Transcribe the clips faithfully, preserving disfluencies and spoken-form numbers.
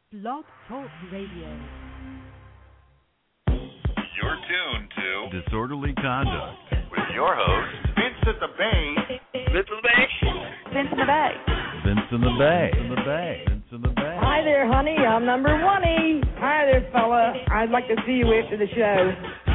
Blog Talk Radio. You're tuned to Disorderly Conduct with your host, Vince at the Bay. Vince in the Bay. Vince in the Bay. Vince in the Bay. Vince in the Bay. Vince in the Bay. Hi there, honey. I'm number one-y. Hi there, fella. I'd like to see you after the show.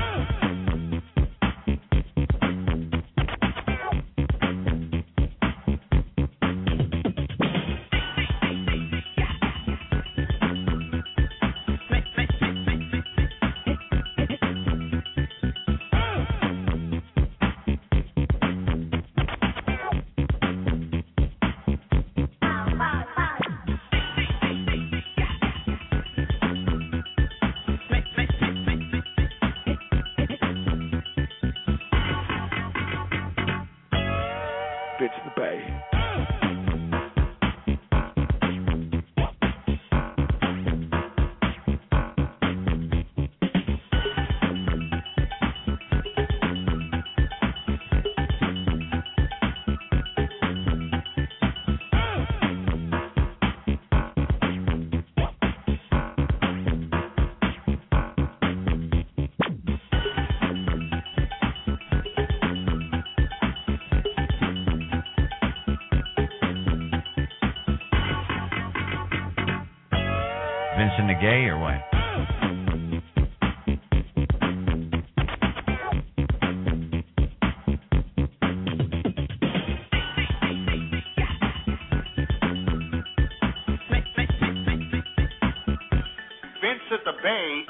Vincent the Gay or what? Vince at the Bay.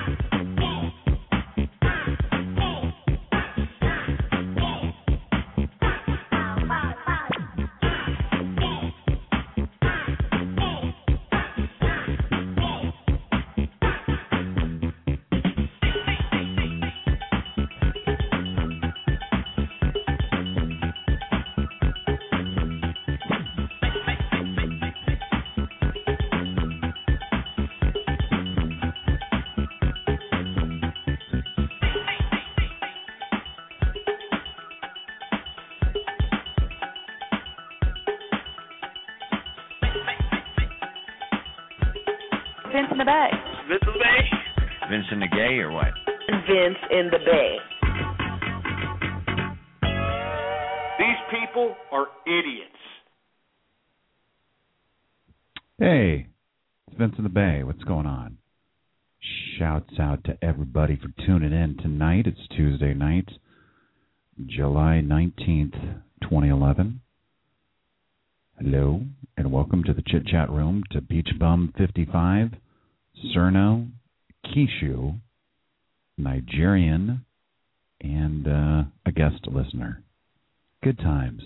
Vince in the Bay. Vince in the Bay. Vincent the Gay or what? Vince in the Bay. These people are idiots. Hey, it's Vince in the Bay. What's going on? Shouts out to everybody for tuning in tonight. It's Tuesday night, July nineteenth, twenty eleven. Hello, and welcome to the Chit Chat Room to Beach Bum fifty-five, Cerno, Kishu, Nigerian, and uh, a guest listener. Good times.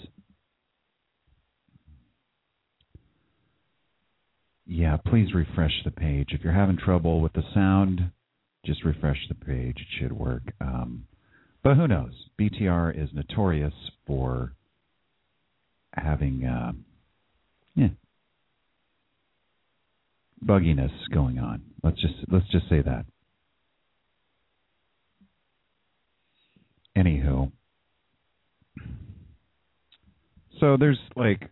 Yeah, please refresh the page. If you're having trouble with the sound, just refresh the page. It should work. Um, but who knows? B T R is notorious for having... Uh, Yeah. bugginess going on. Let's just let's just say that. Anywho. So there's like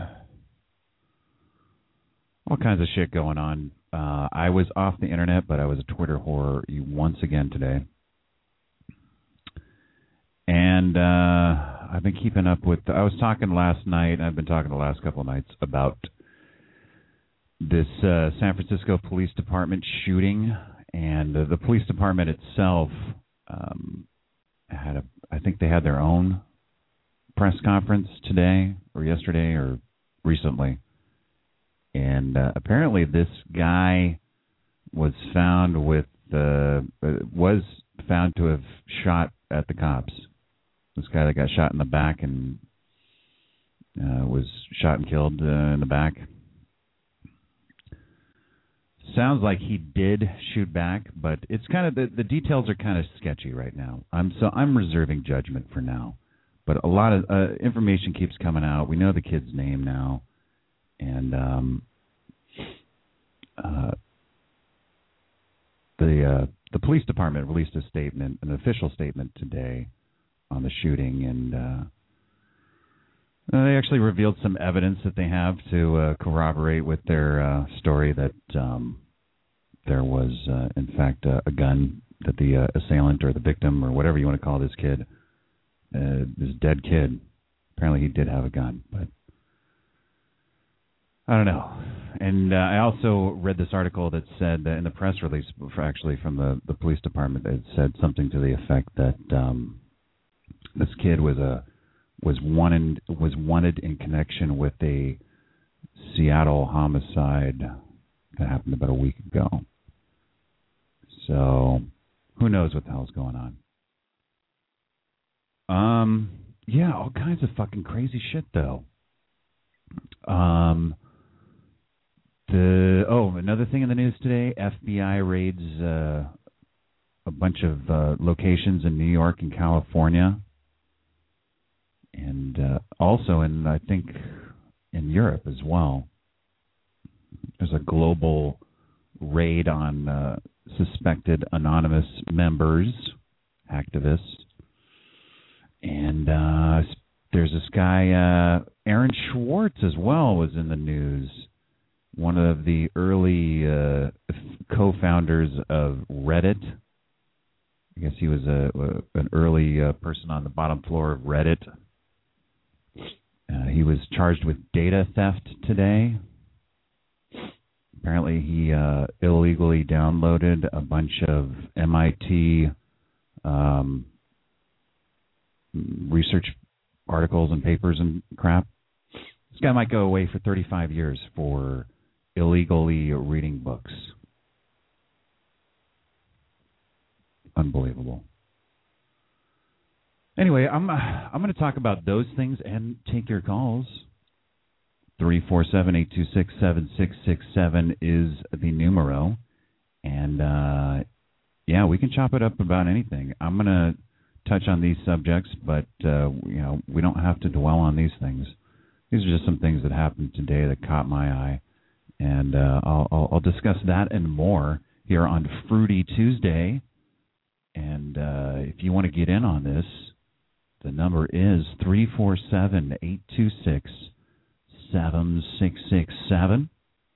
all kinds of shit going on. Uh, I was off the internet, but I was a Twitter whore once again today. And uh, I've been keeping up with... I was talking last night, and I've been talking the last couple of nights about this uh, San Francisco Police Department shooting. And uh, the police department itself um, had a... I think they had their own press conference today, or yesterday, or recently. And uh, apparently this guy was found with... Uh, was found to have shot at the cops. This guy that got shot in the back and uh, was shot and killed uh, in the back. Sounds like he did shoot back, but it's kind of the, the details are kind of sketchy right now. I'm so I'm reserving judgment for now. But a lot of uh, information keeps coming out. We know the kid's name now, and um, uh, the uh, the police department released a statement, an official statement today on the shooting, and uh, Uh, they actually revealed some evidence that they have to uh, corroborate with their uh, story that um, there was, uh, in fact, uh, a gun that the uh, assailant or the victim or whatever you want to call this kid, uh, this dead kid, apparently he did have a gun, but I don't know. And uh, I also read this article that said that in the press release, actually from the, the police department, it said something to the effect that um, this kid was a was wanted was wanted in connection with a Seattle homicide that happened about a week ago. So who knows what the hell's going on? Um, yeah, all kinds of fucking crazy shit though. Um. The oh, another thing in the news today: F B I raids uh, a bunch of uh, locations in New York and California, and uh, also in I think in Europe as well. There's a global raid on uh, suspected anonymous members, activists, and uh, there's this guy uh, Aaron Swartz as well was in the news. One of the early uh, co-founders of Reddit. I guess he was a, a an early uh, person on the bottom floor of Reddit. Uh, he was charged with data theft today. Apparently, he uh, illegally downloaded a bunch of M I T um, research articles and papers and crap. This guy might go away for thirty-five years for illegally reading books. Unbelievable. Anyway, I'm uh, I'm going to talk about those things and take your calls. three four seven, eight two six, seven six six seven is the numero. And, uh, yeah, we can chop it up about anything. I'm going to touch on these subjects, but, uh, you know, we don't have to dwell on these things. These are just some things that happened today that caught my eye. And uh, I'll, I'll, I'll discuss that and more here on Fruity Tuesday. And uh, if you want to get in on this, the number is three four seven, eight two six, seven six six seven.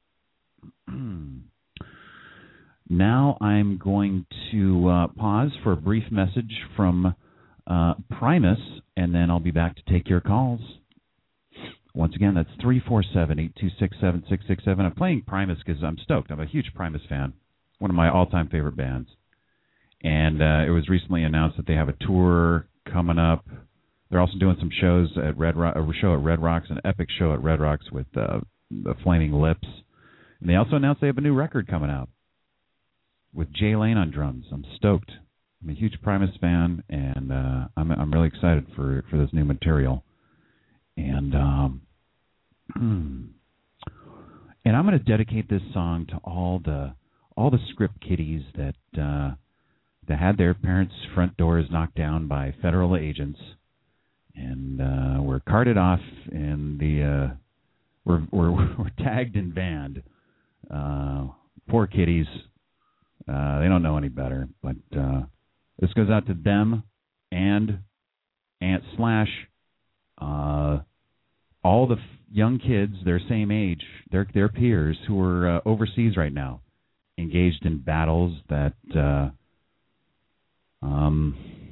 Now I'm going to uh, pause for a brief message from uh, Primus, and then I'll be back to take your calls. Once again, that's three four seven, eight two six, seven six six seven. I'm playing Primus because I'm stoked. I'm a huge Primus fan, one of my all-time favorite bands. And uh, it was recently announced that they have a tour coming up. They're also doing some shows at Red Rock, a show at Red Rocks, an epic show at Red Rocks with uh, the Flaming Lips. And they also announced they have a new record coming out with Jay Lane on drums. I'm stoked. I'm a huge Primus fan, and uh, I'm I'm really excited for for this new material. And um, and I'm going to dedicate this song to all the all the script kiddies that uh, that had their parents' front doors knocked down by federal agents and uh, were carted off in the uh, were, were were tagged and banned. Uh, poor kiddies. Uh, they don't know any better. But uh, this goes out to them and Aunt Slash. Uh, all the f- young kids, their same age, their their peers who are uh, overseas right now, engaged in battles that uh, um,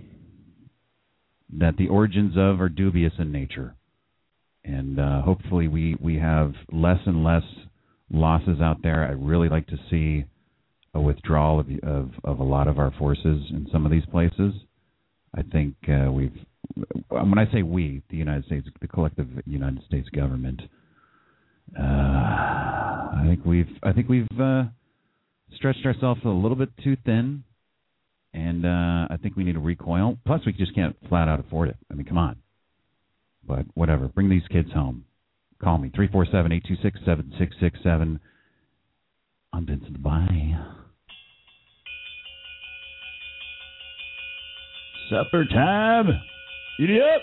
that the origins of are dubious in nature, and uh, hopefully we we have less and less losses out there. I'd really like to see a withdrawal of of, of a lot of our forces in some of these places. I think uh, we've. When I say we, the United States, the collective United States government, uh, I think we've, I think we've uh, stretched ourselves a little bit too thin, and uh, I think we need to recoil. Plus, we just can't flat out afford it. I mean, come on. But whatever, bring these kids home. Call me three four seven, eight two six, seven six six seven. I'm Vincent. Bye. Supper time. Giddy up!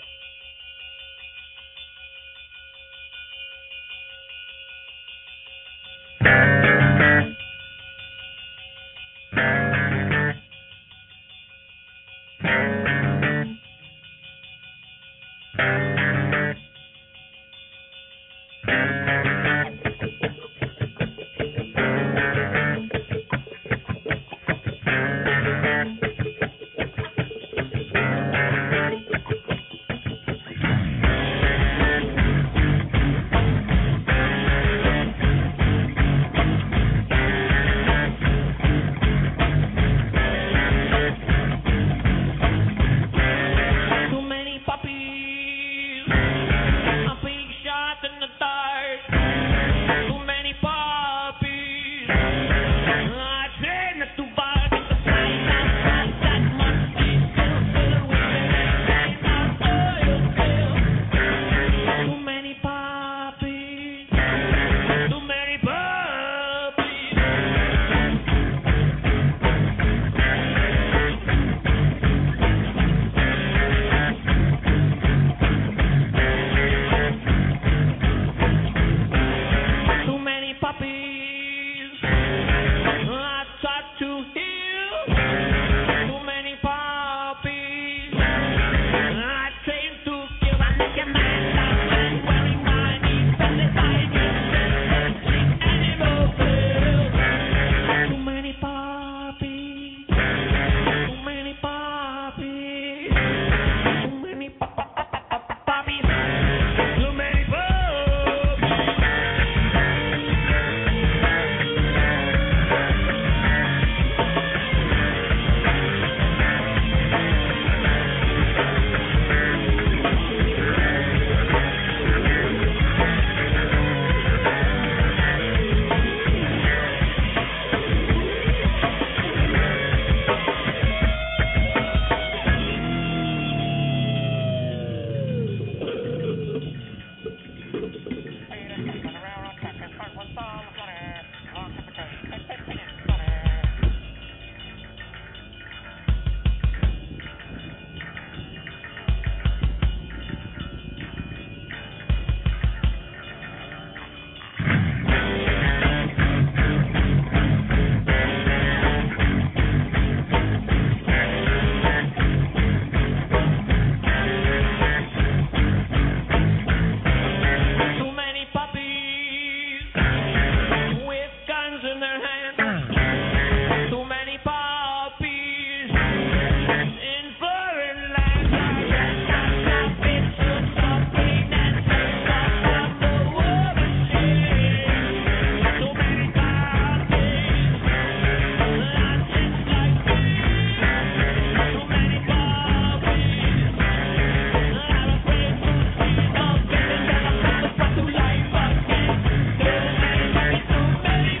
in their hands. Too many puppies in foreign lands. Stop it, something that's up the war machine. Too many puppies, that's just like me. Too many puppies, I'm afraid to see them getting down to life again. Too many puppies, too many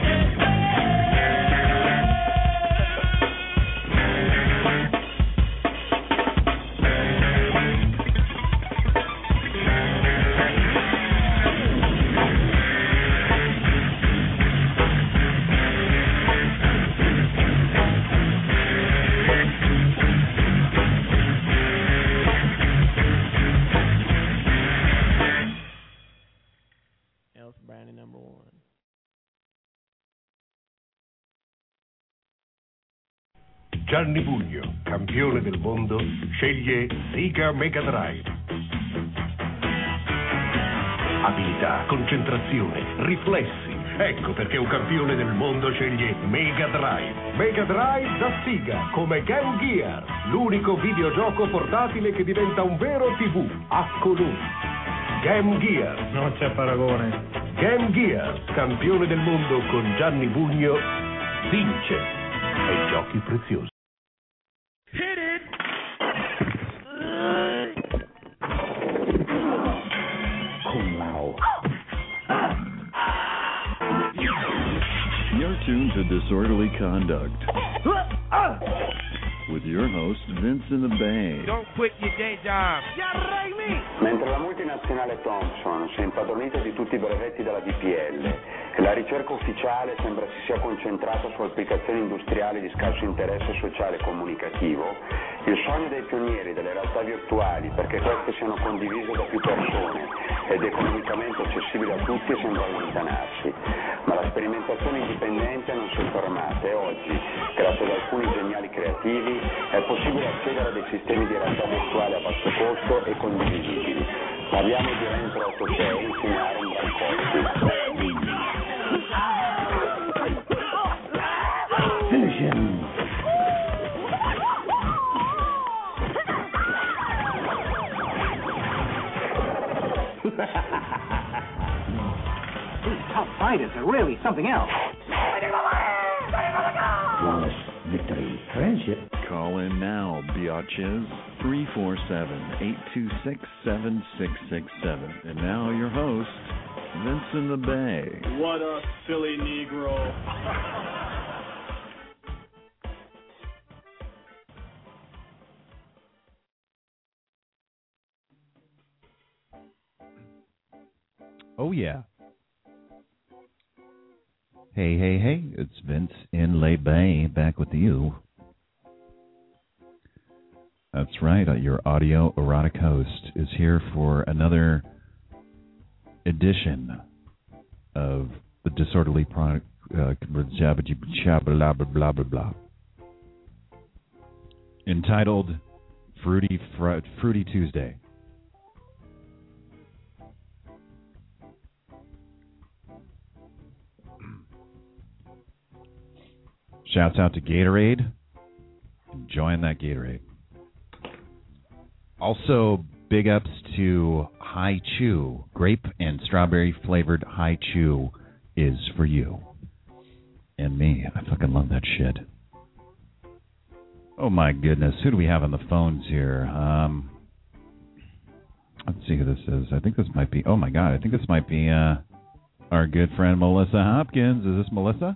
Elf Brownie number one. Gianni Pugno, campione del mondo, sceglie Sega Mega Drive. Abilità, concentrazione, riflessi. Ecco perché un campione del mondo sceglie Mega Drive. Mega Drive da Sega, come Game Gear, l'unico videogioco portatile che diventa un vero tivù a colori. Game Gear. Non c'è paragone. Game Gear, campione del mondo con Gianni Pugno, vince ai giochi preziosi. Hit it! You're tuned to Disorderly Conduct with your host, Vince in the Bay. Don't quit your day job. Mentre la multinazionale Thomson si è impadronita di tutti i brevetti della D P L e la ricerca ufficiale sembra si sia concentrata su applicazioni industriali di scarso interesse sociale e comunicativo, il sogno dei pionieri delle realtà virtuali perché queste siano condivise da più persone ed economicamente accessibili a tutti sembra allontanarsi. Ma la sperimentazione indipendente non si è fermata e oggi, grazie ad alcuni geniali creativi, è possibile accedere a dei sistemi di realtà virtuale a basso costo e condivisibili. Parliamo di Rentro ottosei, insegnare un gran costi. Finish him. These top fighters are really something else. Flawless victory. Friendship. Call in now, biatches. three four seven, eight two six, seven six six seven. And now your host, Vince in the Bay. What a silly Negro. Oh, yeah. Hey, hey, hey, it's Vince in Le Bay back with you. That's right, uh, your audio erotic host is here for another edition of the Disorderly Product, uh, blah, blah, blah, blah, blah, entitled Fruity, Fr- Fruity Tuesday. Shouts out to Gatorade. Enjoying that Gatorade. Also, big ups to Hi Chew. Grape and strawberry flavored Hi Chew is for you. And me. I fucking love that shit. Oh my goodness. Who do we have on the phones here? Um, let's see who this is. I think this might be, oh my god, I think this might be uh, our good friend Melissa Hopkins. Is this Melissa?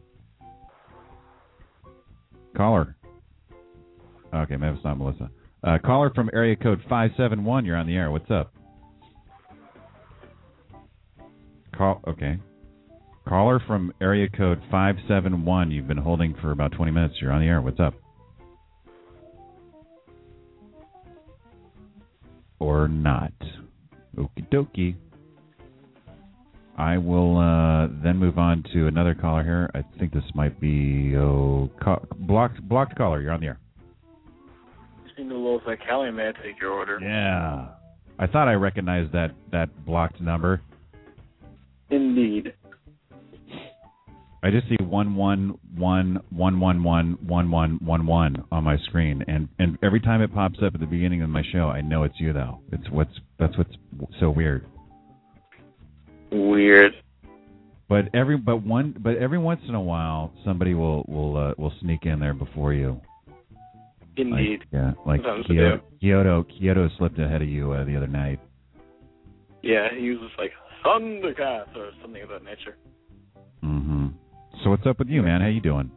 Caller. Okay, maybe it's not Melissa. Uh, caller from area code five seven one. You're on the air. What's up? Call. Okay. Caller from area code five seven one. You've been holding for about twenty minutes. You're on the air. What's up? Or not. Okie dokie. I will uh, then move on to another caller here. I think this might be oh, ca- blocked blocked caller. You're on the air. Seen the little Cali man take your order. Yeah. I thought I recognized that, that blocked number. Indeed. I just see one one one one one one one one one one on my screen, and and every time it pops up at the beginning of my show, I know it's you though. It's what's that's what's so weird. Weird. But every but one but every once in a while, somebody will will uh, will sneak in there before you. Indeed. Like, yeah, like Kyoto, Kyoto Kyoto slipped ahead of you uh, the other night. Yeah, he was just like Thundercats or something of that nature. Mm-hmm. So what's up with you, man? How you doing?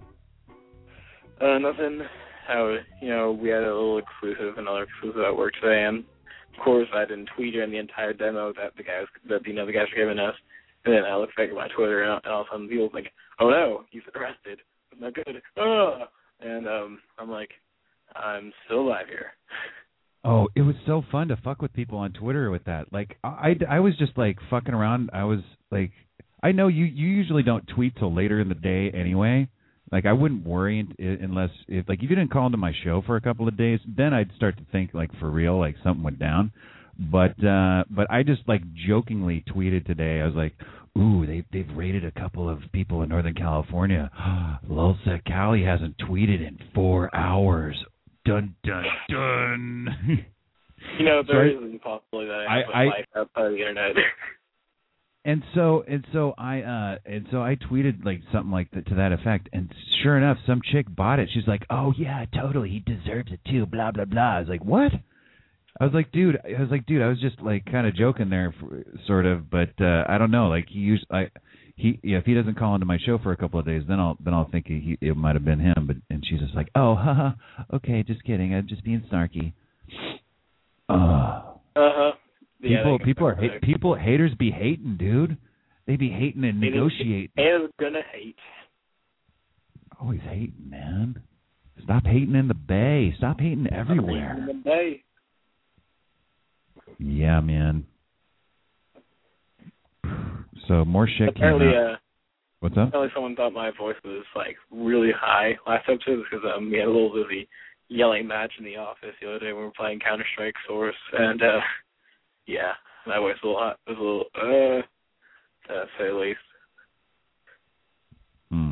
Uh, nothing. How you know we had a little exclusive, another exclusive at work today, and of course I didn't tweet during the entire demo that the guys that you know the guys were giving us. And then I look back at my Twitter, and all of a sudden people think, "Oh no, he's arrested. It's not good." Ah! And um, I'm like, I'm still alive here. Oh, it was so fun to fuck with people on Twitter with that. Like, I, I was just like fucking around. I was like, I know you, you usually don't tweet till later in the day anyway. Like, I wouldn't worry unless if like if you didn't call into my show for a couple of days, then I'd start to think like for real, like something went down. But uh, but I just like jokingly tweeted today. I was like, "Ooh, they they've raided a couple of people in Northern California. Lulzsec Cali hasn't tweeted in four hours. Dun dun dun." You know, there so is a possibility that I have I, a I, life outside of the internet. And so and so I uh and so I tweeted like something like that to that effect, and sure enough, some chick bought it. She's like, "Oh yeah, totally, he deserves it too." Blah blah blah. I was like, "What?" I was like, dude, I was like, dude, I was just like kind of joking there, for, sort of, but uh, I don't know. Like he used, I, he, yeah, if he doesn't call into my show for a couple of days, then I'll, then I'll think he, it might have been him. But and she's just like, oh, haha, okay, just kidding, I'm just being snarky. Uh huh. Yeah, people, people are hate, people, haters be hating, dude. They be hating and negotiating. Haters gonna hate. Always hating, man. Stop hating in the Bay. Stop hating everywhere. Stop hating in the Bay. Yeah, man. So more shit apparently, came out. Uh, What's up? Apparently someone thought my voice was, like, really high last episode because um, we had a little busy yelling match in the office the other day when we were playing Counter-Strike Source. And, uh, yeah, my voice was a little, hot, was a little uh, to say the least. Hmm.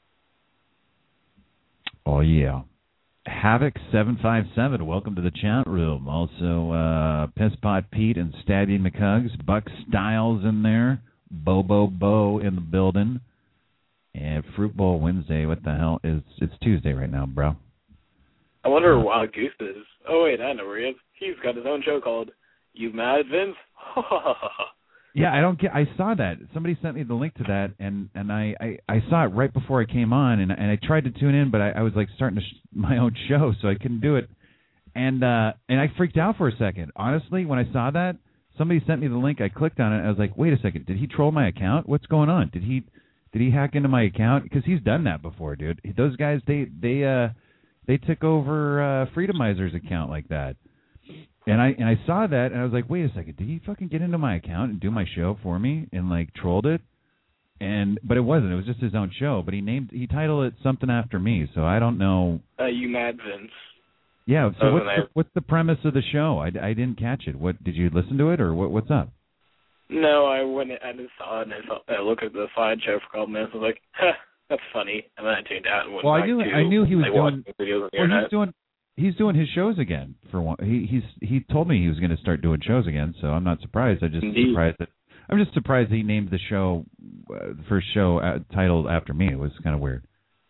Oh, yeah. Havoc seven five seven, welcome to the chat room. Also, uh, Pisspot Pete and Stabby McHugs, Buck Styles in there, Bobo Bo in the building, and Fruit Bowl Wednesday. What the hell is? It's Tuesday right now, bro. I wonder where Wild Goose is. Oh wait, I know where he is. He's got his own show called "You Mad, Vince?" Yeah, I don't get. I saw that. Somebody sent me the link to that, and and I, I, I saw it right before I came on, and and I tried to tune in, but I, I was like starting to sh- my own show, so I couldn't do it, and uh, and I freaked out for a second. Honestly, when I saw that, somebody sent me the link. I clicked on it. And I was like, wait a second, did he troll my account? What's going on? Did he did he hack into my account? Because he's done that before, dude. Those guys, they they uh they took over uh, Freedomizer's account like that. And I and I saw that, and I was like, wait a second, did he fucking get into my account and do my show for me and, like, trolled it? And But it wasn't. It was just his own show. But he named he titled it something after me, so I don't know. Uh, you Mad, Vince. Yeah, so Oh, what's nice. the, what's the premise of the show? I, I didn't catch it. What did you listen to it, or what? What's up? No, I went. I just saw it, and I, saw, I looked at the slideshow for a couple minutes. I was like, "Huh, that's funny," and then I tuned out and went Well, back I knew to I knew he was like, doing. watching videos on the Well, internet. he's doing he's doing his shows again for one. He he's he told me he was going to start doing shows again, so I'm not surprised. I just Indeed. surprised that I'm just surprised he named the show uh, the first show uh, titled after me. It was kind of weird.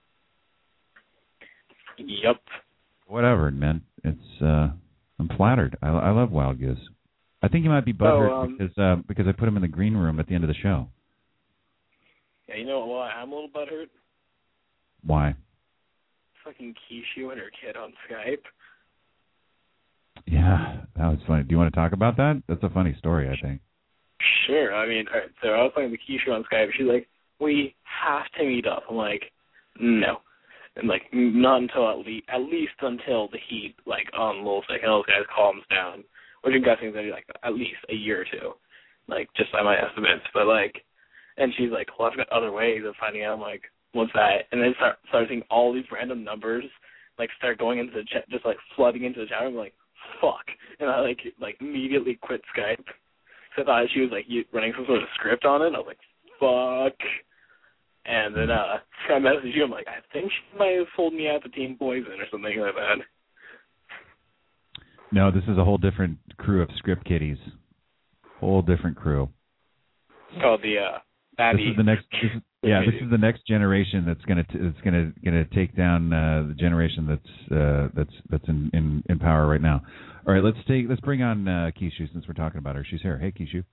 Yep. Whatever, man. It's uh, I'm flattered. I, I love Wild Goose. I think he might be butthurt Oh, um, because uh, because I put him in the green room at the end of the show. Yeah, you know what? Well, I'm a little butthurt. Why? Fucking Keishu and her kid on Skype. Yeah, that was funny. Do you want to talk about that? That's a funny story, I think. Sure. I mean, all right, so I was playing the Keishu on Skype. She's like, "We have to meet up." I'm like, "No." And, like, not until at least, at least until the heat, like, on Lulzsec and those guys calms down, which I'm guessing is going to be, like, at least a year or two, like, just by my estimates. But, like, and she's like, well, I've got other ways of finding out. I'm like, what's that? And then start, start seeing all these random numbers, like, start going into the chat, just, like, flooding into the chat room. I'm like, fuck. And I, like, like immediately quit Skype. So I thought she was, like, running some sort of script on it. I was like, fuck. And then uh, I messaged you. I'm like, I think she might have pulled me out to Team Poison or something like that. No, this is a whole different crew of script kiddies. Whole different crew. Oh, the uh, Babby. This is the next. This is, yeah, this is the next generation that's gonna t- that's gonna gonna take down uh, the generation that's uh, that's that's in, in, in power right now. All right, let's take let's bring on uh, Kishu since we're talking about her. She's here. Hey, Kishu.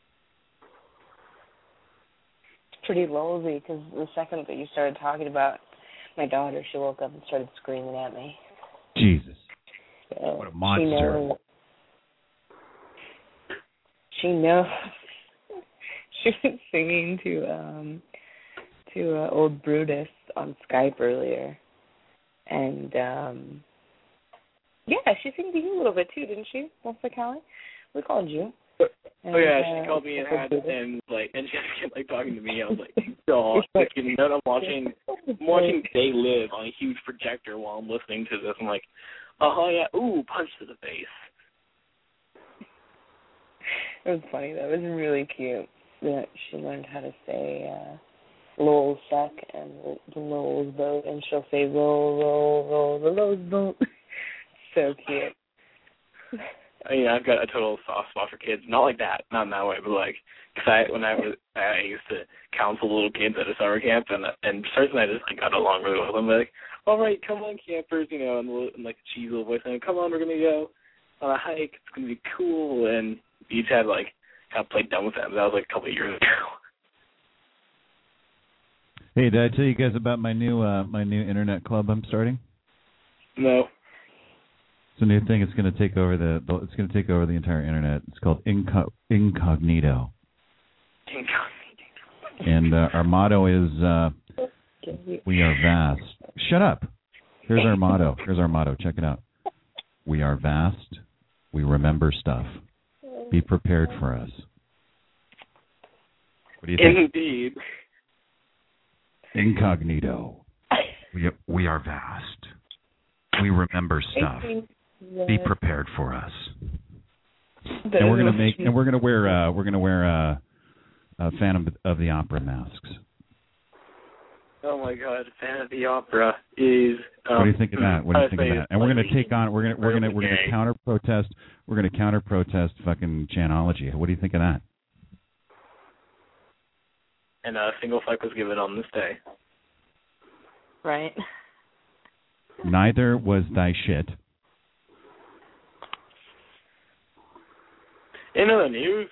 Pretty lousy because the second that you started talking about my daughter, she woke up and started screaming at me. Jesus. So what a monster. She knows. She knows. She was singing to um to uh, old Brutus on Skype earlier, and um yeah, she sang to you a little bit too, didn't she? Melissa Callie? We called you. And, oh yeah, uh, she called me and had and like and she kept like talking to me. I was like, oh, like, you know, I'm watching I'm watching They Live on a huge projector while I'm listening to this. I'm like, oh yeah, ooh, punch to the face. It was funny though. It was really cute that she learned how to say uh, Lowell's suck and the Lowell's boat, and she'll say roll, roll, roll the Lowell's boat. So cute. I mean, I've got a total soft spot for kids. Not like that, not in that way, but like, cause I when I was I used to counsel little kids at a summer camp, and and personally I just like got along really well with them. Like, all right, come on, campers, you know, and, and like a cheesy little voice, saying, come on, we're gonna go on a hike. It's gonna be cool, and each had like kind of played dumb with them. That was like a couple of years ago. Hey, did I tell you guys about my new uh, my new internet club I'm starting? No. It's a new thing. It's going to take over the. It's going to take over the entire internet. It's called Inco- Incognito. Incognito. And uh, our motto is uh, "We are vast." Shut up. Here's our motto. Here's our motto. Check it out. We are vast. We remember stuff. Be prepared for us. What do you think? Indeed. Incognito. We we are vast. We remember stuff. Be prepared for us. And we're gonna make and we're gonna wear uh, we're gonna wear uh, uh, Phantom of the Opera masks. Oh my God, Phantom of the Opera is. Um, what do you think of that? What do you think of that? And we're gonna take on we're gonna we're gonna we're gonna counter protest we're gonna counter protest fucking Chanology. What do you think of that? And a single fuck was given on this day. Right. Neither was thy shit. In other news,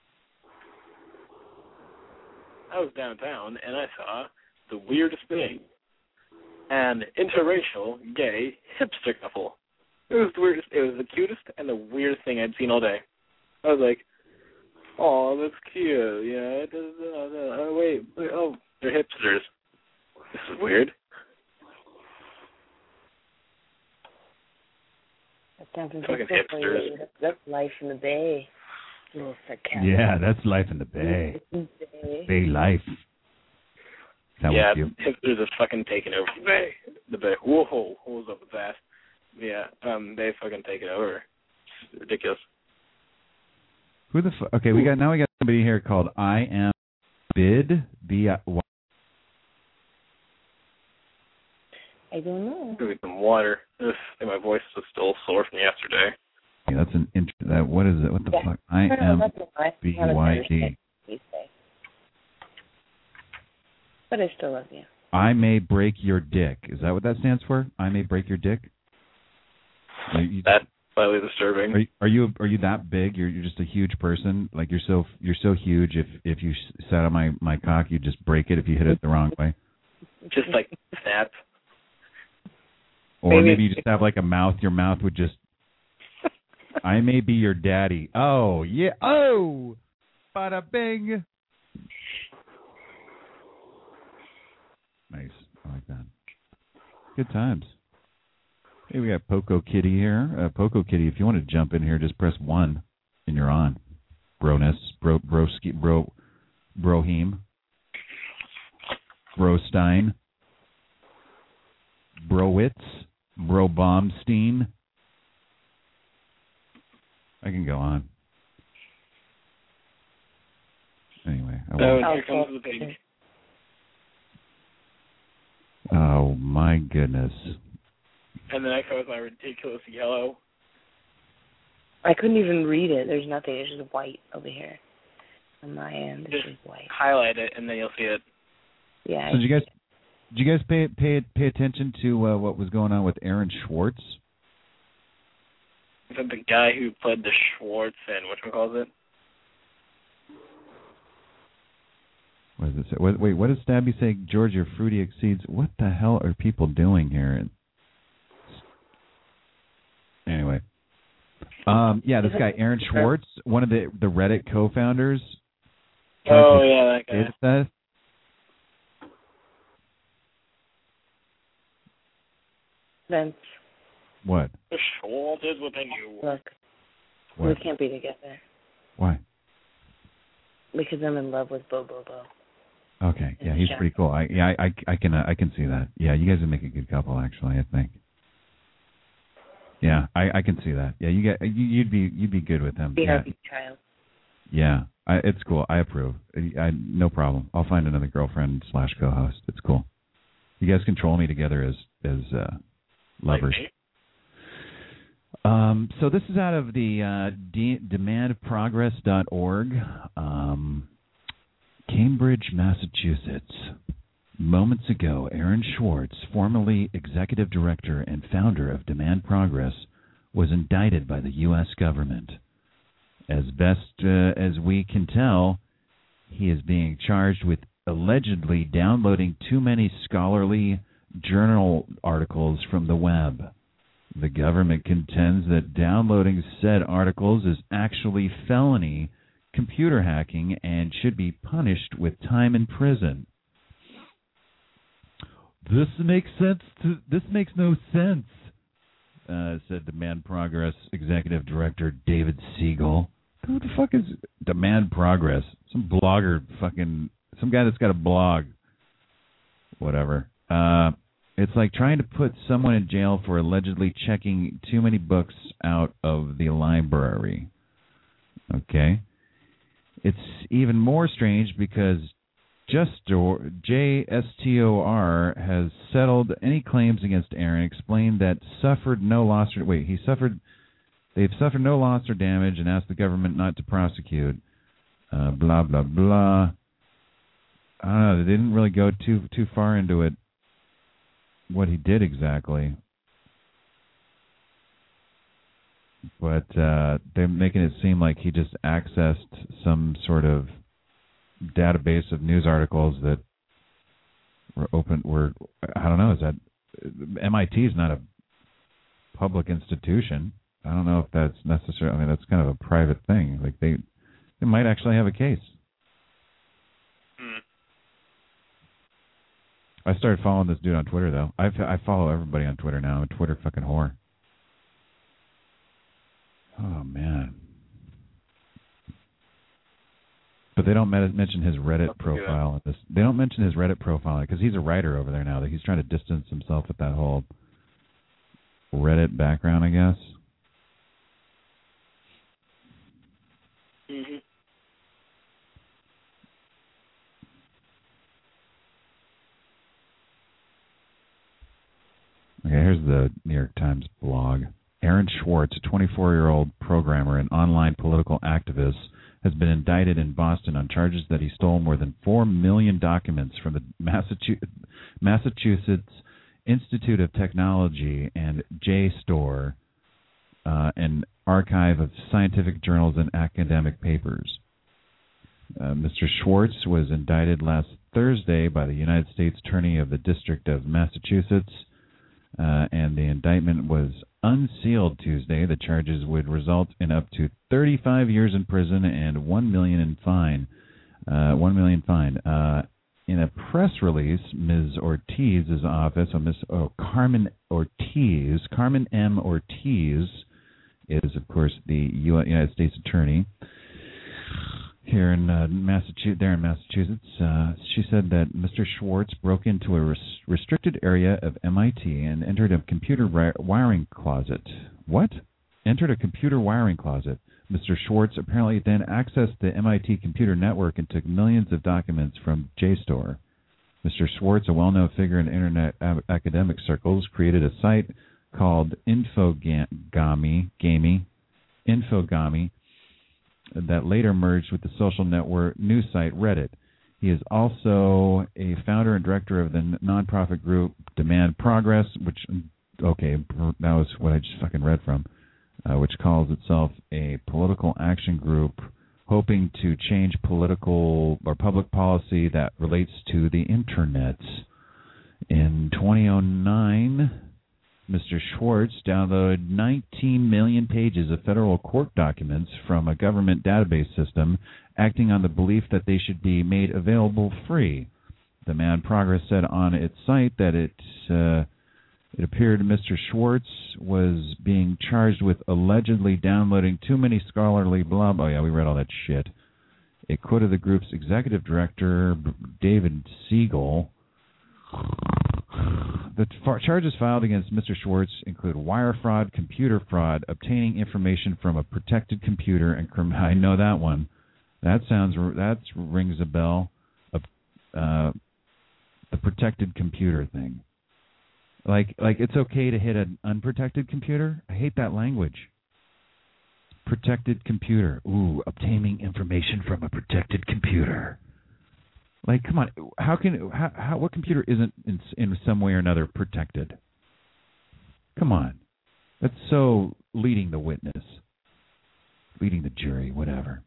I was downtown and I saw the weirdest thing. An interracial, gay, hipster couple. It was the weirdest, it was the cutest and the weirdest thing I'd seen all day. I was like, oh, that's cute. Yeah, it does, uh, uh, oh, wait, wait, oh, they're hipsters. This is weird. Fucking hipsters. That's life in the Bay. A little sarcastic. Yeah, that's life in the Bay. Bay, bay life. That yeah, was hipsters are fucking taking over the Bay. The Bay. Whoa, what was up with that? Yeah, um, they fucking take it over. It's ridiculous. Who the fuck? Okay, we got now we got somebody here called I am Bid B. I don't know. Give me some water. Ugh, I think my voice is still sore from yesterday. Yeah, that's an int- that. What is it? What the yeah. fuck? I am B Y D. But I still love you. I may break your dick. Is that what that stands for? I may break your dick. Are you, That's slightly disturbing. Are you, are you are you that big? You're you're just a huge person. Like you're so you're so huge. If if you sat on my my cock, you just break it if you hit it the wrong way. Just like snap. Or maybe, maybe you just have like a mouth. Your mouth would just. I may be your daddy. Oh yeah. Oh, bada bing. Nice. I like that. Good times. Hey, we got Poco Kitty here. Uh, Poco Kitty, if you want to jump in here, just press one, and you're on. Broness, bro, broski, bro, broheem, brostein, browitz, brobomstein. I can go on. Anyway, I oh, won't. here comes the pig. my goodness. And the next one was my ridiculous yellow. I couldn't even read it. There's nothing. It's just white over here. On my end, it's just, just white. Highlight it, and then you'll see it. Yeah. So did you guys, did you guys pay pay pay attention to uh, what was going on with Aaron Swartz? Is that the guy who played the Schwartz and whatchamacallit? What does it say? Wait, wait, what does Stabby say? George, your fruity exceeds. What the hell are people doing here? Anyway. Um, yeah, this guy, Aaron Swartz, one of the, the Reddit co-founders. Oh, yeah, that guy. Says, Vince. What? The Schwartz is within you. Look, what? we can't be together. Why? Because I'm in love with Bo Bo Bo. Okay, yeah, he's pretty cool. I yeah, I, I, I can uh, I can see that. Yeah, you guys would make a good couple, actually. I think. Yeah, I, I can see that. Yeah, you get you, you'd be you'd be good with him. Be yeah. happy child. Yeah, I, it's cool. I approve. I, I no problem. I'll find another girlfriend slash co-host. It's cool. You guys control me together as as uh, lovers. Like Um, so this is out of the uh, de- demand progress dot org, um, Cambridge, Massachusetts. Moments ago, Aaron Swartz, formerly executive director and founder of Demand Progress, was indicted by the U S government. As best uh, as we can tell, he is being charged with allegedly downloading too many scholarly journal articles from the web. The government contends that downloading said articles is actually felony computer hacking and should be punished with time in prison. This makes sense. To, this makes no sense, uh, said Demand Progress executive director David Siegel. Who the fuck is Demand Progress? Some blogger, fucking some guy that's got a blog. Whatever. Uh, It's like trying to put someone in jail for allegedly checking too many books out of the library. Okay? It's even more strange because Justor, J S T O R has settled any claims against Aaron, explained that suffered no loss or wait, he suffered they've suffered no loss or damage and asked the government not to prosecute. Uh, blah blah blah. I don't know, they didn't really go too too far into it. What he did exactly, but uh, they're making it seem like he just accessed some sort of database of news articles that were open. Were I don't know. Is that M I T is not a public institution? I don't know if that's necessary. I mean, that's kind of a private thing. Like they, they might actually have a case. I started following this dude on Twitter, though. I, I follow everybody on Twitter now. I'm a Twitter fucking whore. Oh, man. But they don't mention his Reddit profile. This, they don't mention his Reddit profile because he's a writer over there now. That he's trying to distance himself with that whole Reddit background, I guess. Mm-hmm. Okay, here's the New York Times blog. Aaron Swartz, a twenty-four-year-old programmer and online political activist, has been indicted in Boston on charges that he stole more than four million documents from the Massachusetts Institute of Technology and JSTOR, uh, an archive of scientific journals and academic papers. Uh, Mister Swartz was indicted last Thursday by the United States Attorney of the District of Massachusetts, Uh, and the indictment was unsealed Tuesday. The charges would result in up to thirty-five years in prison and one million in fine. Uh, one million fine. Uh, in a press release, Miz Ortiz's office, or Miz Oh, Carmen Ortiz, Carmen M. Ortiz, is of course the U- United States Attorney here in uh, Massachusetts. There in Massachusetts, uh, she said that Mister Swartz broke into a res- restricted area of M I T and entered a computer ri- wiring closet. What? Entered a computer wiring closet. Mister Swartz apparently then accessed the M I T computer network and took millions of documents from JSTOR. Mister Schwartz, a well-known figure in internet academic circles, created a site called Infogami, Gamey, Infogami, that later merged with the social network news site Reddit. He is also a founder and director of the nonprofit group Demand Progress, which, okay, that was what I just fucking read from, uh, which calls itself a political action group hoping to change political or public policy that relates to the Internet. In twenty oh nine, Mister Schwartz downloaded nineteen million pages of federal court documents from a government database system, acting on the belief that they should be made available free. The Demand Progress said on its site that it uh, it appeared Mister Schwartz was being charged with allegedly downloading too many scholarly blah blah. Oh yeah, we read all that shit. It quoted the group's executive director, David Siegel. The charges filed against Mister Schwartz include wire fraud, computer fraud, obtaining information from a protected computer, and crim- I know that one. That sounds that rings a bell. Uh, the protected computer thing. Like like it's okay to hit an unprotected computer? I hate that language. Protected computer. Ooh, obtaining information from a protected computer. Like, come on, how can how, how what computer isn't in, in some way or another protected? Come on, that's so leading the witness, leading the jury, whatever.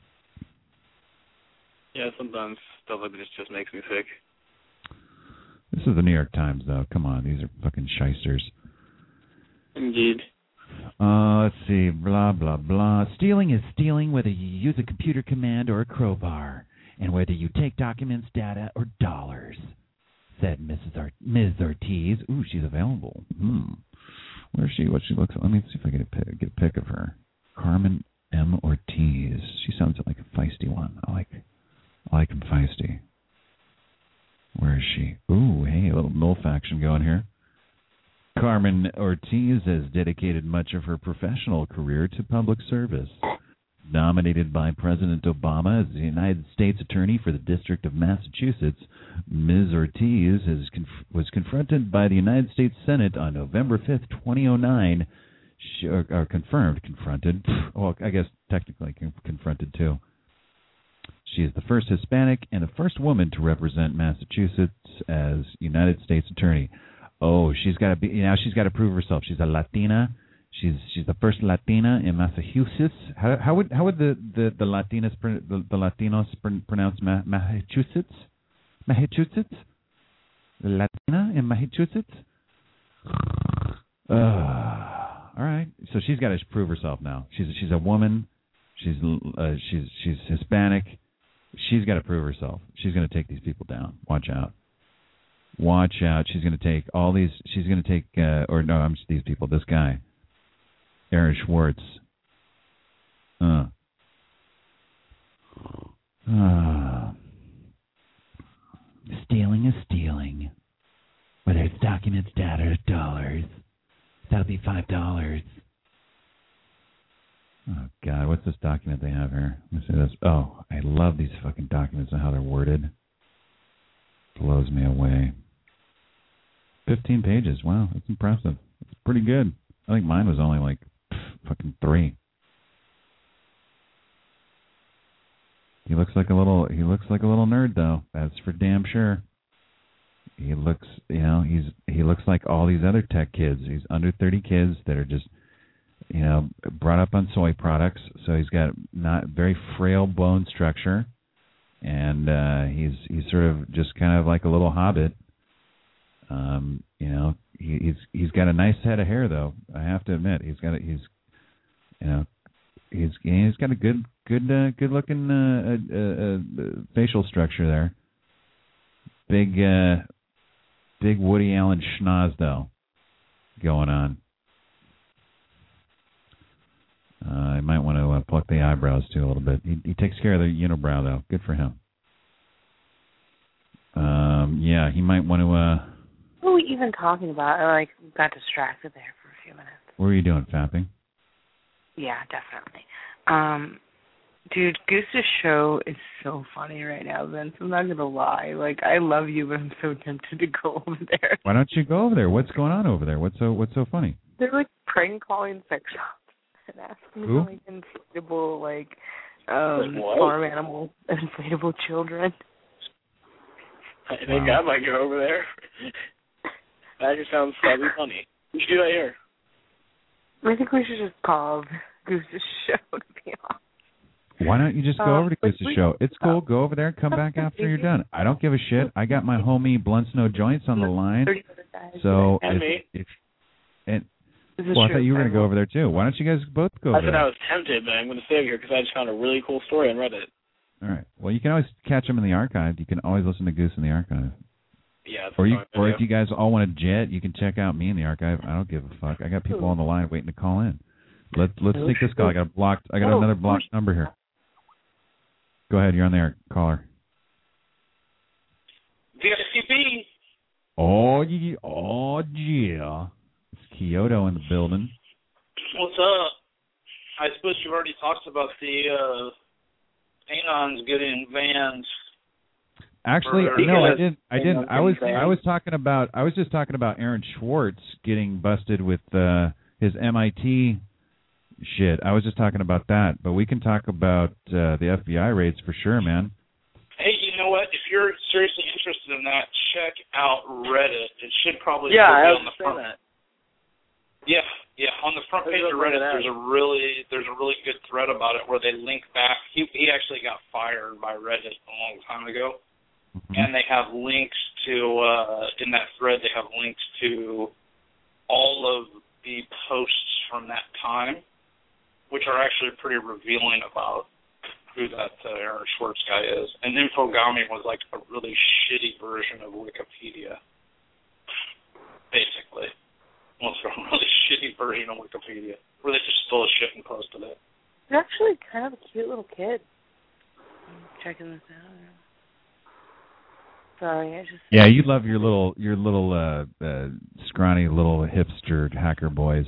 Yeah, sometimes stuff like this just makes me sick. This is the New York Times, though. Come on, these are fucking shysters. Indeed. Uh, let's see, blah blah blah. Stealing is stealing, whether you use a computer command or a crowbar. And whether you take documents, data, or dollars, said Missus Ar- Miz Ortiz. Ooh, she's available. Hmm. Where is she? What she looks like? Let me see if I get a pic, get a pic of her. Carmen M. Ortiz. She sounds like a feisty one. I like, I like him feisty. Where is she? Ooh, hey, a little MILF action going here. Carmen Ortiz has dedicated much of her professional career to public service. Nominated by President Obama as the United States Attorney for the District of Massachusetts, Miz Ortiz has conf- was confronted by the United States Senate on November fifth, twenty oh nine, she, or, or confirmed, confronted, well, I guess technically con- confronted too. She is the first Hispanic and the first woman to represent Massachusetts as United States Attorney. Oh, she's got to be, now she's got to prove herself. She's a Latina. She's she's the first Latina in Massachusetts. How how would how would the the the Latinas the, the Latinos pronounce Ma- Massachusetts? Massachusetts? Latina in Massachusetts? Uh, all right. So she's got to prove herself now. She's she's a woman. She's uh, she's she's Hispanic. She's got to prove herself. She's going to take these people down. Watch out. Watch out. She's going to take all these. She's going to take uh, or no, I'm these people. This guy. Aaron Schwartz. Uh. Uh. Stealing is stealing. Whether it's documents, data, or dollars. That'll be five dollars. Oh, God. What's this document they have here? Let me see this. Oh, I love these fucking documents and how they're worded. Blows me away. fifteen pages. Wow, that's impressive. It's pretty good. I think mine was only like fucking three. He looks like a little. He looks like a little nerd, though. That's for damn sure. He looks, you know, he's he looks like all these other tech kids. He's under thirty kids that are just, you know, brought up on soy products. So he's got not very frail bone structure, and uh, he's he's sort of just kind of like a little hobbit. Um, you know, he, he's he's got a nice head of hair, though. I have to admit, he's got a, he's. You know, he's he's got a good good uh, good looking uh, uh, uh, facial structure there. Big uh, big Woody Allen schnoz though going on. Uh, I might want to uh, pluck the eyebrows too a little bit. He, he takes care of the unibrow though. Good for him. Um, yeah, he might want to. Uh, what were we even talking about? I like got distracted there for a few minutes. What were you doing, fapping? Yeah, definitely. Um, Dude, Goose's show is so funny right now, Vince. I'm not gonna lie. Like, I love you, but I'm so tempted to go over there. Why don't you go over there? What's going on over there? What's so What's so funny? They're like prank calling sex shops and asking Who? for like inflatable, like um, What? farm animals, inflatable children. I think Wow. I might go over there. That just sounds slightly funny. We should do that here. I think we should just call Goose's show, to be honest. Why don't you just go Uh, over to like, Goose's we- show? It's cool. Go over there and come back after you're done. I don't give a shit. I got my homie Blunt Snow Joints on the line. So And if, me. if and This is well, I true. thought you were going to go over there too. Why don't you guys both go I over said there? I was tempted, but I'm going to stay over here because I just found a really cool story on Reddit. All right. Well, you can always catch them in the archive. You can always listen to Goose in the archive. Yeah. That's Or you, what or I'm if you guys all want to jet, you can check out me in the archive. I don't give a fuck. I got people on the line waiting to call in. Let's let's take this call. I got a blocked. I got another blocked number here. Go ahead. You're on the air, caller. V I C P. Oh yeah. Oh yeah. It's Kyoto in the building. What's up? I suppose you've already talked about the uh, Anons getting vans. Actually, Or- no, I Because- didn't. I didn't. I was. I was talking about. I was just talking about Aaron Schwartz getting busted with uh, his M I T shit. I was just talking about that. But we can talk about uh, the F B I raids for sure, man. Hey, you know what? If you're seriously interested in that, check out Reddit. It should probably Yeah, still be I on was the saying front. that. Yeah, yeah. On the front Let's page go of look at Reddit, that. there's a really there's a really good thread about it where they link back. He he actually got fired by Reddit a long time ago, Mm-hmm. and they have links to uh, in that thread. They have links to all of the posts from that time, which are actually pretty revealing about who that uh, Aaron Schwartz guy is. And Infogami was like a really shitty version of Wikipedia, basically. Well, it's a really shitty version of Wikipedia, where they just stole shit and posted it. He's actually kind of a cute little kid. I'm checking this out. Sorry, I just... Yeah, you love your little your little uh, uh, scrawny little hipster hacker boys.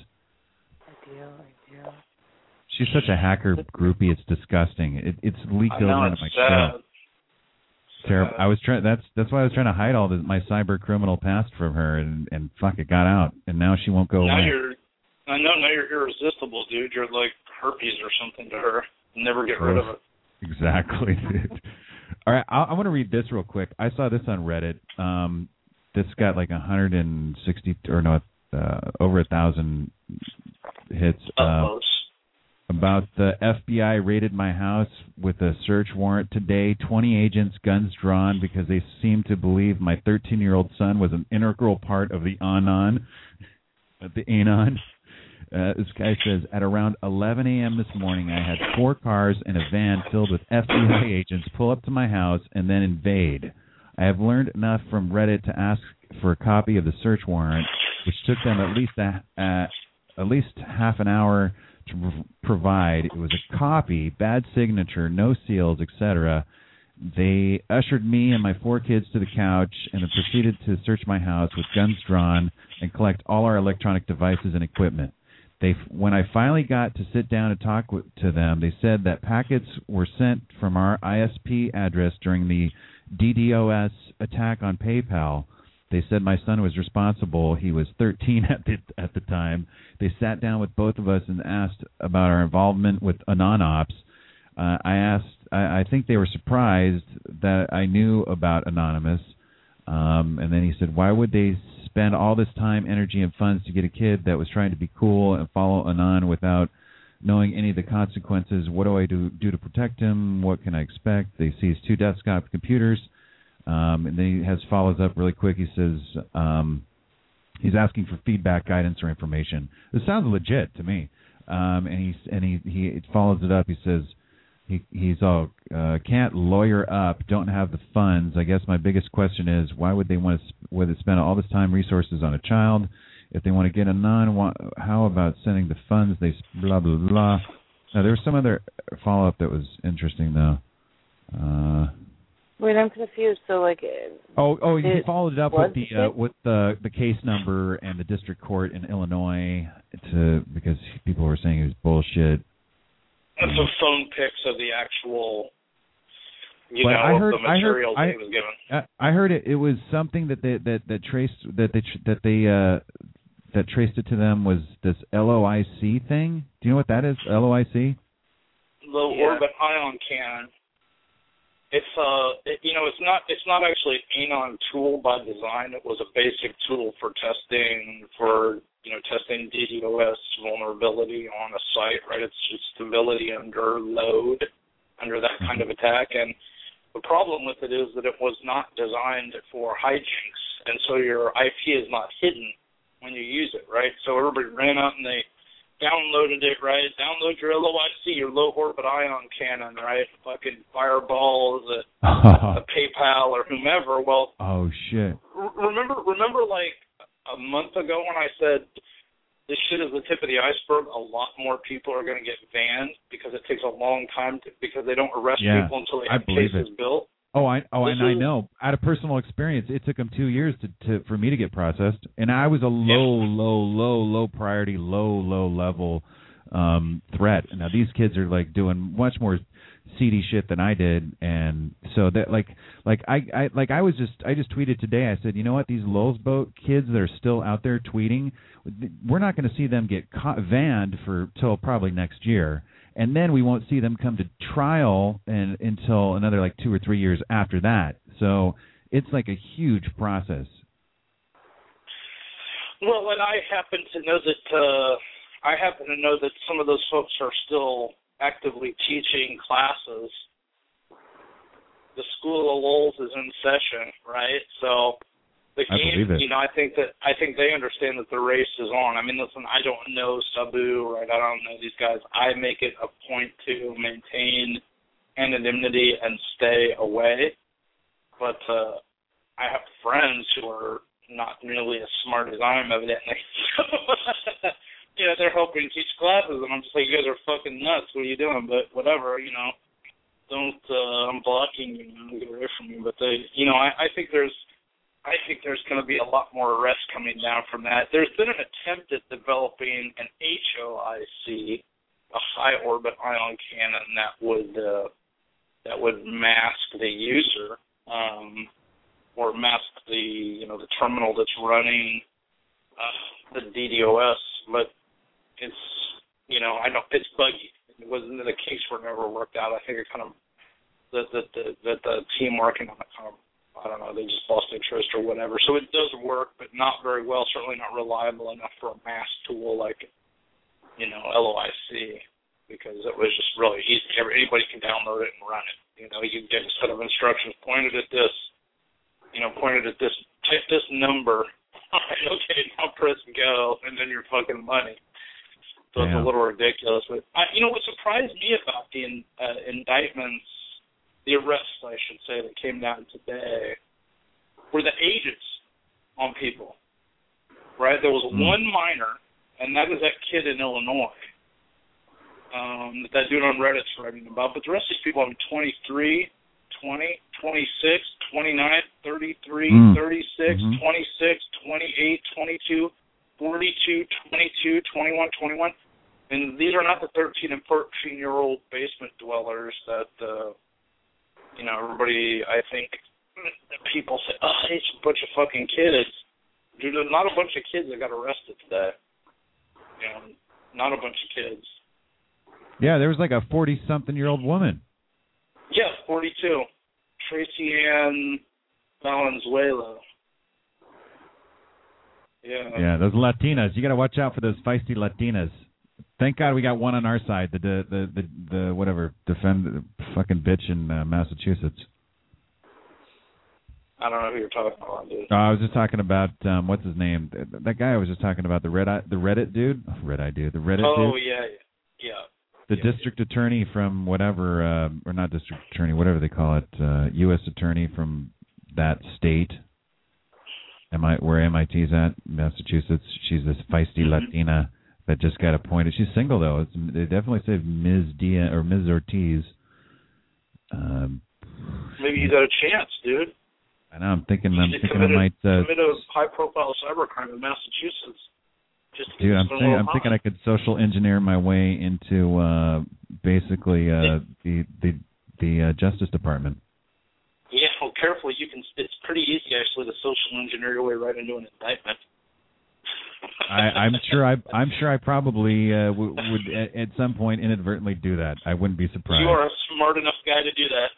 I do, I do. She's such a hacker groupie. It's disgusting. It, it's leaked I know, over into it's my sad. show. Terrible. I was trying. That's that's why I was trying to hide all this, my cyber criminal past from her, and and fuck, it got out, and now she won't go Now away. you're, I know, now you're irresistible, dude. You're like herpes or something to her. Never get rid of it. Exactly, dude. All right, I, I want to read this real quick. I saw this on Reddit. Um, this got like one hundred sixty or no, uh, over a thousand hits. Uh, about the F B I raided my house with a search warrant today. twenty agents, guns drawn, because they seemed to believe my thirteen-year-old son was an integral part of the Anon. The Anon. Uh, this guy says, at around eleven a.m. this morning, I had four cars and a van filled with F B I agents pull up to my house and then invade. I have learned enough from Reddit to ask for a copy of the search warrant, which took them at least a, uh, at least half an hour to prov- provide. It was a copy, bad signature, no seals, et cetera. They ushered me and my four kids to the couch and then proceeded to search my house with guns drawn and collect all our electronic devices and equipment. They, when I finally got to sit down and talk with, to them, they said that packets were sent from our I S P address during the DDoS attack on PayPal. They said my son was responsible. He was thirteen at the at the time. They sat down with both of us and asked about our involvement with AnonOps. Uh, I asked. I, I think they were surprised that I knew about Anonymous. Um, and then he said, "Why would they spend all this time, energy, and funds to get a kid that was trying to be cool and follow Anon without knowing any of the consequences? What do I do do to protect him? What can I expect?" They seized two desktop computers. Um, and then he has follows up really quick. He says um, he's asking for feedback, guidance, or information. This sounds legit to me. Um, and he and he he follows it up. He says he he's all uh, can't lawyer up, don't have the funds. I guess my biggest question is, why would they want to sp- would they spend all this time, resources on a child? If they want to get a non, want, how about sending the funds? They blah blah blah. Now, there was some other follow up that was interesting though. Uh, Wait, I'm confused. So, like, Oh, oh, he it followed it up was with the uh, with the the case number and the district court in Illinois to because people were saying it was bullshit. and some phone pics of the actual, you but know, I heard, of the materials I heard, that he was given. I, I heard it. It was something that they that, that traced that they that they uh, that traced it to them was this L O I C thing. Do you know what that is? L O I C. Low Yeah. orbit ion cannon. It's uh, it, you know, it's not it's not actually an anon tool by design. It was a basic tool for testing for you know testing DDoS vulnerability on a site. Right, it's just stability under load, under that kind of attack. And the problem with it is that it was not designed for hijinks, and so your I P is not hidden when you use it. Right, so everybody ran out and they downloaded it, right? Download your L O I C, your low orbit ion cannon, right? Fucking fireballs at, at PayPal or whomever. Well, oh shit. r- remember, remember, like a month ago when I said this shit is the tip of the iceberg. A lot more people are going to get banned because it takes a long time to, because they don't arrest Yeah, people until they I have believe cases it. built. Oh, I oh, This and I is- know. Out of personal experience, it took them two years to, to for me to get processed, and I was a low, low, low, low priority, low, low level um, threat. Now these kids are like doing much more seedy shit than I did, and so that like like I, I like I was just I just tweeted today. I said, you know what, these Lulz Boat kids that are still out there tweeting, we're not going to see them get caught, banned for till probably next year. And then we won't see them come to trial and, until another like two or three years after that. So it's like a huge process. Well, and I happen to know that uh, I happen to know that some of those folks are still actively teaching classes. The School of Lulz is in session, right? So the I game, believe it. you know, I think that I think they understand that the race is on. I mean, listen, I don't know Sabu, right? I don't know these guys. I make it a point to maintain anonymity and stay away. But uh, I have friends who are not nearly as smart as I am, evidently. You know, they're helping teach classes, and I'm just like, you guys are fucking nuts. What are you doing? But whatever, you know, don't. Uh, I'm blocking you. Know, get away from me. But they, you know, I, I think there's. I think there's going to be a lot more arrests coming down from that. There's been an attempt at developing an H O I C, a high orbit ion cannon that would uh, that would mask the user, um, or mask the you know the terminal that's running uh, the DDoS. But it's you know I don't it's buggy. It wasn't the case where it never worked out. I think it kind of that the, the that the team working on it kind of. I don't know, they just lost interest or whatever. So it does work, but not very well, certainly not reliable enough for a mass tool like, you know, L O I C, because it was just really easy. Anybody can download it and run it. You know, you get a set of instructions pointed at this, you know, pointed at this, type this number. All right, okay, now press go, and then you're fucking money. So it's a little ridiculous. But, I, you know, what surprised me about the in, uh, indictments, the arrests, I should say, that came down today, were the ages on people, right? There was mm. one minor, and that is that kid in Illinois um, that that dude on Reddit's writing about. But the rest of these people, I mean, twenty-three, twenty, twenty-six, twenty-nine, thirty-three, mm. thirty-six, mm-hmm. twenty-six, twenty-eight, twenty-two, forty-two, twenty-two, twenty-one, twenty-one. And these are not the thirteen and fourteen-year-old basement dwellers that... Uh, You know, everybody, I think, people say, oh, it's a bunch of fucking kids. Dude, there's not a bunch of kids that got arrested today. You know, not a bunch of kids. Yeah, there was like a forty-something-year-old woman. Yeah, forty-two. Tracy Ann Valenzuela. Yeah. Yeah, those Latinas. You got to watch out for those feisty Latinas. Thank God we got one on our side, the the the the, the whatever defend the fucking bitch in uh, Massachusetts. I don't know who you're talking about, dude. Uh, I was just talking about um, what's his name? That guy I was just talking about, the red eye, the Reddit dude, oh, red eye dude, the Reddit oh, dude. Oh yeah, yeah, yeah. The yeah. district attorney from whatever, uh, or not district attorney, whatever they call it, uh, U S attorney from that state. Am I where M I T's at? Massachusetts. She's this feisty mm-hmm. Latina. That just got appointed. She's single though. It's, they definitely say Miz Diaz or Miz Ortiz. Um, Maybe you got a chance, dude. I know. I'm thinking. You I'm thinking committed, I might uh, commit a high-profile cybercrime in Massachusetts. Just to Dude, I'm, spend a think, little I'm thinking time. I could social engineer my way into uh, basically uh, the the the uh, Justice Department. Yeah, well, careful. You can. It's pretty easy actually to social engineer your way right into an indictment. I, I'm sure I I'm sure I probably uh, w- would at, at some point inadvertently do that. I wouldn't be surprised. You are a smart enough guy to do that,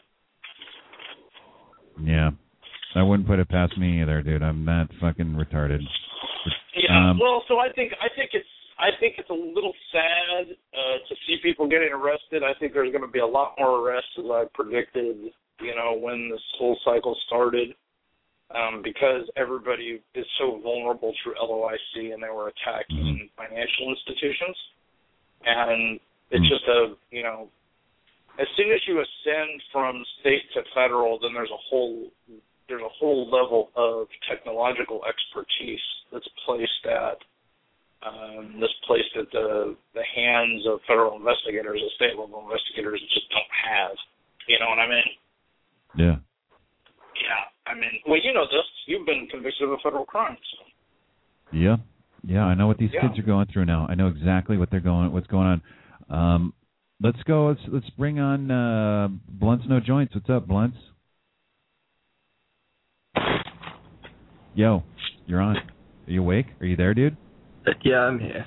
Vince. Yeah, I wouldn't put it past me either, dude. I'm that fucking retarded. Yeah. Um, well, so I think I think it's I think it's a little sad uh, to see people getting arrested. I think there's going to be a lot more arrests, as I predicted. You know, when this whole cycle started. Um, because everybody is so vulnerable through L O I C, and they were attacking financial institutions, and it's just a you know, as soon as you ascend from state to federal, then there's a whole there's a whole level of technological expertise that's placed at um, that's placed at the the hands of federal investigators, and state level investigators just don't have. You know what I mean? Yeah. Yeah, I mean, well, you know this. You've been convicted of a federal crime. So. Yeah, yeah. I know what these Yeah. kids are going through now. I know exactly what they're going, what's going on. Um, let's go. Let's let's bring on uh, Blunts No Joints. What's up, Blunts? Yo, you're on. Are you awake? Are you there, dude? Yeah, I'm here.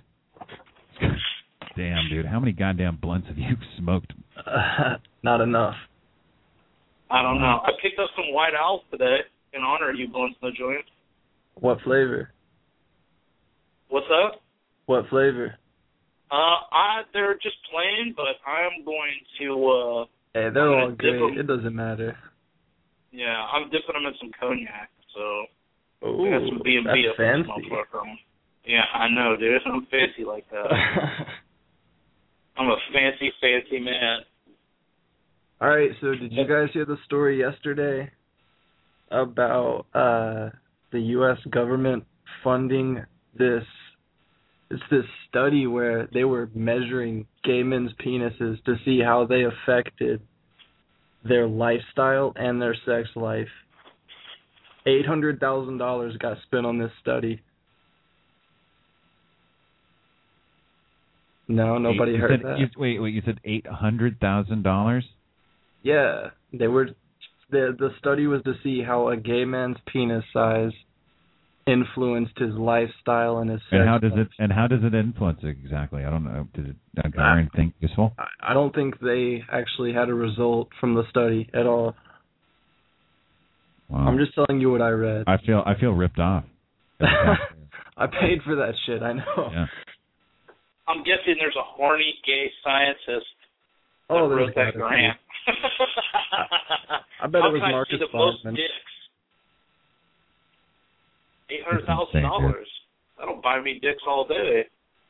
Damn, dude. How many goddamn blunts have you smoked? Uh, not enough. I don't know. I picked up some White Owls today in honor of you, Blunts No Joint. What flavor? What's up? What flavor? Uh, I they're just plain, but I'm going to. Uh, Hey, they're I'm all gonna dip great. 'em- It doesn't matter. Yeah, I'm dipping them in some cognac. So Ooh, I got some B and B that's up in this fancy. motherfucker. Yeah, I know, dude. I'm fancy like that. I'm a fancy, fancy man. All right, so did you guys hear the story yesterday about uh, the U S government funding this? It's this study where they were measuring gay men's penises to see how they affected their lifestyle and their sex life. eight hundred thousand dollars got spent on this study. No, nobody you heard said, that. You, wait, wait. You said eight hundred thousand dollars? Yeah, they were. the The study was to see how a gay man's penis size influenced his lifestyle and his sex And how does life. it? And how does it influence it exactly? I don't know. Did it uncover anything useful? I don't think they actually had a result from the study at all. Wow. I'm just telling you what I read. I feel I feel ripped off. I paid for that shit. I know. Yeah. I'm guessing there's a horny gay scientist Oh, that there's wrote that gotta be. grant. I bet How it was can I Marcus see the most Feldman. dicks? Eight hundred thousand dollars. That'll buy me dicks all day.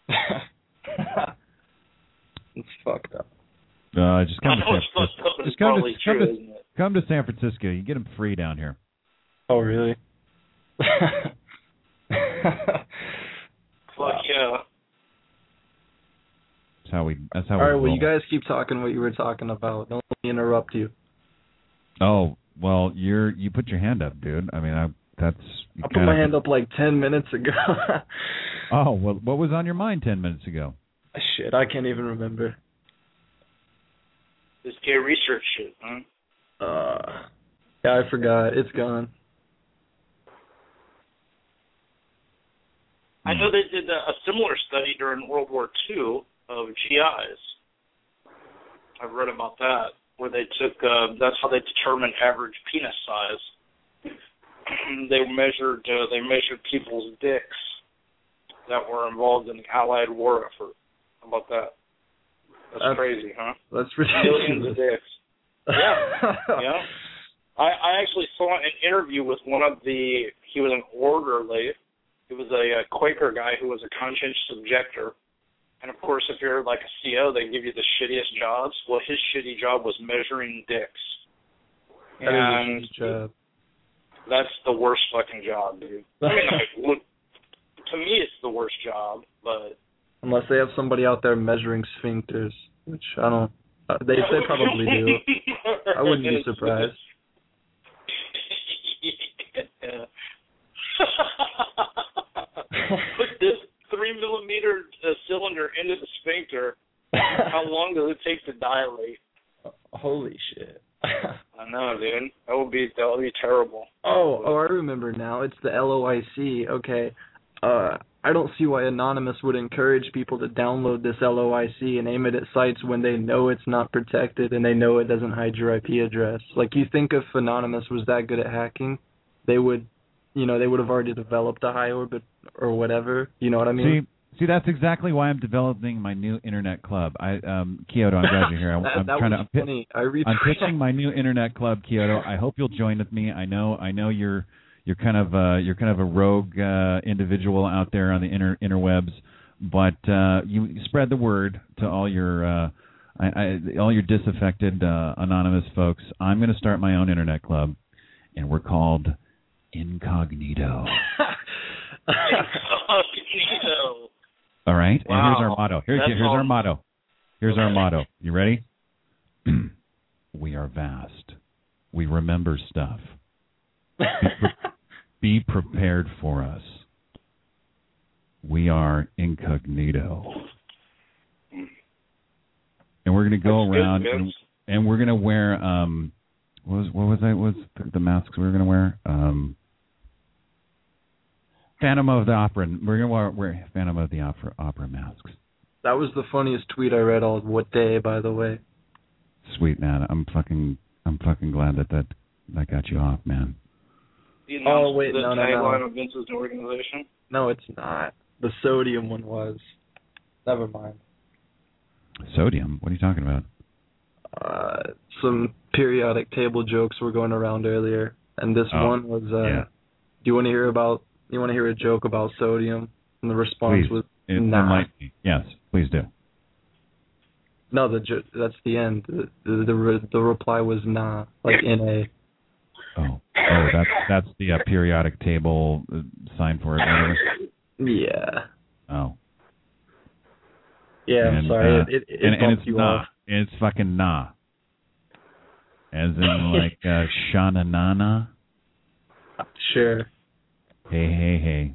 It's fucked up. Uh, just come I to know San it's fucked Francisco. up, but Just it's come probably to come true, to, isn't it? come to San Francisco. You get them free down here. Oh, really? Fuck yeah. That's how we. That's how All we. right, well, roll. you guys keep talking what you were talking about. Don't let me interrupt you. Oh well, you're you put your hand up, dude. I mean, I that's. I put my hand up like ten minutes ago. Oh well, what was on your mind ten minutes ago? Shit, I can't even remember. This gay research shit, huh? Uh, yeah, I forgot. It's gone. I know they did a, a similar study during World War Two of G Is. I've read about that, where they took, uh, that's how they determined average penis size. they measured, uh, they measured people's dicks that were involved in the Allied war effort. How about that? That's, That's crazy, huh? That's Millions ridiculous. of dicks. Yeah, yeah. I, I actually saw an interview with one of the, he was an orderly. He was a, a Quaker guy who was a conscientious objector. And, of course, if you're like a C O, they give you the shittiest jobs. Well, his shitty job was measuring dicks. That and is a job. That's the worst fucking job, dude. I mean, like, look, to me, it's the worst job, but... Unless they have somebody out there measuring sphincters, which I don't... Uh, they, they probably do. I wouldn't be surprised. put this into the sphincter, how long does it take to dilate? Holy shit. I know, dude. That would be that would be terrible. Oh, oh, I remember now. It's the L O I C. Okay. Uh, I don't see why Anonymous would encourage people to download this L O I C and aim it at sites when they know it's not protected and they know it doesn't hide your I P address. Like, you think if Anonymous was that good at hacking, they would, you know, they would have already developed a high orbit or whatever. You know what I mean? See, see, that's exactly why I'm developing my new internet club. I, um, Kyoto, I'm glad you're here. I, that, I'm that trying was to. funny. I read I'm pitching my new internet club, Kyoto. I hope you'll join with me. I know, I know you're. You're kind of uh, you're kind of a rogue uh, individual out there on the inter interwebs, but uh, you spread the word to all your uh, I, I, all your disaffected uh, anonymous folks. I'm going to start my own internet club, and we're called Incognito. Incognito. All right, Wow. and here's our motto. Here's That's here's our all... motto. Here's okay. our motto. You ready? We are vast. We remember stuff. Be, pre- be prepared for us. We are Incognito. And we're going to go That's around good, and, and we're going to wear, um, what was, what was that? What was the, the masks we were going to wear? Um, Phantom of the Opera. We're going to wear, wear Phantom of the Opera, opera masks. That was the funniest tweet I read all what day, by the way. Sweet, man. I'm fucking, I'm fucking glad that that, that got you off, man. Oh, wait, the no, no, tagline no. of Vince's new organization? No, it's not. The sodium one was. Never mind. Sodium? What are you talking about? Uh, some periodic table jokes were going around earlier, and this Oh, one was. Uh, yeah. Do you want to hear about? You want to hear a joke about sodium? And the response Please. was, It, "Nah." enlighten me. Yes, please do. No, the jo- that's the end. The the the, re- the reply was nah, like N A. Oh, oh, that's that's the uh, periodic table uh, sign for it. Whatever. Yeah. Oh. Yeah, I'm and, sorry. Uh, it it, it and, and bumped it's you nah. off. It's fucking nah. As in like uh, Shana Nana. Sure. Hey, hey, hey.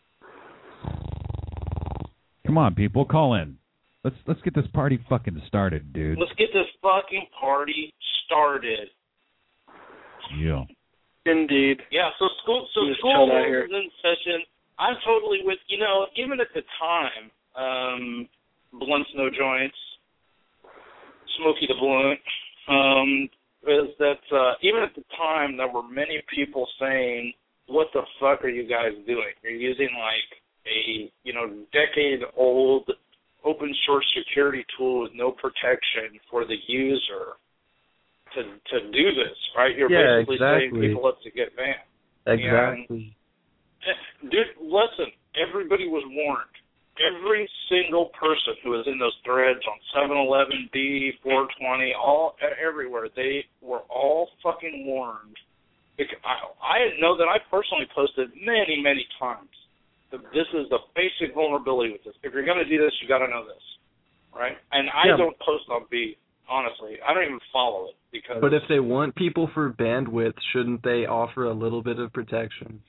Come on, people, call in. Let's let's get this party fucking started, dude. Let's get this fucking party started. Yeah. Indeed. Yeah, so school so Just school chill out here. is in session. I'm totally with, you know, even at the time, um, Blunts No Joints, Smokey the Blunt, um, is that uh, even at the time there were many people saying, what the fuck are you guys doing? You're using like a, you know, decade-old open source security tool with no protection for the user to to do this, right? You're Yeah, basically exactly. setting people up to get banned. Exactly. And, dude, listen, everybody was warned. Every single person who was in those threads on seven eleven, B, four twenty, all everywhere, they were all fucking warned. I, I know that I personally posted many, many times that this is the basic vulnerability with this. If you're going to do this, you got to know this, right? And I Yeah. don't post on B, honestly. I don't even follow it because. But if they want people for bandwidth, shouldn't they offer a little bit of protection?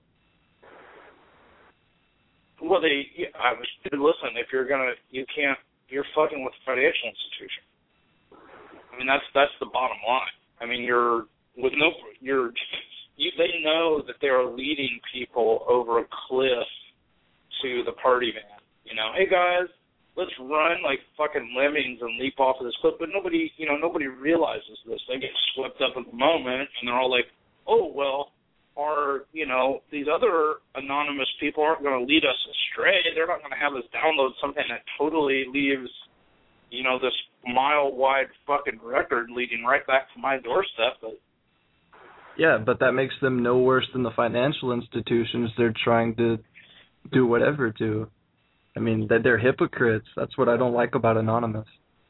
Well, they. Yeah, I was. Listen, if you're gonna, you can't. You're fucking with a financial institution. I mean, that's that's the bottom line. I mean, you're with no. You're. You. They know that they are leading people over a cliff to the party van. You know, hey guys, let's run like fucking lemmings and leap off of this cliff. But nobody, you know, nobody realizes this. They get swept up at the moment, and they're all like, oh well. Or, you know, these other anonymous people aren't going to lead us astray. They're not going to have us download something that totally leaves, you know, this mile-wide fucking record leading right back to my doorstep. But Yeah, but that makes them no worse than the financial institutions they're trying to do whatever to. I mean, that they're hypocrites. That's what I don't like about Anonymous.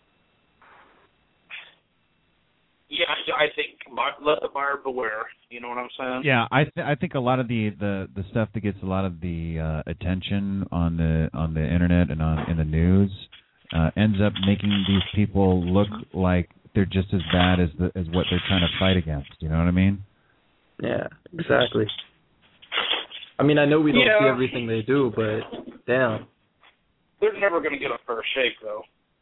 yeah, I think let the buyer beware. You know what I'm saying? Yeah, I th- I think a lot of the, the, the stuff that gets a lot of the uh, attention on the on the internet and on in the news uh, ends up making these people look like they're just as bad as the, as what they're trying to fight against. You know what I mean? Yeah, exactly. I mean, I know we don't Yeah. see everything they do, but damn. they're never going to get a fair shake, though.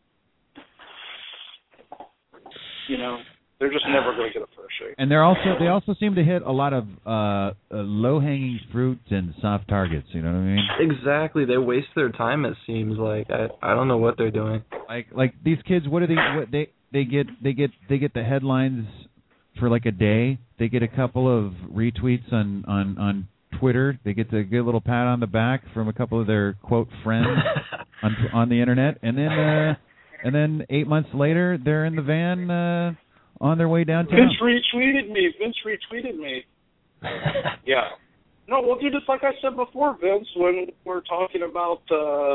You know, they're just never going to get a fair shake. And they're also they also seem to hit a lot of uh, uh, low-hanging fruit and soft targets. You know what I mean? Exactly. They waste their time. It seems like I I don't know what they're doing. Like like these kids, what do they what they they get they get they get the headlines for like a day. They get a couple of retweets on on on Twitter. They get to get a little pat on the back from a couple of their quote friends on on the internet, and then uh, and then eight months later, they're in the van uh, on their way downtown. Vince retweeted me. Vince retweeted me. Yeah. No, well, dude, it's like I said before, Vince, when we're talking about uh,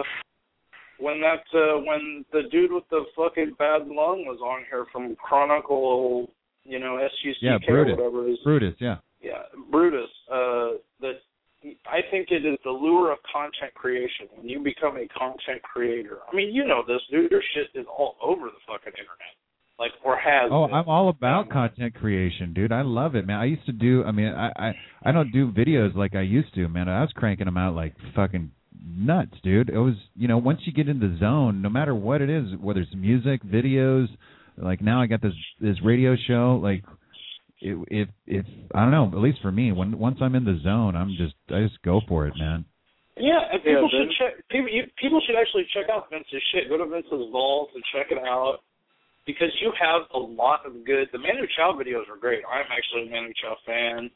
when that uh, when the dude with the fucking bad lung was on here from Chronicle, you know, S U C K yeah, Brutus. or whatever it is. Brutus, yeah. Yeah, Brutus. Uh, that I think it is the lure of content creation. When you become a content creator, I mean, you know this, dude. Your shit is all over the fucking internet, like or has. Oh, been. I'm all about content creation, dude. I love it, man. I used to do. I mean, I, I I don't do videos like I used to, man. I was cranking them out like fucking nuts, dude. It was, you know, once you get in the zone, no matter what it is, whether it's music, videos, like now I got this this radio show, like. If, if if I don't know, at least for me, when once I'm in the zone, I'm just I just go for it, man. Yeah, and people yeah, should check. People, you, people should actually check out Vince's shit. Go to Vince's vault and check it out because you have a lot of good. The Manu Chao videos are great. I'm actually a Manu Chao fan.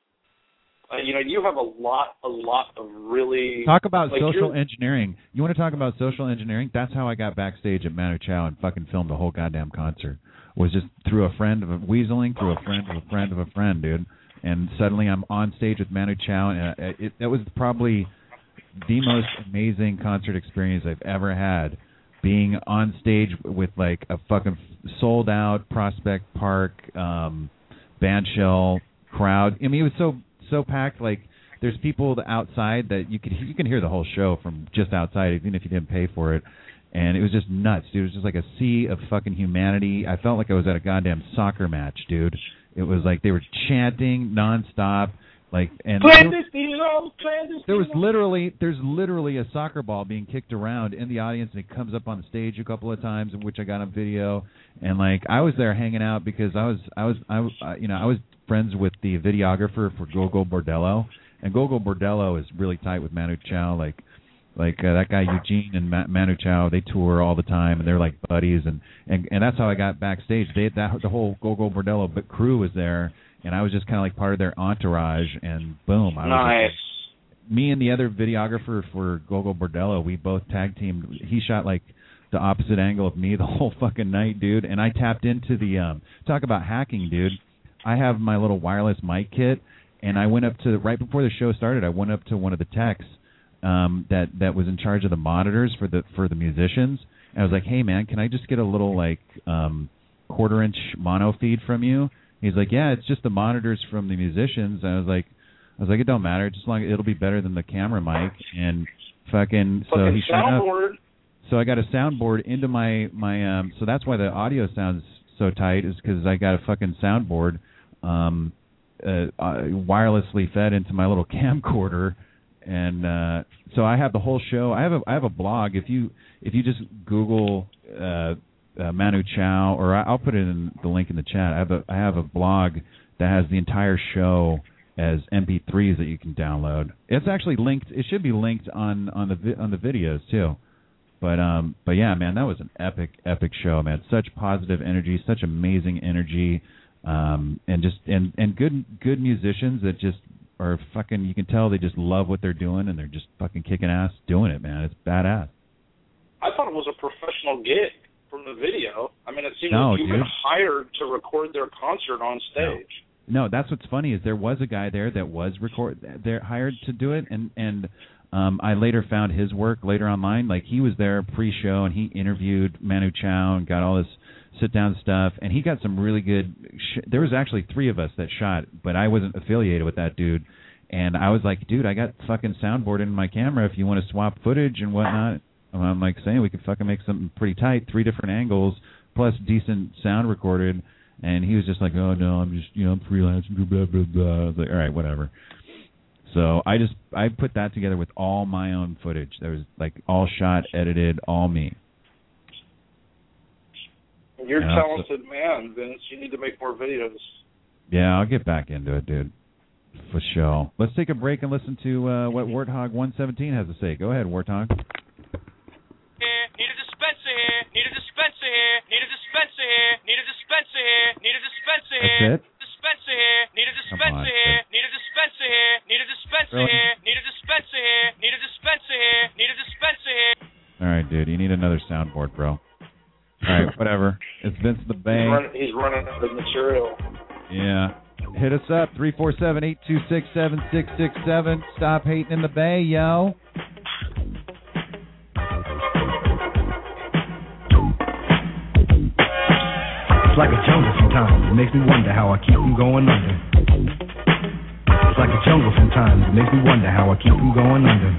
Uh, you know, you have a lot, a lot of really talk about like social engineering. You want to talk about social engineering? That's how I got backstage at Manu Chao and fucking filmed the whole goddamn concert. Was just through a friend of a weaseling, through a friend of a friend of a friend, dude. And suddenly I'm on stage with Manu Chao, and it, that was probably the most amazing concert experience I've ever had. Being on stage with like a fucking sold out Prospect Park um, bandshell crowd. I mean, it was so so packed. Like there's people outside that you could you can hear the whole show from just outside, even if you didn't pay for it. And it was just nuts, dude. It was just like a sea of fucking humanity. I felt like I was at a goddamn soccer match, dude. It was like they were chanting nonstop, like and clandestino, clandestino. There was literally, there's literally a soccer ball being kicked around in the audience, and it comes up on the stage a couple of times, which I got on video. And like I was there hanging out because I was, I was, I, was, uh, you know, I was friends with the videographer for Gogol Bordello, and Gogol Bordello is really tight with Manu Chao, like. Like uh, that guy Eugene and Ma- Manu Chao, they tour all the time, and they're like buddies, and, and, and that's how I got backstage. They that the whole Gogol Bordello crew was there, and I was just kind of like part of their entourage, and boom, I was nice. Just, me and the other videographer for Gogol Bordello, we both tag teamed. He shot like the opposite angle of me the whole fucking night, dude, and I tapped into the um, talk about hacking, dude. I have my little wireless mic kit, and I went up to right before the show started. I went up to one of the techs. Um, that that was in charge of the monitors for the for the musicians. And I was like, hey man, can I just get a little like um, quarter inch mono feed from you? He's like, yeah, it's just the monitors from the musicians. And I was like, I was like, it don't matter, just long it'll be better than the camera mic. And fucking so fucking he showed soundboard. up. So I got a soundboard into my my um. So that's why the audio sounds so tight is because I got a fucking soundboard, um, uh, uh, wirelessly fed into my little camcorder. And uh, so I have the whole show. I have a I have a blog. If you if you just Google uh, uh, Manu Chao, or I, I'll put it in the link in the chat. I have a I have a blog that has the entire show as M P threes that you can download. It's actually linked. It should be linked on on the vi- on the videos too. But um but yeah, man, that was an epic epic show, man. Such positive energy, such amazing energy, um, and just and and good good musicians that just. Or fucking, you can tell they just love what they're doing, and they're just fucking kicking ass doing it, man. It's badass. I thought it was a professional gig from the video. I mean, it seemed no, like you dude. were hired to record their concert on stage. No. no, that's what's funny is there was a guy there that was record, they're hired to do it, and and um, I later found his work later online. Like he was there pre-show, and he interviewed Manu Chao and got all this sit-down stuff, and he got some really good sh- there was actually three of us that shot, but I wasn't affiliated with that dude, and I was like, dude, I got fucking soundboard in my camera if you want to swap footage and whatnot. And I'm like saying we could fucking make something pretty tight, three different angles, plus decent sound recorded, and he was just like, oh, no, I'm just, you know, I'm freelancing, blah, blah, blah. I was like, all right, whatever. So I just I put that together with all my own footage. There was like all shot, edited, all me. You're a yeah, talented so, man, Vince. You need to make more videos. Yeah, I'll get back into it, dude. For sure. Let's take a break and listen to uh, what Warthog one seventeen has to say. Go ahead, Warthog. Here, need a dispenser here. Need a dispenser here. Need a dispenser here. Need a dispenser here. Need a dispenser here. That's it? Dispenser here. Need a dispenser here. Need a dispenser here. Need a dispenser really? here. Need a dispenser here. Need a dispenser here. Need a dispenser here. All right, dude. You need another soundboard, bro. All right, whatever. It's Vince the Bang. He's running, he's running out of material. Yeah. Hit us up, three four seven, eight two six, seven six six seven. Stop hating in the Bay, yo. It's like a jungle sometimes. It makes me wonder how I keep from going under. It's like a jungle sometimes. It makes me wonder how I keep from going under.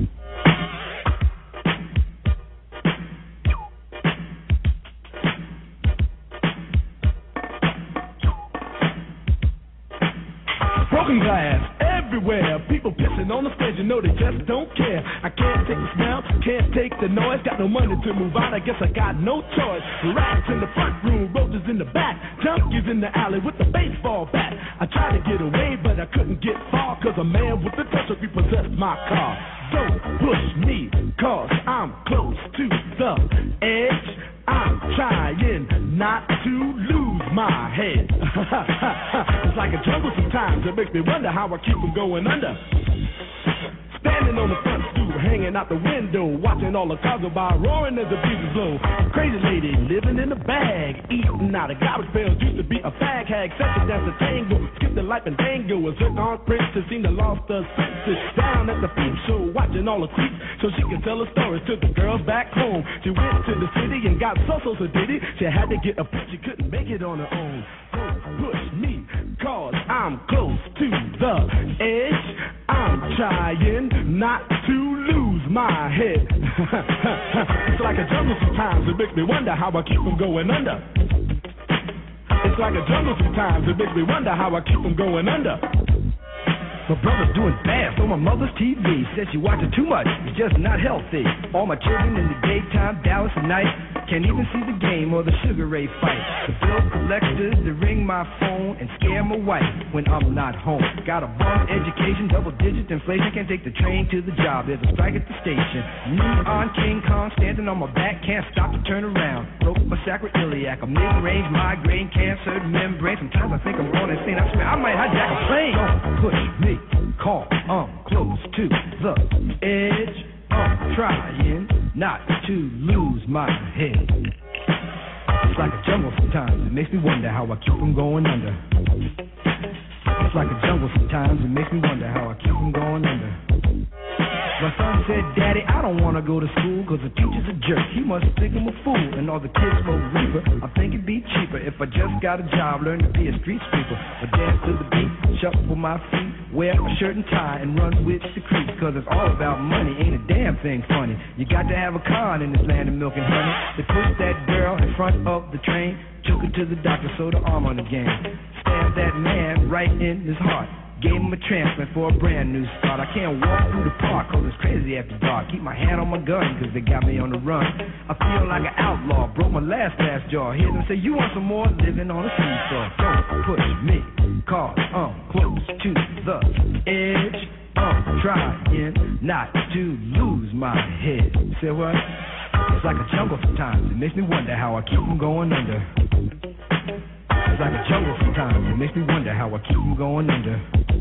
Broken glass everywhere. People pissing on the stage, you know they just don't care. I can't take the smell, can't take the noise. Got no money to move out, I guess I got no choice. Rats in the front room, roaches in the back, junkies in the alley with the baseball bat. I tried to get away, but I couldn't get far, cause a man with a touch repossessed my car. Don't push me, cause I'm close to the edge. I'm trying not to lose my head. It's like a jungle sometimes. It makes me wonder how I keep from going under. Standing on the front stoop, hanging out the window, watching all the cars go by, roaring as the breezes blow. Crazy lady living in a bag, eating out of garbage pails. Used to be a fag hag, such a dance a tango, skip the life and tango. A zircon princess seen the lost her senses. Down at the peep show, watching all the creeps, so she can tell her stories to the girls back home. She went to the city and got so so so diddy. She had to get a pitch, she couldn't make it on her own. Don't push me, cause I'm close to the edge. I'm trying not to lose my head. It's like a jungle sometimes. It makes me wonder how I keep from going under. It's like a jungle sometimes. It makes me wonder how I keep from going under. My brother's doing fast on my mother's T V. Says she watching too much, it's just not healthy. All my children in the daytime, Dallas at night. Can't even see the game or the Sugar Ray fight. The bill collectors, they ring my phone and scare my wife when I'm not home. Got a bum education, double digit inflation. Can't take the train to the job, there's a strike at the station. Neon King Kong standing on my back, can't stop to turn around. Broke my sacroiliac, a mid-range migraine, cancer membrane. Sometimes I think I'm going insane, I swear I might hijack a plane. Don't push me, call, I'm close to the edge. I'm trying not to lose my head. It's like a jungle sometimes. It makes me wonder how I keep from going under. It's like a jungle sometimes. It makes me wonder how I keep from going under. My son said, Daddy, I don't want to go to school because the teacher's a jerk. He must think I'm a fool and all the kids smoke reefer. I think it'd be cheaper if I just got a job, learn to be a street sweeper. I dance to the beat, shuffle my feet, wear a shirt and tie and run with the creeps. Because it's all about money, ain't a damn thing funny. You got to have a con in this land of milk and honey. They pushed that girl in front of the train, took her to the doctor, sewed her arm on the game. Stabbed that man right in his heart. Gave him a transplant for a brand new start. I can't walk through the park cause it's crazy after dark. Keep my hand on my gun cause they got me on the run. I feel like an outlaw, broke my last last jaw. Hear them say you want some more, living on a seesaw. Don't push me cause I'm close to the edge. I'm trying not to lose my head. Say what? It's like a jungle sometimes. It makes me wonder how I keep from going under. It's like a jungle sometimes. It makes me wonder how I keep from going under.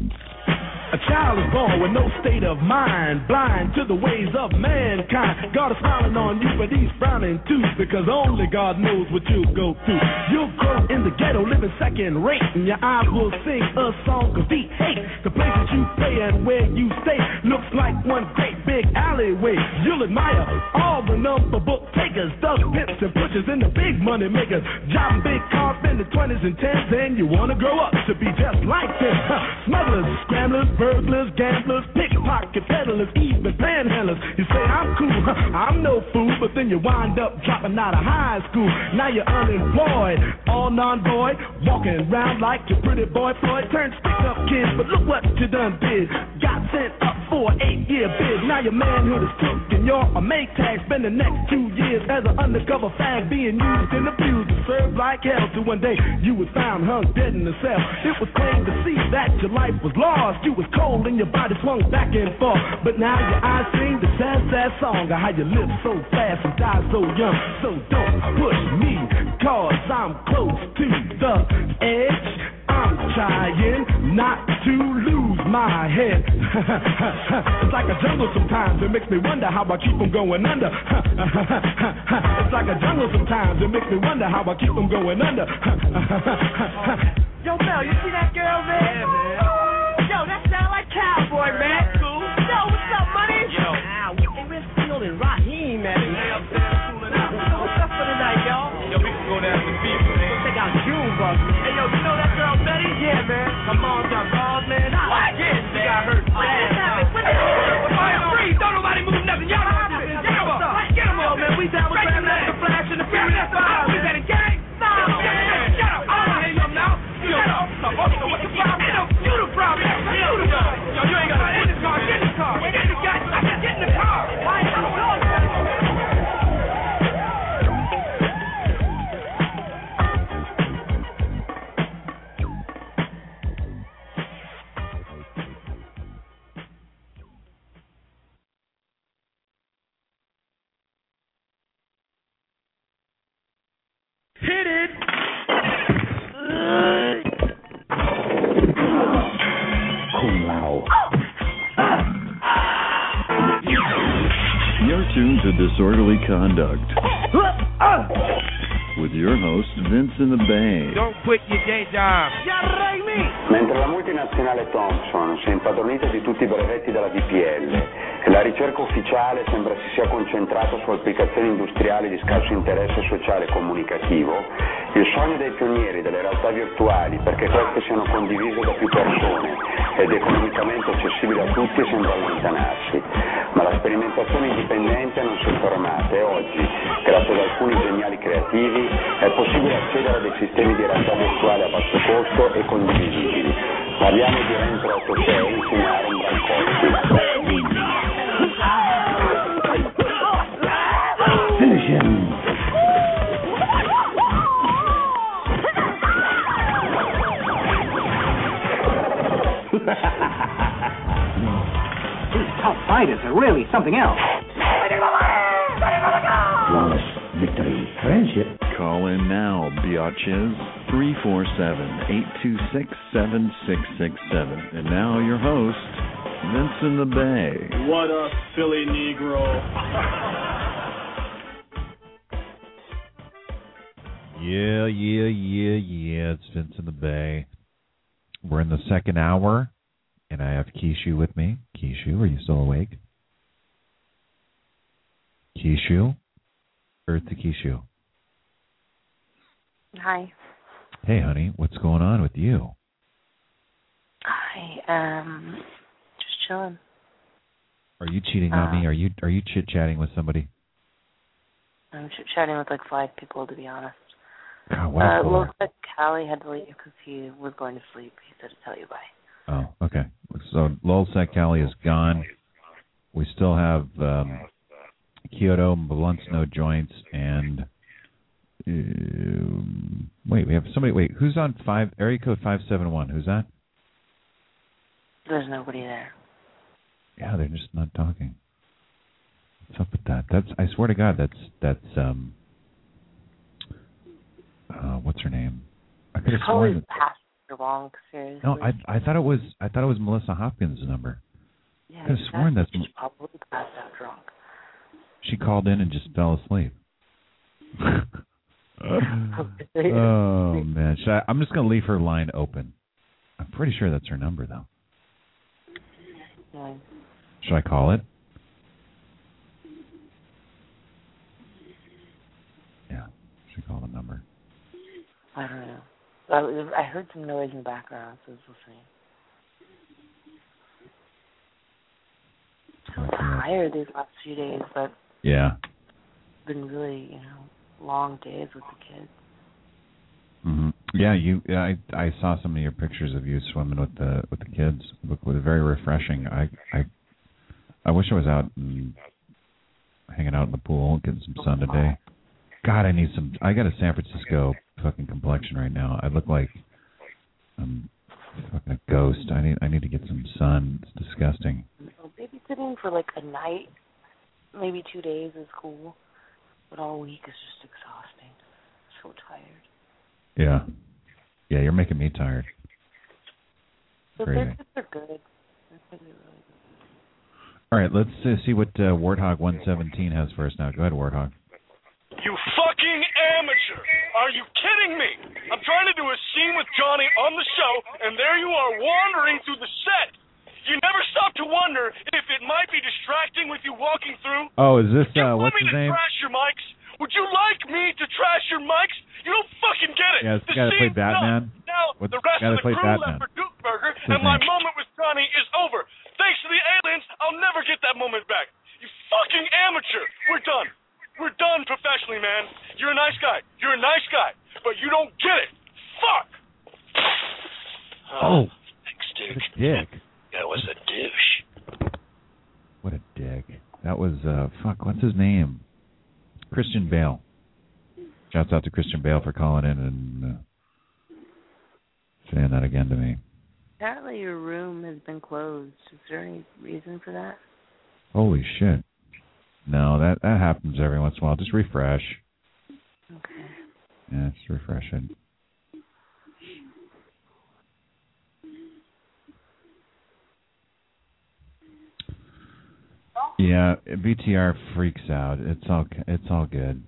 A child is born with no state of mind, blind to the ways of mankind. God is smiling on you, but he's frowning too, because only God knows what you'll go through. You'll grow in the ghetto, living second rate, and your eyes will sing a song of deep hate. The places you play and where you stay looks like one great big alleyway. You'll admire all the number book takers, thugs, pimps, and pushers, and the big money makers. Driving big cars, spending twenties and tens, and you want to grow up to be just like them. Smugglers, scramblers, burglars, gamblers, pickpocket peddlers, even panhandlers. You say I'm cool, I'm no fool, but then you wind up dropping out of high school. Now you're unemployed, all non-void, walking around like your pretty boy Floyd. Turned stick-up kid, but look what you done did. Got sent up for an eight-year bid. Now your manhood is took and you're a make tag. Spend the next two years as an undercover fag, being used and abused to serve like hell. Till one day you was found hung dead in the cell. It was plain to see that your life was lost. You was cold and your body swung back and forth. But now your eyes sing the sad, sad song of how you live so fast and die so young. So don't push me, cause I'm close to the edge. I'm trying not to lose my head. It's like a jungle sometimes, it makes me wonder how I keep from going under. It's like a jungle sometimes, it makes me wonder how I keep from going under. Yo, Mel, you see that girl, man? Yeah, man. Yo, that sound like Cowboy, man. Cool. Yo, what's up, money? Yo. Ah, hey, where's Field and Raheem, man? Hey, up there, cooling out. What's up for tonight, y'all? Yo, we can go down to the beach, man. Let's take out June, bus. Hey, yo, you know that girl, Betty? Yeah, man. Come on, down, balls, man. What? Yeah, she got hurt. What happened? What happened? Fire, freeze. Don't nobody move nothing. Y'all know what Get him up. Get him up, man. We down with Grandmaster Flash and the Furious Five. We got a gang? No. Shut up. I don't hear you now. Shut up. So what's the problem? You the problem. You the problem. Yo, you ain't got to get in the car. Get in the car. Get in the car. Get in the car. Why are you doing that? Hit it! You're tuned to Disorderly Conduct with your host, Vince in the Bay. Don't quit your day job. Mentre la multinazionale Thomson si è impadronita di tutti i brevetti della D P L e la ricerca ufficiale sembra si sia concentrata su applicazioni industriali di scarso interesse sociale e comunicativo, il sogno dei pionieri delle realtà virtuali perché queste siano condivise da più persone ed economicamente accessibili a tutti sembra allontanarsi. Ma la sperimentazione indipendente non si è fermata e oggi, grazie ad alcuni geniali creativi, è possibile accedere a dei sistemi di realtà virtuale a basso costo e condivisibili. Parliamo di Rentro ottosei, insegnare un gran Finish him. These tough fighters are really something else. Flawless victory. Friendship. Call in now, biatches. three four seven, eight two six, seven six six seven. And now your host, Vince in the Bay. What up, Philly Negro? Yeah, yeah, yeah, yeah. It's Vince in the Bay. We're in the second hour, and I have Kishu with me. Kishu, are you still awake? Kishu? Earth to Kishu. Hi. Hey, honey, what's going on with you? I am just chilling. Are you cheating on Uh, me? Are you are you chit chatting with somebody? I'm chit chatting with like five people, to be honest. God, what uh, a it bore. looks like Callie had to leave because he was going to sleep. He said to tell you bye. Oh, okay. So Lulsec Cali is gone. We still have um, Kyoto, Blunt Snow Joints, and um, wait, we have somebody. Wait, who's on five? Area code five seven one. Who's that? There's nobody there. Yeah, they're just not talking. What's up with that? That's I swear to God, that's that's um. Uh, what's her name? I could have Probably sworn. passed the wrong, seriously. No, I I thought it was I thought it was Melissa Hopkins' number. Yeah, I could have sworn that's. She probably passed out drunk. She called in and just fell asleep. Oh man, Should I, I'm just gonna leave her line open. I'm pretty sure that's her number though. Yeah. Should I call it? Yeah, should call the number. I don't know. I, I heard some noise in the background, so I was listening. tired these last few days, but Yeah. been really, you know, long days with the kids. Mm-hmm. Yeah, you. Yeah, I I saw some of your pictures of you swimming with the with the kids. Look, was very refreshing. I I I wish I was out and hanging out in the pool, getting some sun today. God, I need some. I got a San Francisco fucking complexion right now. I look like I'm fucking a ghost. I need I need to get some sun. It's disgusting. So babysitting for like a night, maybe two days is cool, but all week is just exhausting. So tired. Yeah, yeah, you're making me tired. So Crazy. kids are good. They're really, really good. All right, let's uh, see what uh, Warthog one seventeen has for us now. Go ahead, Warthog. You fucking amateur! Are you kidding me? I'm trying to do a scene with Johnny on the show, and there you are wandering through the set. You never stop to wonder if it might be distracting with you walking through. Oh, is this uh, Want what's me his to name? trash your mics? Would you like me to trash your mics? You don't fucking get it. Yeah, it's the the guy that played scene's Batman. done. Now What's the rest the guy of that the played crew Batman? left for Duke Burger, What's his and my name? moment with Johnny is over. Thanks to the aliens, I'll never get that moment back. You fucking amateur. We're done. We're done professionally, man. You're a nice guy. You're a nice guy. But you don't get it. Fuck! Oh, thanks, Duke. what a dick. That was a douche. What a dick. That was, uh, fuck, what's his name? Christian Bale. Shouts out to Christian Bale for calling in and uh, saying that again to me. Apparently your room has been closed. Is there any reason for that? Holy shit. No, that, that happens every once in a while. Just refresh. Okay. Yeah, just refresh it. Yeah, V T R freaks out. It's all it's all good.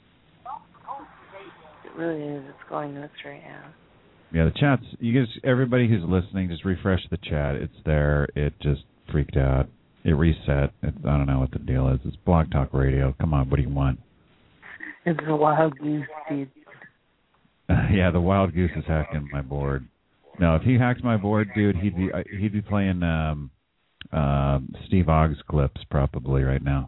It really is. It's going nuts right now. Yeah, the chat's. You guys, everybody who's listening, just refresh the chat. It's there. It just freaked out. It reset. It's, I don't know what the deal is. It's Blog Talk Radio. Come on, what do you want? It's a wild goose seed. Yeah, the wild goose is hacking my board. No, if he hacks my board, dude, he'd be he'd be playing um, uh, Steve Oggs clips probably right now.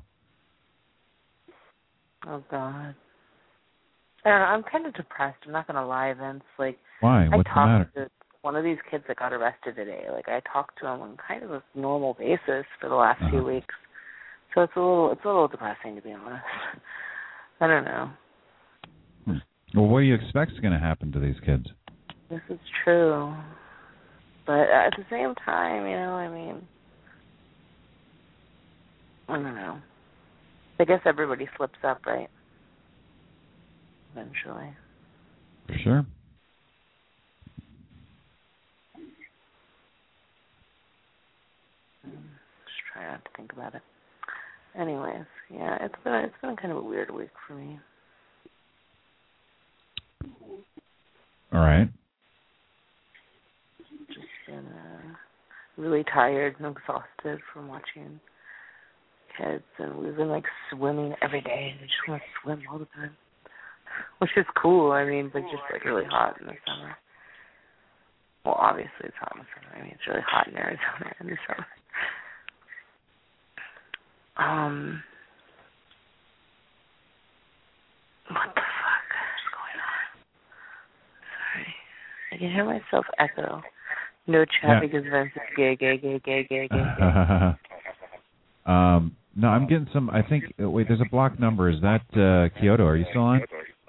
Oh God. I don't know, I'm kind of depressed. I'm not gonna lie, Vince. Like, Why? I What's the talked matter? to one of these kids that got arrested today. Like, I talked to him on kind of a normal basis for the last Uh-huh. few weeks. So it's a little, it's a little depressing, to be honest. I don't know. Hmm. Well, what do you expect is going to happen to these kids? This is true, but at the same time, you know, I mean, I don't know. I guess everybody slips up, right? Eventually. For sure. Just try not to think about it. Anyways, yeah, it's been it's been kind of a weird week for me. All right. Just been uh, really tired and exhausted from watching kids, and we've been like swimming every day. We just want to swim all the time, which is cool. I mean, but just like really hot in the summer. Well, obviously it's hot in the summer. I mean, it's really hot in Arizona in the summer. Um, what the fuck is going on? Sorry. I can hear myself echo. No chat Yeah. because Vince is gay, gay, gay, gay, gay, gay, gay. um, no, I'm getting some. I think. uh, Wait, there's a block number. Is that uh, Kyoto? Are you still on?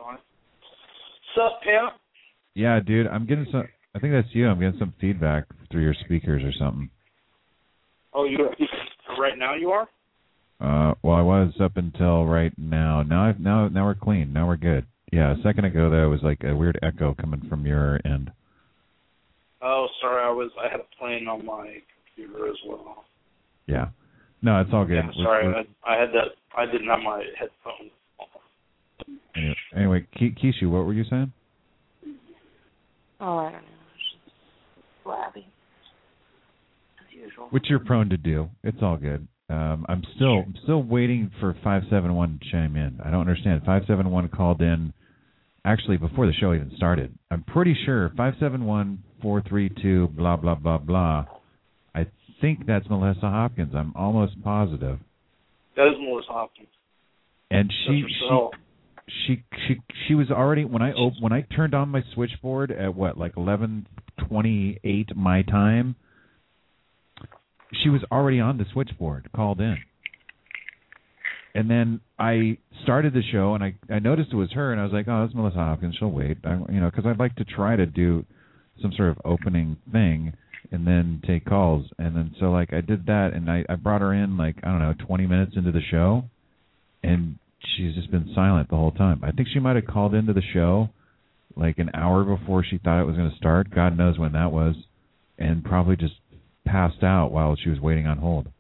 Sup, pimp? Yeah, dude. I'm getting some. I think that's you. I'm getting some feedback through your speakers or something. Oh, you right now you are? Uh, well, I was up until right now. Now, I've, now, now we're clean. Now we're good. Yeah, a second ago there was like a weird echo coming from your end. Oh, sorry, I was I had it playing on my computer as well. Yeah. No, it's all good. Yeah, We're- sorry, we're- I, I had that. I didn't have my headphones. Anyway, anyway Ki- Kishu, what were you saying? Oh, I don't know. It's just flabby. As usual. Which you're prone to do. It's all good. Um, I'm still I'm still waiting for five seven one to chime in. I don't understand. five seven one called in actually before the show even started. I'm pretty sure five seven one four three two blah, blah, blah, blah. I think that's Melissa Hopkins. I'm almost positive. That is Melissa Hopkins. And she That's herself. she she she she was already when I op- when I turned on my switchboard at what like eleven twenty-eight my time. She was already on the switchboard, called in. And then I started the show, and I, I noticed it was her, and I was like, oh, that's Melissa Hopkins. She'll wait, I, you know, because I'd like to try to do some sort of opening thing and then take calls. And then so, like, I did that, and I, I brought her in, like, I don't know, twenty minutes into the show, and she's just been silent the whole time. I think she might have called into the show, like, an hour before she thought it was going to start. God knows when that was, and probably just passed out while she was waiting on hold.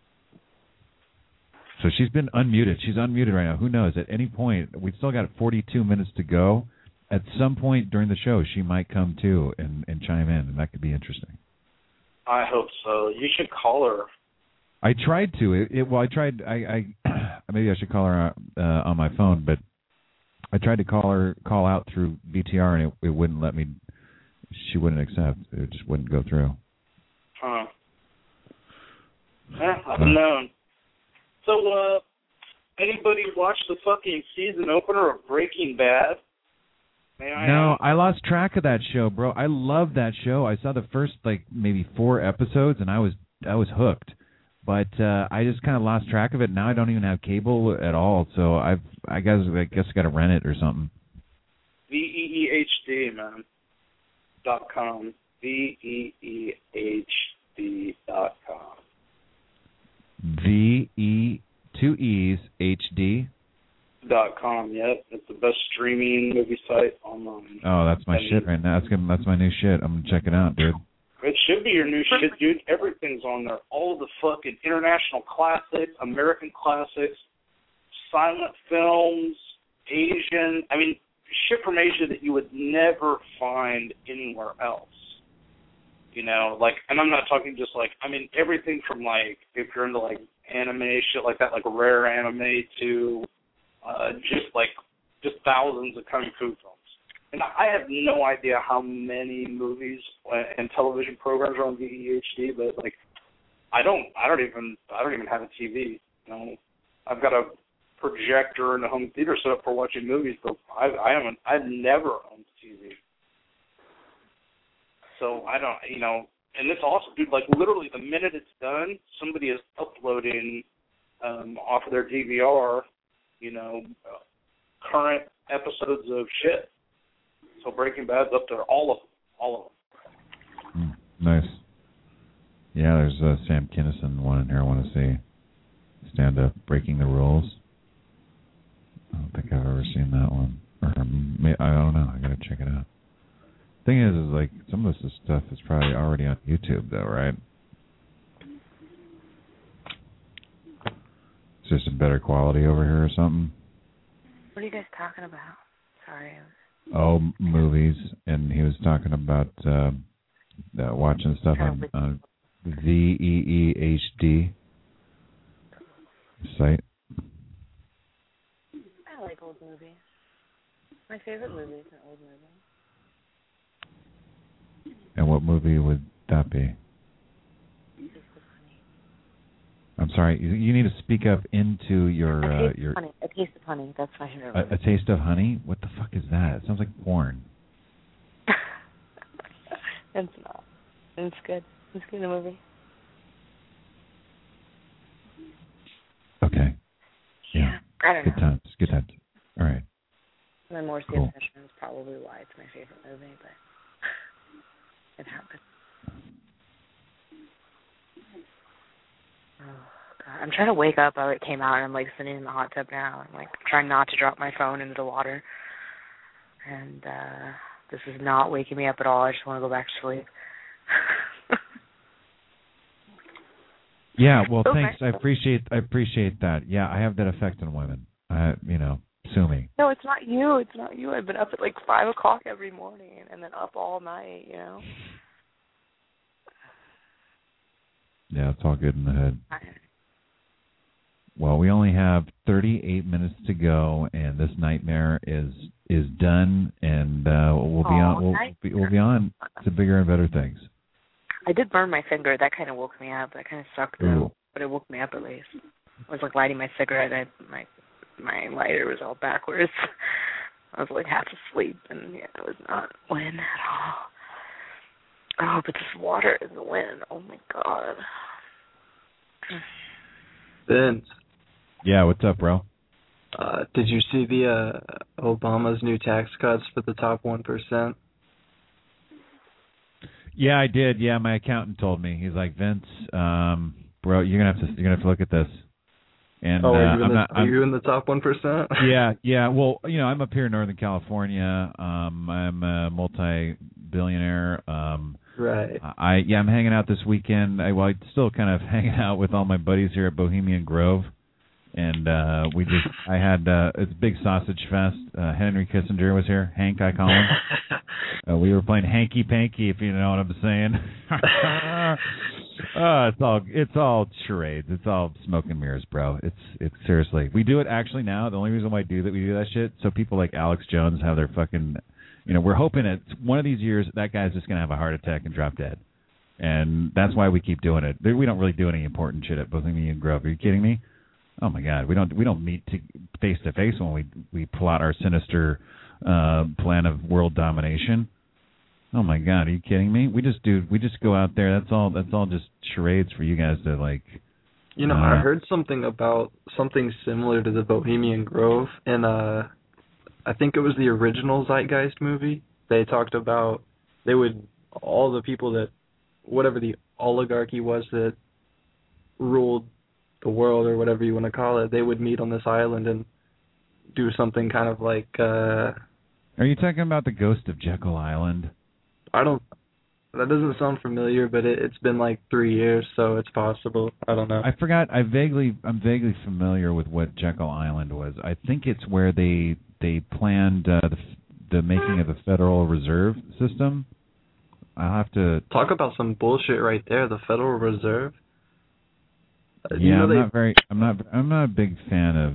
So she's been unmuted. She's unmuted right now. Who knows? At any point, we've still got forty-two minutes to go. At some point during the show, she might come to and, and chime in, and that could be interesting. I hope so. You should call her. I tried to. It, it, well, I tried. I, I maybe I should call her uh, on my phone, but I tried to call her, call out through V T R, and it, it wouldn't let me. She wouldn't accept. It just wouldn't go through. Huh. Eh, I've known. So, uh, anybody watch the fucking season opener of Breaking Bad? May I No, ask? I lost track of that show, bro. I love that show. I saw the first like maybe four episodes, and I was I was hooked. But uh, I just kind of lost track of it. Now I don't even have cable at all, so I've I guess I guess I got to rent it or something. V E E H D, man. Dot com. V E E H D dot com. V E two E's H D dot com. Yep, it's the best streaming movie site online. Oh, that's my I mean, shit right now. That's gonna, that's my new shit. I'm gonna check it out, dude. It should be your new shit, dude. Everything's on there. All of the fucking international classics, American classics, silent films, Asian. I mean, shit from Asia that you would never find anywhere else. You know, like, and I'm not talking just like, I mean, everything from like, if you're into like anime, shit like that, like rare anime to uh, just like, just thousands of kung fu films. And I have no idea how many movies and television programs are on V E H D, but like, I don't, I don't even, I don't even have a T V. You know, I've got a projector and a home theater set up for watching movies, but I, I haven't, I've never owned a T V. So I don't, you know, and it's awesome, dude. Like literally, the minute it's done, somebody is uploading um, off of their D V R, you know, uh, current episodes of shit. So Breaking Bad's up there, all of them, all of them. Mm, nice. Yeah, there's a Sam Kinison one in here I want to see. Stand Up, Breaking the Rules. I don't think I've ever seen that one. Or I don't know. I gotta check it out. Thing is, is like some of this stuff is probably already on YouTube, though, right? It's just a better quality over here or something. What are you guys talking about? Sorry. Oh, movies, and he was talking about uh, uh, watching stuff on, on V E E H D site. I like old movies. My favorite movie is an old movie. And what movie would that be? I'm sorry. You, you need to speak up into your a uh, taste your. of honey. A taste of honey. That's my favorite A, movie. a Taste of Honey. What the fuck is that? It sounds like porn. It's not. It's good. It's good, the movie. Okay. Yeah. I don't Good know. times. Good times. All right. My Morrissey Cool. obsession is probably why it's my favorite movie, but it happened. Oh, God. I'm trying to wake up. I came out and I'm like sitting in the hot tub now. I'm like trying not to drop my phone into the water. And uh, this is not waking me up at all. I just want to go back to sleep. Yeah, well, Okay. thanks. I appreciate I appreciate that. Yeah, I have that effect on women. I, you know, sue me. No, it's not you. It's not you. I've been up at like five o'clock every morning and then up all night, you know. Yeah, it's all good in the head. Well, we only have thirty-eight minutes to go, and this nightmare is is done, and uh, we'll be Aw, on. We'll nightmare. be, we'll be on to bigger and better things. I did burn my finger. That kind of woke me up. That kind of sucked, Ooh. though. But it woke me up at least. I was like lighting my cigarette, and I, my my lighter was all backwards. I was like half asleep, and yeah, it was not wind at all. Oh, but this water is the wind. Oh my god. Vince. Yeah, what's up, bro? Uh, did you see the uh, Obama's new tax cuts for the top one percent? Yeah, I did. Yeah, my accountant told me. He's like, Vince, um, bro, you're gonna have to you're gonna have to look at this. And oh, are uh, you, in I'm the, not, are I'm, you in the top one percent? yeah, yeah. Well, you know, I'm up here in Northern California. Um, I'm a multi-billionaire. Um, right. I yeah, I'm hanging out this weekend. I, well, I'm still kind of hanging out with all my buddies here at Bohemian Grove. And uh, we just, I had, uh, it's a big sausage fest. Uh, Henry Kissinger was here. Hank, I call him. uh, we were playing hanky panky, if you know what I'm saying. uh, it's all, it's all charades. It's all smoke and mirrors, bro. It's, it's seriously. We do it actually now. The only reason why I do that, we do that shit, so people like Alex Jones have their fucking, you know, we're hoping that one of these years that guy's just gonna have a heart attack and drop dead. And that's why we keep doing it. We don't really do any important shit at Bohemian Grove. Are you kidding me? Oh my God, we don't we don't meet to, face to face when we we plot our sinister uh, plan of world domination. Oh my God, are you kidding me? We just do we just go out there. That's all. That's all just charades for you guys to like. You know, uh, I heard something about something similar to the Bohemian Grove, and uh, I think it was the original Zeitgeist movie. They talked about they would all the people that whatever the oligarchy was that ruled the world or whatever you want to call it, they would meet on this island and do something kind of like uh Are you talking about the Ghost of Jekyll Island? I don't that doesn't sound familiar, but it, it's been like three years, so it's possible. I don't know. I forgot. I vaguely I'm vaguely familiar with what Jekyll Island was. I think it's where they they planned uh, the the making of the Federal Reserve System. I'll have to talk about some bullshit right there. The Federal Reserve. Yeah, you know I'm they, not very. I'm not. I'm not a big fan of.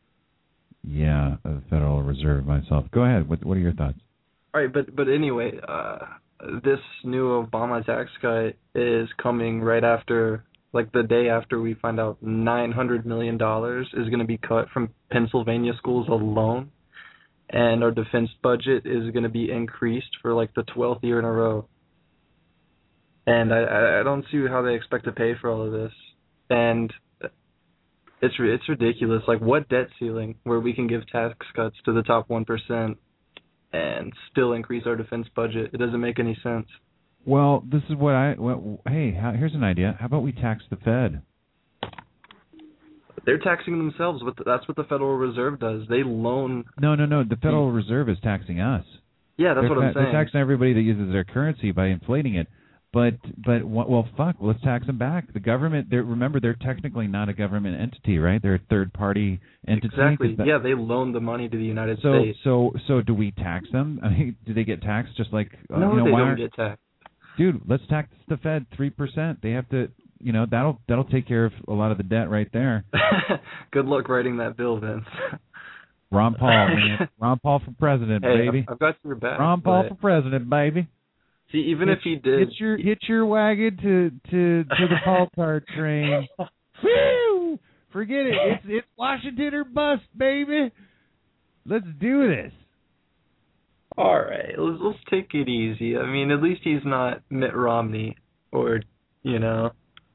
Yeah, of the Federal Reserve myself. Go ahead. What What are your thoughts? All right, but but anyway, uh, this new Obama tax cut is coming right after, like the day after we find out nine hundred million dollars is going to be cut from Pennsylvania schools alone, and our defense budget is going to be increased for like the twelfth year in a row. And I I don't see how they expect to pay for all of this. And it's it's ridiculous. Like, what debt ceiling where we can give tax cuts to the top one percent and still increase our defense budget? It doesn't make any sense. Well, this is what I. Well, hey, how, here's an idea. How about we tax the Fed? They're taxing themselves. But that's what the Federal Reserve does. They loan. No, no, no. The Federal Reserve is taxing us. Yeah, that's they're what I'm ta- saying. They're taxing everybody that uses their currency by inflating it. But but well, fuck. Let's tax them back. The government. They're, remember, they're technically not a government entity, right? They're a third party entity. Exactly. That, yeah, they loan the money to the United so, States. So so do we tax them? I mean, do they get taxed just like? Uh, no, you know, they why don't aren't, get taxed. Dude, let's tax the Fed three percent. They have to. You know, that'll that'll take care of a lot of the debt right there. Good luck writing that bill, Vince. Ron Paul, man. Ron Paul for president, hey, baby. I've got your back. Ron Paul but... for president, baby. See, even hitch, if he did, hitch your hitch your wagon to to to the Paul cart train. Woo! Forget it. It's it's Washington or bust, baby. Let's do this. All right, let's let's take it easy. I mean, at least he's not Mitt Romney or, you know,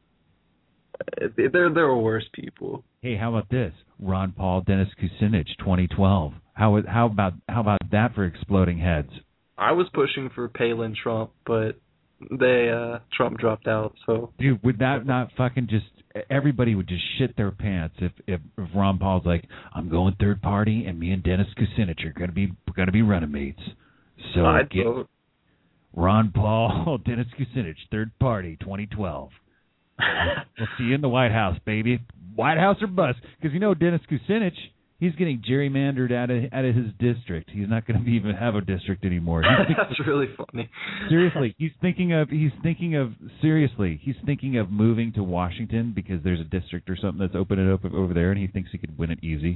there there are worse people. Hey, how about this? Ron Paul, Dennis Kucinich, twenty twelve. How how about how about that for exploding heads? I was pushing for Palin Trump, but they uh, Trump dropped out. So, dude, would that not fucking just everybody would just shit their pants if, if if Ron Paul's like, I'm going third party, and me and Dennis Kucinich are gonna be gonna be running mates. So I'd get vote. Ron Paul, Dennis Kucinich, third party, twenty twelve. We'll see you in the White House, baby. White House or bust, because you know Dennis Kucinich. He's getting gerrymandered out of out of his district. He's not going to even have a district anymore. He's That's really funny. Seriously, he's thinking of he's thinking of seriously. He's thinking of moving to Washington because there's a district or something that's opening up over there, and he thinks he could win it easy.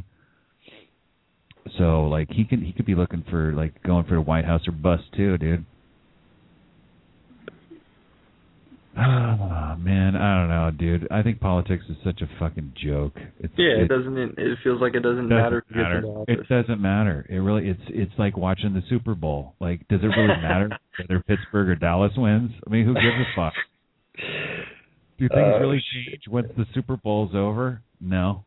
So like he can he could be looking for like going for the White House or bust too, dude. Oh, man, I don't know, dude. I think politics is such a fucking joke. It's, yeah, it, it doesn't. It feels like it doesn't, doesn't matter. Who matter. gets into office. It doesn't matter. It really. It's it's like watching the Super Bowl. Like, does it really matter whether Pittsburgh or Dallas wins? I mean, who gives a fuck? Do things uh, really change once the Super Bowl's over? No.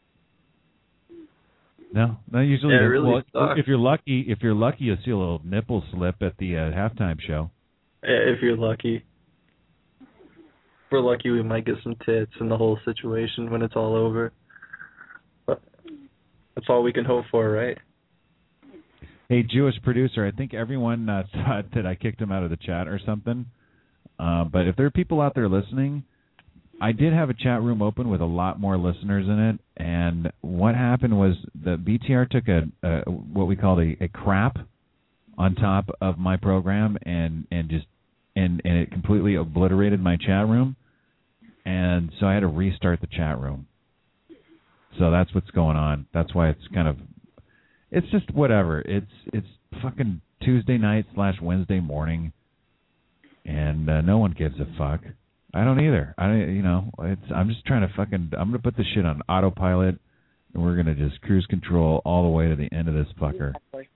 No, no. Usually, yeah, it really well, if you're lucky, if you're lucky, you'll see a little nipple slip at the uh, halftime show. Yeah, if you're lucky. If we're lucky, we might get some tits in the whole situation when it's all over. But that's all we can hope for, right? Hey, Jewish producer, I think everyone uh, thought that I kicked him out of the chat or something. Uh, but if there are people out there listening, I did have a chat room open with a lot more listeners in it. And what happened was that B T R took a, a what we called a, a crap on top of my program and, and just and, and it completely obliterated my chat room. And so I had to restart the chat room. So that's what's going on. That's why it's kind of, it's just whatever. It's it's fucking Tuesday night slash Wednesday morning, and uh, no one gives a fuck. I don't either. I you know it's I'm just trying to fucking I'm gonna put this shit on autopilot, and we're gonna just cruise control all the way to the end of this fucker.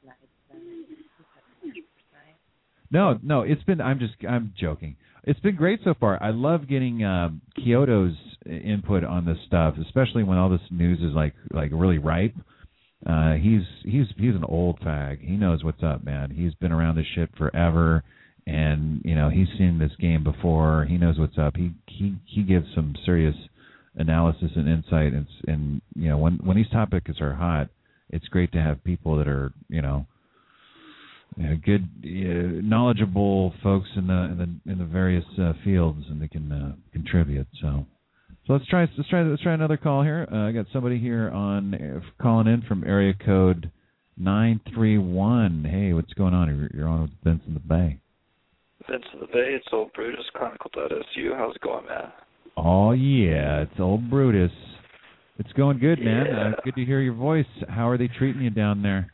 No, no, it's been. I'm just. I'm joking. It's been great so far. I love getting um, Kyoto's input on this stuff, especially when all this news is like like really ripe. Uh, he's he's he's an old fag. He knows what's up, man. He's been around this shit forever, and you know he's seen this game before. He knows what's up. He he he gives some serious analysis and insight. And, and you know when when these topics are hot, it's great to have people that are you know. You know, good, uh, knowledgeable folks in the in the in the various uh, fields, and they can uh, contribute. So, so let's try let's try let's try another call here. Uh, I got somebody here on uh, calling in from area code nine three one. Hey, what's going on? You're, you're on with Vince in the Bay. Vince in the Bay. It's old Brutus Chronicle dot S U. How's it going, man? Oh yeah, it's old Brutus. It's going good, man. Yeah. Uh, good to hear your voice. How are they treating you down there?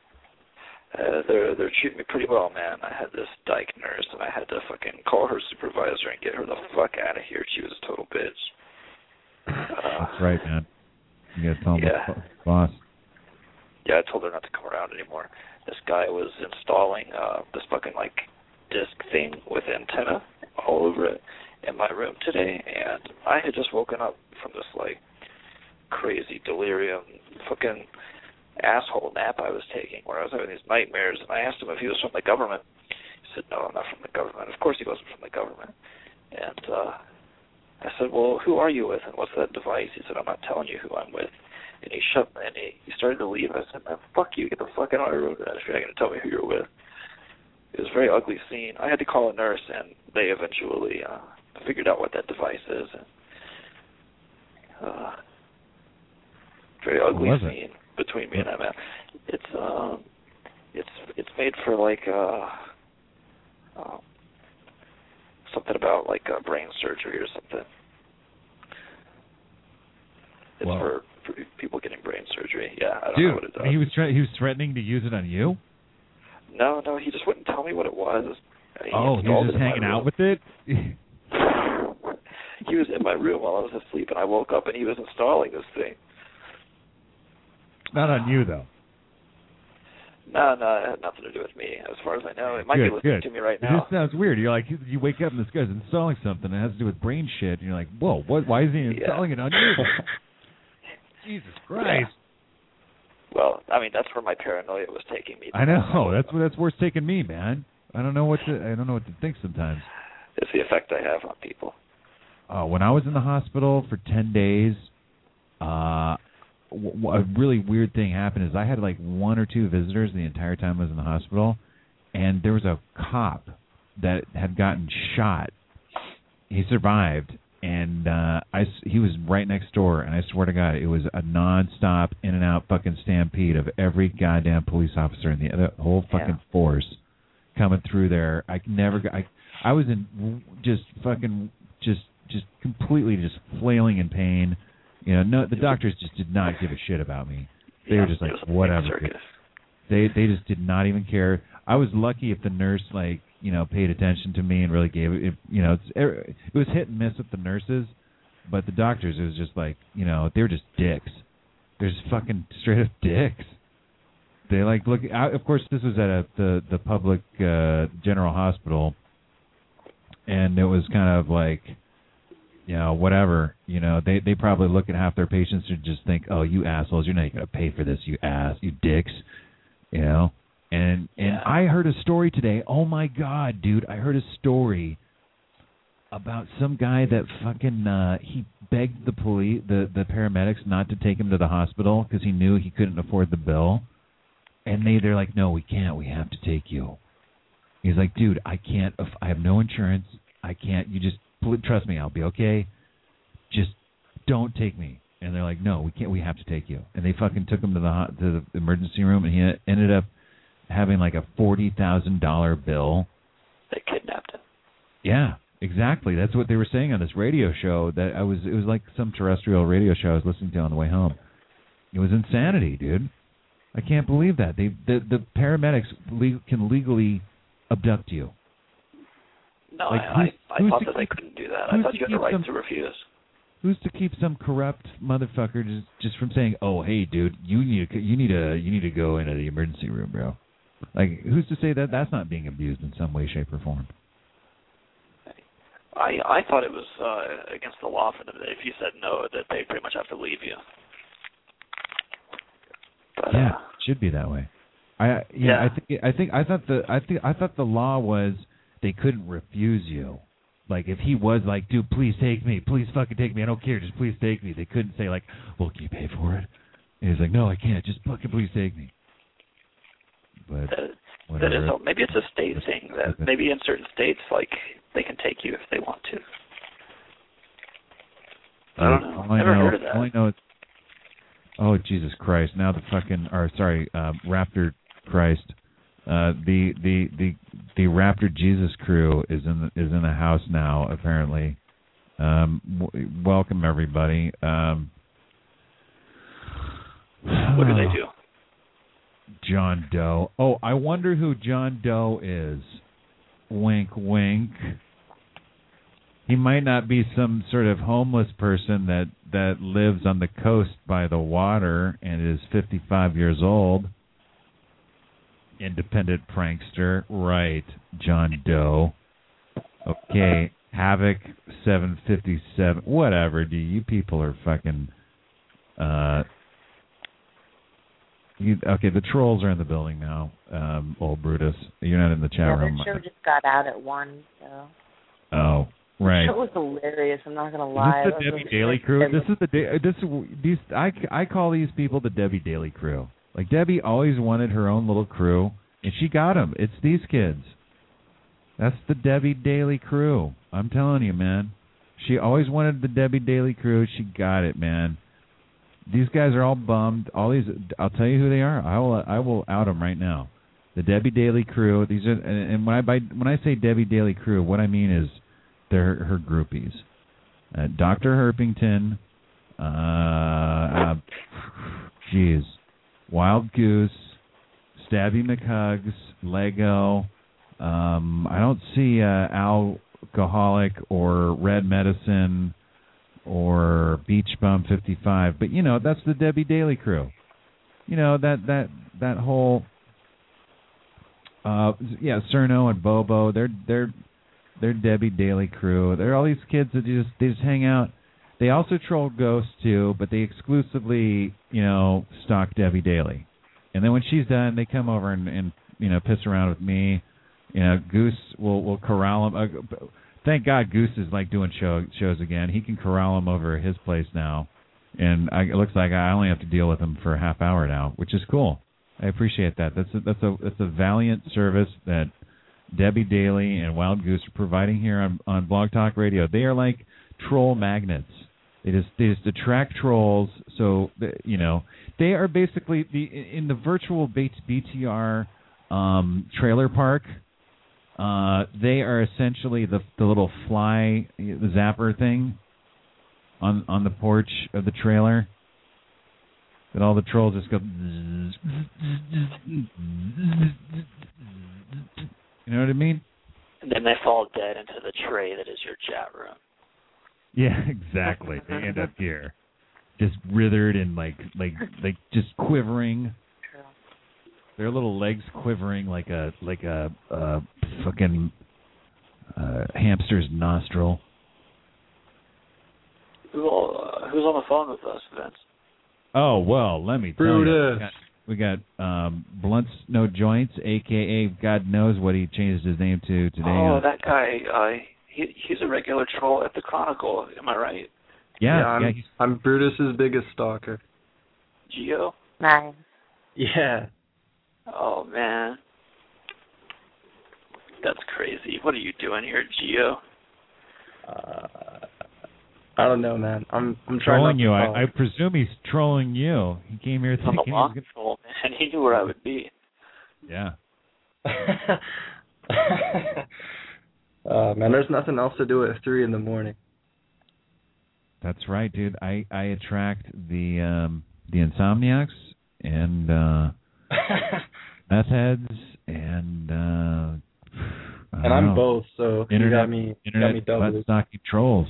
Uh, they're they're treating me pretty well, man. I had this dyke nurse, and I had to fucking call her supervisor and get her the fuck out of here. She was a total bitch. Uh, That's right, man. You gotta tell yeah. the boss. Yeah, I told her not to come around anymore. This guy was installing uh, this fucking like disc thing with antenna all over it in my room today, and I had just woken up from this like crazy delirium, fucking asshole nap I was taking where I was having these nightmares, and I asked him if he was from the government. He said, no, I'm not from the government. Of course he wasn't from the government. And uh, I said, well, who are you with, and what's that device? He said, I'm not telling you who I'm with. And he shut me, and he, he started to leave. I said, man, fuck you, get the fuck out of my room if you're not going to tell me who you're with. It was a very ugly scene. I had to call a nurse, and they eventually uh, figured out what that device is. And, uh, very ugly scene between me and that man. It's um, it's it's made for like uh, um, something about like uh, brain surgery or something. It's Wow. for, for people getting brain surgery. Yeah, I don't Dude, know what it does. he was tra- he was threatening to use it on you. No, no, he just wouldn't tell me what it was. He oh, he was just hanging out with it. He was in my room while I was asleep, and I woke up and he was installing this thing. Not on you, though. No, no, it had nothing to do with me. As far as I know, it might good, be listening good. to me right It now. just sounds weird. You're like, you, you wake up and this guy's installing something that has to do with brain shit, and you're like, whoa, what? Why is he installing yeah. it on you? Jesus Christ. Yeah. Well, I mean, that's where my paranoia was taking me. I know. That's that's where it's taking me, man. I don't know what to. I don't know what to think sometimes. It's the effect I have on people. Uh, when I was in the hospital for ten days, uh, w- w- a really weird thing happened. Is I had like one or two visitors the entire time I was in the hospital, and there was a cop that had gotten shot. He survived, and uh, I he was right next door. And I swear to God, it was a nonstop in and out fucking stampede of every goddamn police officer in the, the whole fucking yeah. force coming through there. I never. I I was in just fucking just. just completely just flailing in pain. You know, no, the doctors just did not give a shit about me. They yeah, were just like, whatever. They they just did not even care. I was lucky if the nurse, like, you know, paid attention to me and really gave it, you know, it's, it was hit and miss with the nurses, but the doctors, it was just like, you know, they were just dicks. They're just fucking straight up dicks. They like look. Of course, this was at a, the the public uh, general hospital, and it was kind of like, you know, whatever. You know, they they probably look at half their patients and just think, oh, you assholes, you're not going to pay for this, you ass, you dicks. You know, and and Yeah. I heard a story today. Oh my God, dude, I heard a story about some guy that fucking uh, he begged the police, the the paramedics, not to take him to the hospital because he knew he couldn't afford the bill. And they, they're like, no, we can't. We have to take you. He's like, dude, I can't. I have no insurance. I can't. You just, trust me, I'll be okay. Just don't take me. And they're like, no, we can't. We have to take you. And they fucking took him to the to the emergency room, and he ended up having like a forty thousand dollars bill. They kidnapped him. Yeah, exactly. That's what they were saying on this radio show. That I was. It was like some terrestrial radio show I was listening to on the way home. It was insanity, dude. I can't believe that. They the, the paramedics le- can legally abduct you. No, like, I, I, I thought that keep, they couldn't do that. I thought you had the right some, to refuse. Who's to keep some corrupt motherfucker just, just from saying, "Oh, hey, dude, you need to, you need to you need to go into the emergency room, bro"? Like, who's to say that that's not being abused in some way, shape, or form? I I thought it was uh, against the law for them that if you said no, that they pretty much have to leave you. But, yeah, uh, it should be that way. I yeah, yeah. I think I think I thought the I think I thought the law was they couldn't refuse you. Like if he was like, dude, please take me, please fucking take me, I don't care, just please take me. They couldn't say like, well, can you pay for it? And he's like, no, I can't, just fucking please take me. But that, that is, maybe it's a state thing that maybe in certain states like they can take you if they want to. I don't know. I Never know, heard of that. All I know is, oh Jesus Christ! Now the fucking, or sorry, uh, Raptor Christ, uh, the the the the Raptor Jesus crew is in the, is in the house now apparently. Um, w- welcome everybody. Um, what do they do? John Doe. Oh, I wonder who John Doe is. Wink, wink. He might not be some sort of homeless person that, that lives on the coast by the water and is fifty-five years old. Independent prankster. Right, John Doe. Okay, Havoc seven fifty-seven. Whatever, dude. You people are fucking... Uh, you, okay, the trolls are in the building now, um, old Brutus. You're not in the chat yeah, room. The show just got out at one, so... Oh, right. The show was hilarious. I'm not gonna lie. Is this the Debbie Daly crew? This is the this these I, I call these people the Debbie Daly crew. Like Debbie always wanted her own little crew, and she got them. It's these kids. That's the Debbie Daly crew. I'm telling you, man. She always wanted the Debbie Daly crew. She got it, man. These guys are all bummed. All these, I'll tell you who they are. I will I will out them right now. The Debbie Daly crew. These are, and, and when I by, when I say Debbie Daly crew, what I mean is they're her groupies. Uh, Doctor Herpington, uh, uh, geez, Wild Goose, Stabby McHugs, Lego. Um, I don't see uh, Alcoholic or Red Medicine or Beach Bum fifty-five, but you know that's the Debbie Daly crew. You know that that that whole uh, yeah, Cerno and Bobo. They're they're they're Debbie Daly crew. They're all these kids that just they just hang out. They also troll ghosts too, but they exclusively you know stalk Debbie Daly. And then when she's done, they come over and, and you know piss around with me. You know, Goose will will corral them. Uh, thank God Goose is like doing show, shows again. He can corral them over at his place now, and I, it looks like I only have to deal with him for a half hour now, which is cool. I appreciate that. That's a, that's a that's a valiant service that Debbie Daly and Wild Goose are providing here on, on Blog Talk Radio. They are like troll magnets. They just they just attract trolls. So you know they are basically the in the virtual B T R um, trailer park. Uh, they are essentially the the little fly the zapper thing on on the porch of the trailer. That all the trolls just go. You know what I mean? And they fall dead into the tray that is your chat room. Yeah, exactly. They end up here, just withered and like like like just quivering. Their little legs quivering like a like a, a fucking uh, hamster's nostril. Who all, uh, who's on the phone with us, Vince? Oh well, let me tell Brutus. you. We got, we got um, Blunts No Joints, a k a. God knows what he changed his name to today. Oh, uh, that guy. Uh, he he's a regular troll at the Chronicle. Am I right? Yeah, yeah I'm, yeah, he's- I'm Brutus's biggest stalker. Geo. Nice. Yeah. Oh man, that's crazy. What are you doing here, Geo? Uh, I don't know, man. I'm I'm trying trolling not you. to I, follow. I presume he's trolling you. He came here I'm thinking he a was long gonna... troll, man. He knew where I would be. Yeah. uh, man, there's nothing else to do at three in the morning. That's right, dude. I, I attract the um, the insomniacs and uh, meth heads and uh, and I'm know, both, so internet, you got me, internet got me doubled. butt-stocking trolls.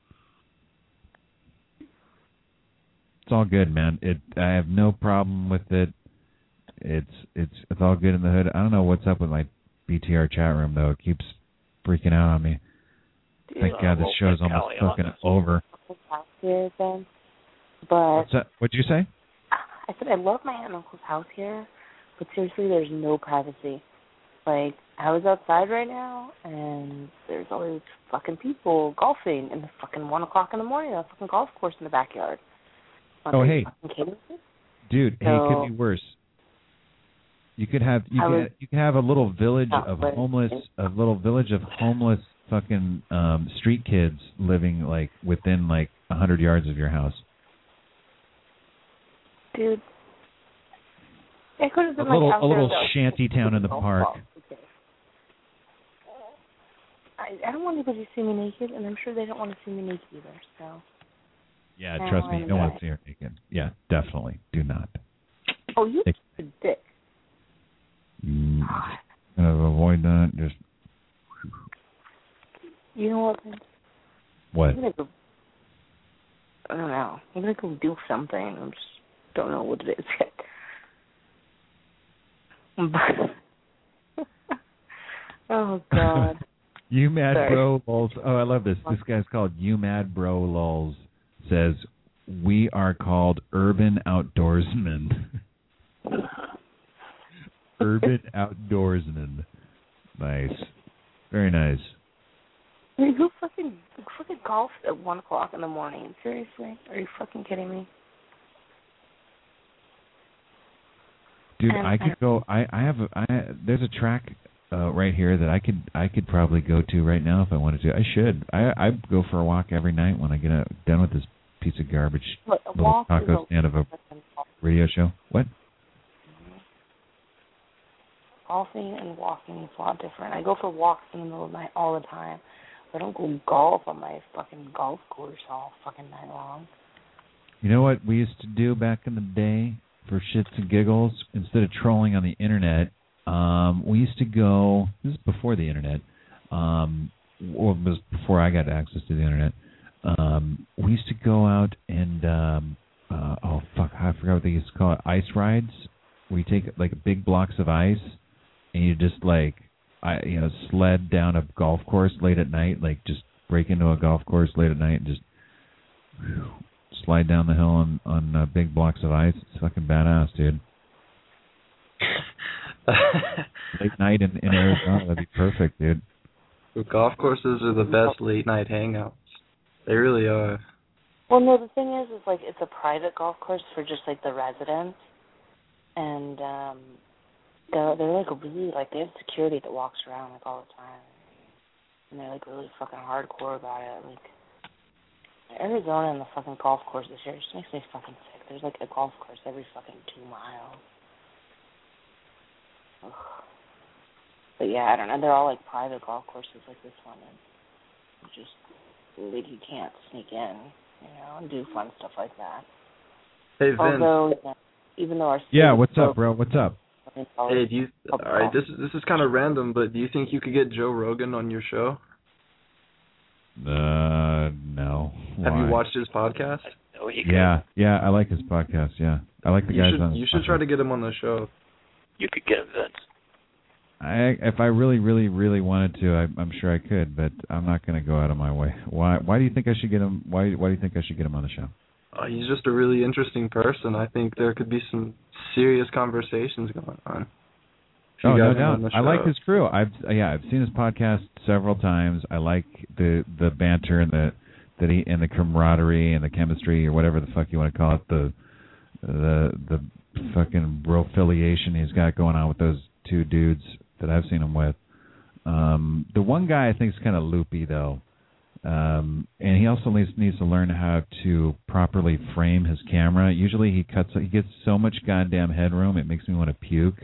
It's all good, man. It I have no problem with it. It's it's it's all good in the hood. I don't know what's up with my B T R chat room though. It keeps freaking out on me. Dude, Thank God this well, show's Kelly almost on fucking this. over. House here, then. But What's that? What'd you say? I said I love my aunt and uncle's house here, but seriously, there's no privacy. Like, I was outside right now, and there's all these fucking people golfing in the fucking one o'clock in the morning on a fucking golf course in the backyard. Like, Oh, are hey. you fucking kidding me? Dude, hey, it could be worse. You could have you I could was- you could have a little village Oh, of but- homeless a little village of homeless fucking um street kids living like within like a hundred yards of your house. Dude. It could have A been little like out a little there, though. shanty town in the Golf park. ball. Okay. I, I don't want anybody to see me naked, and I'm sure they don't want to see me naked either, so. Yeah, No, trust me, you I'm don't want to not. see her naked. Yeah, definitely. Do not. Oh, you Take- a dick. Mm, kind of avoid that. Just You know what, Vince? what? I'm gonna go, I don't know. I'm gonna go do something. I just don't know what it is yet. Oh, God. You mad Sorry. bro lols. Oh, I love this. This guy's called You Mad Bro Lols. Says we are called urban outdoorsmen. Urban outdoorsmen. Nice. Very nice. I mean, who fucking, who fucking golfs at one o'clock in the morning? Seriously? Are you fucking kidding me? Dude, Um, I could go. I I have. A, I there's a track uh, right here that I could I could probably go to right now if I wanted to. I should. I I go for a walk every night when I get uh, done with this piece of garbage Look, a little walk is taco a- stand of a radio show. What? Golfing and walking is a lot different. I go for walks in the middle of the night all the time. I don't go golf on my fucking golf course all fucking night long. You know what we used to do back in the day for shits and giggles? Instead of trolling on the internet, um, we used to go. This is before the internet. Um, or it was before I got access to the internet. Um, we used to go out and um, uh, oh fuck, I forgot what they used to call it. Ice rides. Where you take like big blocks of ice and you just like, I you know, sled down a golf course late at night. Like just break into a golf course late at night and just whew, slide down the hill on on uh, big blocks of ice. It's fucking badass, dude. Late night in, in Arizona, that'd be perfect, dude. The golf courses are the best late night hangouts. They really are. Well, no, the thing is, is like it's a private golf course for just like the residents, and um, they're they're like really like they have security that walks around like all the time, and they're like really fucking hardcore about it. Like Arizona and the fucking golf courses here just makes me fucking sick. There's like a golf course every fucking two miles. Ugh. But yeah, I don't know. They're all like private golf courses like this one, and you just like you can't sneak in, you know, and do fun stuff like that. Hey, Vince. Although, yeah, even though our Yeah, city what's is up, bro? What's up? Hey, do you? All right, this is this is kind of random, but do you think you could get Joe Rogan on your show? Uh, no. Have Why? you watched his podcast? Oh, he Yeah, yeah, I like his podcast. Yeah, I like the you guys should, on. His You should podcast. try to get him on the show. You could get Vince. I, if I really, really, really wanted to, I, I'm sure I could, but I'm not going to go out of my way. Why? Why do you think I should get him? Why? Why do you think I should get him on the show? Uh, he's just a really interesting person. I think there could be some serious conversations going on. If you Oh, got no him doubt. on the I like show. his crew. I've yeah, I've seen his podcast several times. I like the the banter and the that he and the camaraderie and the chemistry or whatever the fuck you want to call it. The the the fucking bro-affiliation he's got going on with those two dudes that I've seen him with. Um, the one guy I think is kind of loopy though, um, and he also needs needs to learn how to properly frame his camera. Usually he cuts he gets so much goddamn headroom it makes me want to puke.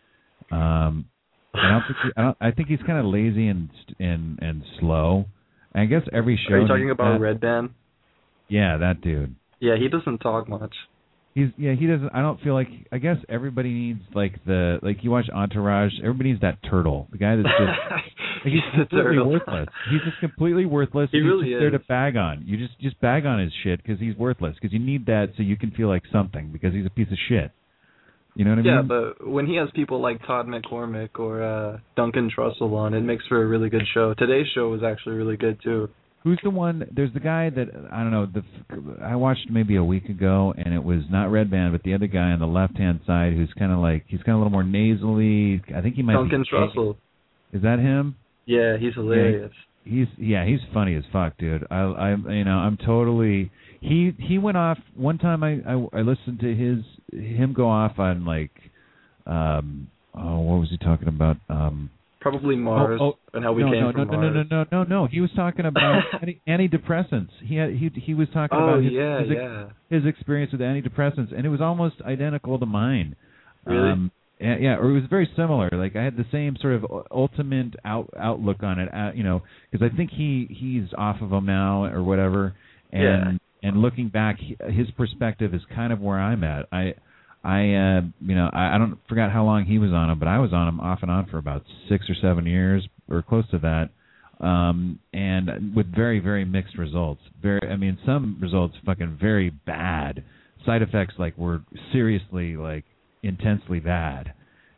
Um, I don't think he, I, don't, I think he's kind of lazy and and and slow. I guess every show. Are you talking needs about that. Red Band? Yeah, that dude. Yeah, he doesn't talk much. He's yeah, he doesn't. I don't feel like. I guess everybody needs like the like you watch Entourage. Everybody needs that turtle. The guy that's just like, he's the completely turtle. worthless. He's just completely worthless. He and really he's just there is. to bag on. You just just bag on his shit because he's worthless. Because you need that so you can feel like something because he's a piece of shit. You know what I Yeah, mean? but when he has people like Todd McCormick or uh, Duncan Trussell on, it makes for a really good show. Today's show was actually really good too. Who's the one? There's the guy that I don't know. The I watched maybe a week ago, and it was not Red Band, but the other guy on the left hand side, who's kind of like he's kind of a little more nasally. I think he might Duncan be Trussell. Is that him? Yeah, he's hilarious. Yeah, he's yeah, he's funny as fuck, dude. I I you know I'm totally. He he went off one time. I I, I listened to his him go off on like, um oh what was he talking about? Um. Probably Mars oh, oh, and how we no, came no, from no, Mars. No, no, no, no, no. He was talking about anti- antidepressants. He had, he he was talking Oh, about his, yeah, his, ex- yeah. his experience with antidepressants, and it was almost identical to mine. Really? Um, yeah, yeah, or it was very similar. Like I had the same sort of ultimate out, outlook on it. Uh, you know, because I think he he's off of them now or whatever. And Yeah. and looking back, he- his perspective is kind of where I'm at. I. I, uh, you know, I, I don't forgot how long he was on him, but I was on him off and on for about six or seven years, or close to that, um, and with very, very mixed results. Very, I mean, some results fucking very bad. Side effects like were seriously like intensely bad,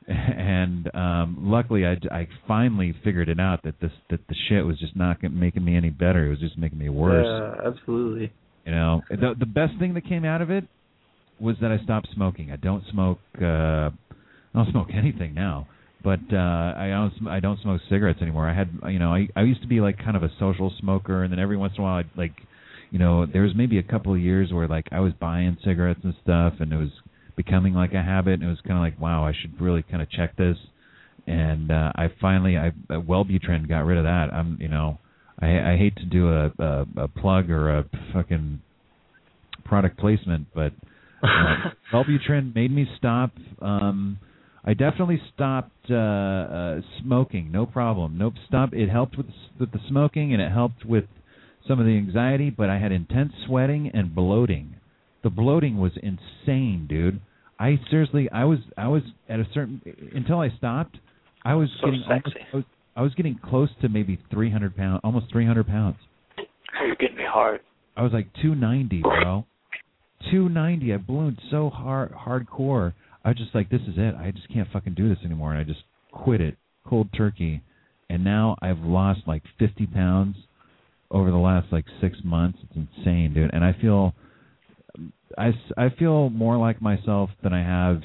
and um, luckily I, I finally figured it out that this that the shit was just not making me any better. It was just making me worse. Yeah, absolutely. You know, the the best thing that came out of it was that I stopped smoking. I don't smoke. Uh, I don't smoke anything now, but uh, I don't. sm- I don't smoke cigarettes anymore. I had, you know, I I used to be like kind of a social smoker, and then every once in a while, I'd like, you know, there was maybe a couple of years where like I was buying cigarettes and stuff, and it was becoming like a habit. And it was kind of like, wow, I should really kind of check this. And uh, I finally, I uh, Wellbutrin got rid of that. I'm, you know, I I hate to do a a, a plug or a fucking product placement, but. Uh, Wellbutrin made me stop. Um, I definitely stopped uh, uh, smoking. No problem. Nope. Stop. It helped with with the smoking and it helped with some of the anxiety. But I had intense sweating and bloating. The bloating was insane, dude. I seriously, I was, I was at a certain until I stopped. I was So getting almost, sexy. I was, I was getting close to maybe three hundred pounds, almost three hundred pounds. You're getting me hard. I was like two ninety, bro. two ninety. I ballooned so hard, hardcore. I was just like, this is it. I just can't fucking do this anymore. And I just quit it, cold turkey. And now I've lost like fifty pounds over the last like six months. It's insane, dude. And I feel, I, I feel more like myself than I have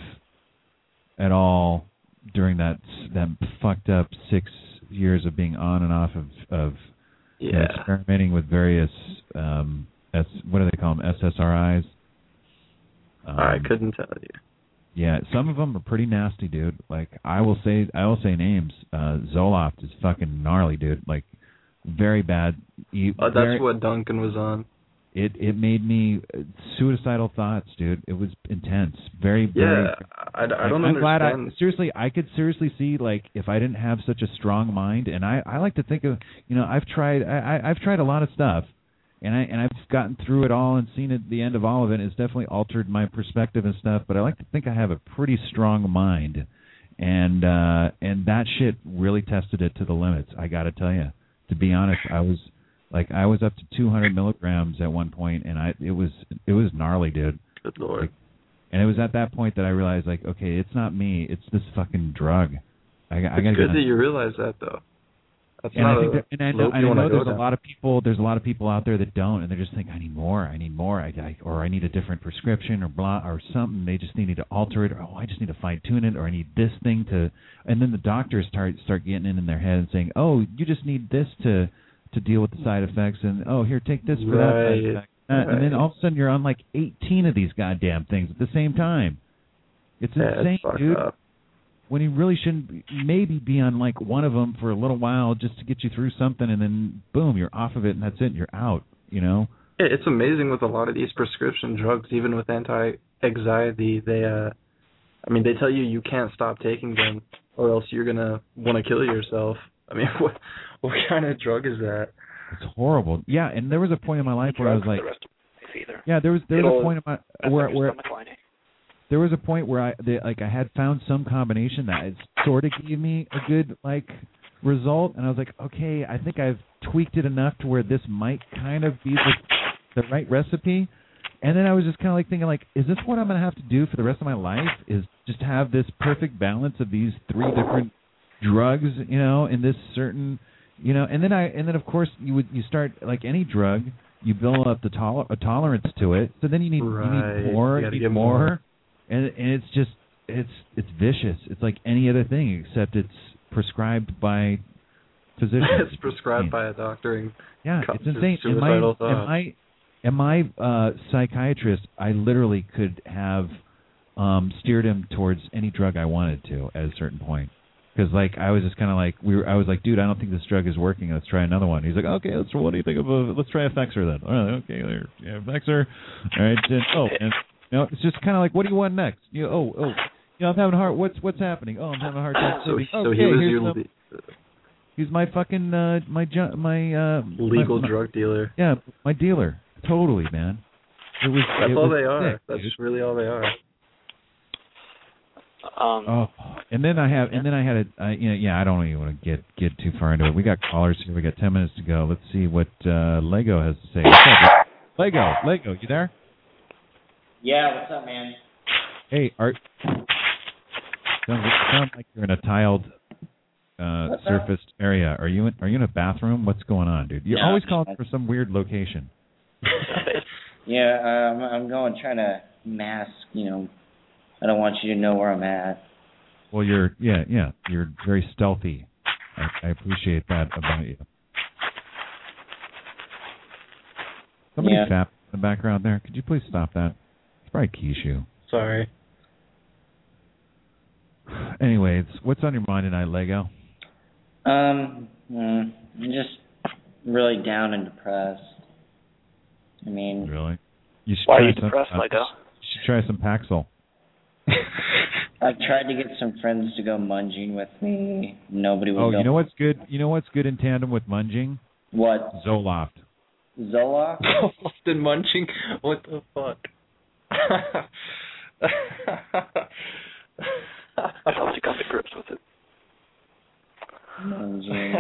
at all during that that fucked up six years of being on and off of of Yeah. you know, experimenting with various um, S, what do they call them, S S R Is. Um, I couldn't tell you. Yeah, some of them are pretty nasty, dude. Like I will say, I will say names. Uh, Zoloft is fucking gnarly, dude. Like very bad. E- Oh, that's very, what Duncan was on. It it made me uh, suicidal thoughts, dude. It was intense. Very very. Yeah, I, I Like, don't I'm glad I understand. seriously I could seriously see like if I didn't have such a strong mind, and I, I like to think of you know I've tried I, I I've tried a lot of stuff, and I and I've gotten through it all and seen it the end of all of it. It's definitely altered my perspective and stuff. But I like to think I have a pretty strong mind, and uh, and that shit really tested it to the limits. I got to tell you, to be honest, I was like I was up to two hundred milligrams at one point, and I it was it was gnarly, dude. Good Lord. Like, and it was at that point that I realized, like, okay, it's not me, it's this fucking drug. I, I it's gotta good get that you realize that, though. That's and not I think a that, and I know, I know there's a lot of people. There's a lot of people out there that don't, and they just think, I need more, I need more, I, I or I need a different prescription or blah or something. They just need to alter it, or oh, I just need to fine tune it, or I need this thing to. And then the doctors start start getting in in their head and saying, oh, you just need this to to deal with the side effects, and oh, here, take this for right. that side effect. Uh, right. And then all of a sudden you're on like eighteen of these goddamn things at the same time. It's yeah, insane, it's dude. up. When you really shouldn't be, maybe be on like one of them for a little while just to get you through something, and then boom, you're off of it, and that's it. You're out. You know. Yeah, it's amazing with a lot of these prescription drugs, even with anti-anxiety. They, uh, I mean, they tell you you can't stop taking them, or else you're gonna want to kill yourself. I mean, what what kind of drug is that? It's horrible. Yeah, and there was a point in my life where I was like, yeah, there was there was It'll, a point in my where where. There was a point where I the, like I had found some combination that had sort of gave me a good like result, and I was like, okay, I think I've tweaked it enough to where this might kind of be the, the right recipe. And then I was just kind of like thinking, like, is this what I'm going to have to do for the rest of my life? Is just have this perfect balance of these three different drugs, you know, in this certain, you know, and then I and then of course you would you start like any drug, you build up the tol- a tolerance to it, so then you need right. you need more, you, you need get more. more. And, and it's just, it's it's vicious. It's like any other thing, except it's prescribed by physicians. It's prescribed by a doctor. And yeah, it's insane. And my, and my, and my uh, psychiatrist, I literally could have um, steered him towards any drug I wanted to at a certain point. Because like I was just kind of like we were, I was like, dude, I don't think this drug is working. Let's try another one. He's like, okay, let's. What do you think of a? Let's try Effexor then. All right, okay, there, yeah, Effexor. All right, then, oh, and. You know, it's just kind of like, what do you want next? You know, oh, oh, you know, I'm having a hard. What's what's happening? Oh, I'm having a hard time sleeping. So, okay, so he was here's your some, he's my fucking uh, my ju- my uh, legal my, drug dealer. Yeah, my dealer. Totally, man. It was. That's it all was they are. sick, That's dude. really all they are. Um, oh, and then I have, and then I had a, I, you know, yeah, I don't even want to get get too far into it. We got callers here. We got ten minutes to go. Let's see what uh, Lego has to say. What's up, Lego? Lego, you there? Yeah, what's up, man? Hey, Art. Sounds, sounds like you're in a tiled, uh, surfaced area. Are you in, are you in a bathroom? What's going on, dude? You're No, always calling for some weird location. Yeah, um, I'm going trying to mask. You know, I don't want you to know where I'm at. Well, you're yeah yeah you're very stealthy. I, I appreciate that about you. Somebody Yeah. fap in the background there. Could you please stop that? It's probably Kishu. Sorry. Anyways, what's on your mind tonight, Lego? Um, mm, I'm just really down and depressed. I mean, Really? You should Why are try you some, depressed, uh, Lego? You should try some Paxil. I've tried to get some friends to go munging with me. Nobody would Oh, go. you know what's good? You know what's good in tandem with munging? What? Zoloft. Zoloft? Zoloft and munching? What the fuck? I thought you got to grips with it. Munging.